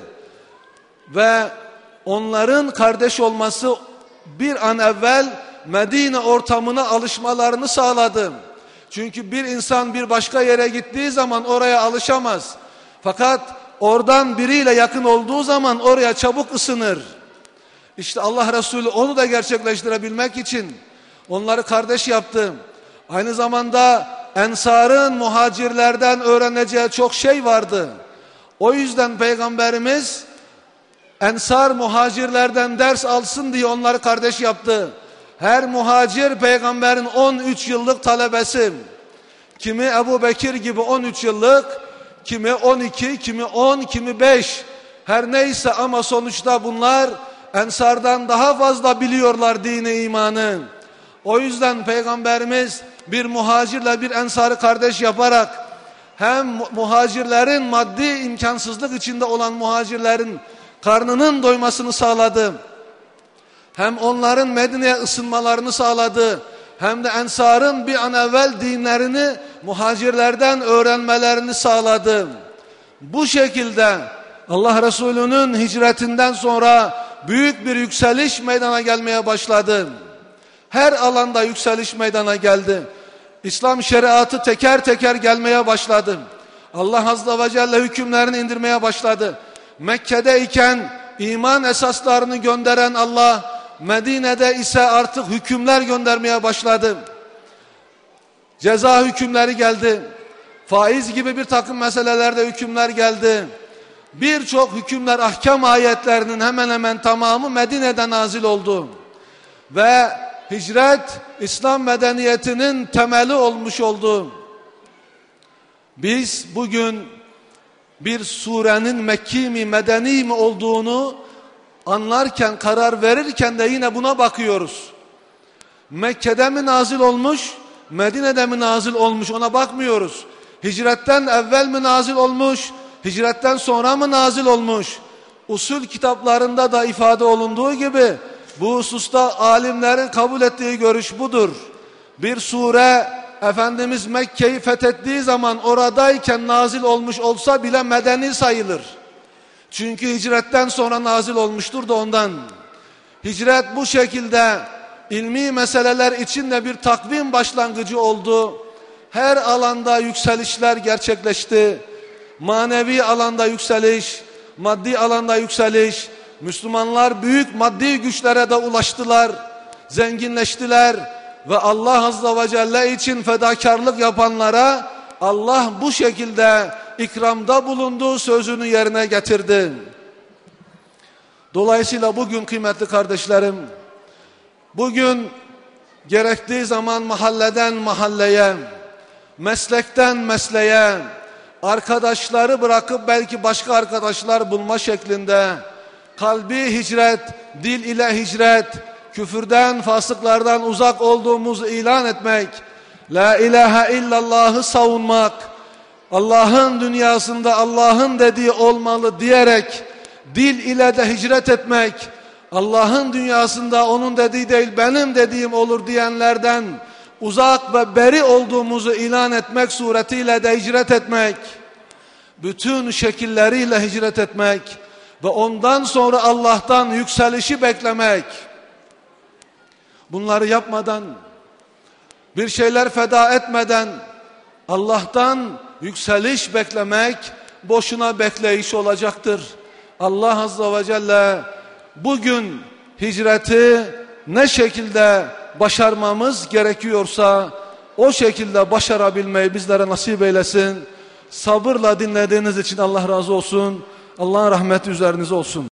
Ve onların kardeş olması bir an evvel Medine ortamına alışmalarını sağladı. Çünkü bir insan bir başka yere gittiği zaman oraya alışamaz. Fakat oradan biriyle yakın olduğu zaman oraya çabuk ısınır. İşte Allah Resulü onu da gerçekleştirebilmek için onları kardeş yaptı. Aynı zamanda ensarın muhacirlerden öğreneceği çok şey vardı. O yüzden Peygamberimiz ensar muhacirlerden ders alsın diye onları kardeş yaptı. Her muhacir peygamberin on üç yıllık talebesi. Kimi Ebu Bekir gibi on üç yıllık, kimi on iki, kimi on, kimi beş. Her neyse ama sonuçta bunlar ensardan daha fazla biliyorlar dini, imanı. O yüzden Peygamberimiz bir muhacirle bir ensarı kardeş yaparak hem muhacirlerin maddi imkansızlık içinde olan muhacirlerin karnının doymasını sağladı. Hem onların Medine'ye ısınmalarını sağladı. Hem de ensarın bir an evvel dinlerini muhacirlerden öğrenmelerini sağladı. Bu şekilde Allah Resulü'nün hicretinden sonra büyük bir yükseliş meydana gelmeye başladı. Her alanda yükseliş meydana geldi. İslam şeriatı teker teker gelmeye başladı. Allah Azze ve Celle hükümlerini indirmeye başladı. Mekke'de iken iman esaslarını gönderen Allah, Medine'de ise artık hükümler göndermeye başladı. Ceza hükümleri geldi. Faiz gibi bir takım meselelerde hükümler geldi. Birçok hükümler, ahkam ayetlerinin hemen hemen tamamı Medine'de nazil oldu. Ve hicret İslam medeniyetinin temeli olmuş oldu. Biz bugün bir surenin Mekki mi, Medeni mi olduğunu anlarken, karar verirken de yine buna bakıyoruz. Mekke'de mi nazil olmuş, Medine'de mi nazil olmuş, ona bakmıyoruz. Hicretten evvel mi nazil olmuş, hicretten sonra mı nazil olmuş? Usul kitaplarında da ifade olunduğu gibi bu hususta alimlerin kabul ettiği görüş budur. Bir sure Efendimiz Mekke'yi fethettiği zaman oradayken nazil olmuş olsa bile medeni sayılır. Çünkü hicretten sonra nazil olmuştur da ondan. Hicret bu şekilde ilmi meseleler için de bir takvim başlangıcı oldu. Her alanda yükselişler gerçekleşti. Manevi alanda yükseliş, maddi alanda yükseliş. Müslümanlar büyük maddi güçlere de ulaştılar, zenginleştiler ve Allah Azze ve Celle için fedakarlık yapanlara Allah bu şekilde ikramda bulunduğu sözünü yerine getirdi. Dolayısıyla bugün kıymetli kardeşlerim, bugün gerektiği zaman mahalleden mahalleye, meslekten mesleğe, arkadaşları bırakıp belki başka arkadaşlar bulma şeklinde kalbi hicret, dil ile hicret, küfürden, fasıklardan uzak olduğumuzu ilan etmek, La ilahe illallah'ı savunmak, Allah'ın dünyasında Allah'ın dediği olmalı diyerek dil ile de hicret etmek, Allah'ın dünyasında onun dediği değil benim dediğim olur diyenlerden uzak ve beri olduğumuzu ilan etmek suretiyle de hicret etmek, bütün şekilleriyle hicret etmek ve ondan sonra Allah'tan yükselişi beklemek. Bunları yapmadan, bir şeyler feda etmeden Allah'tan yükseliş beklemek boşuna bekleyiş olacaktır. Allah Azze ve Celle bugün hicreti ne şekilde başarmamız gerekiyorsa o şekilde başarabilmeyi bizlere nasip eylesin. Sabırla dinlediğiniz için Allah razı olsun. Allah'ın rahmeti üzerinize olsun.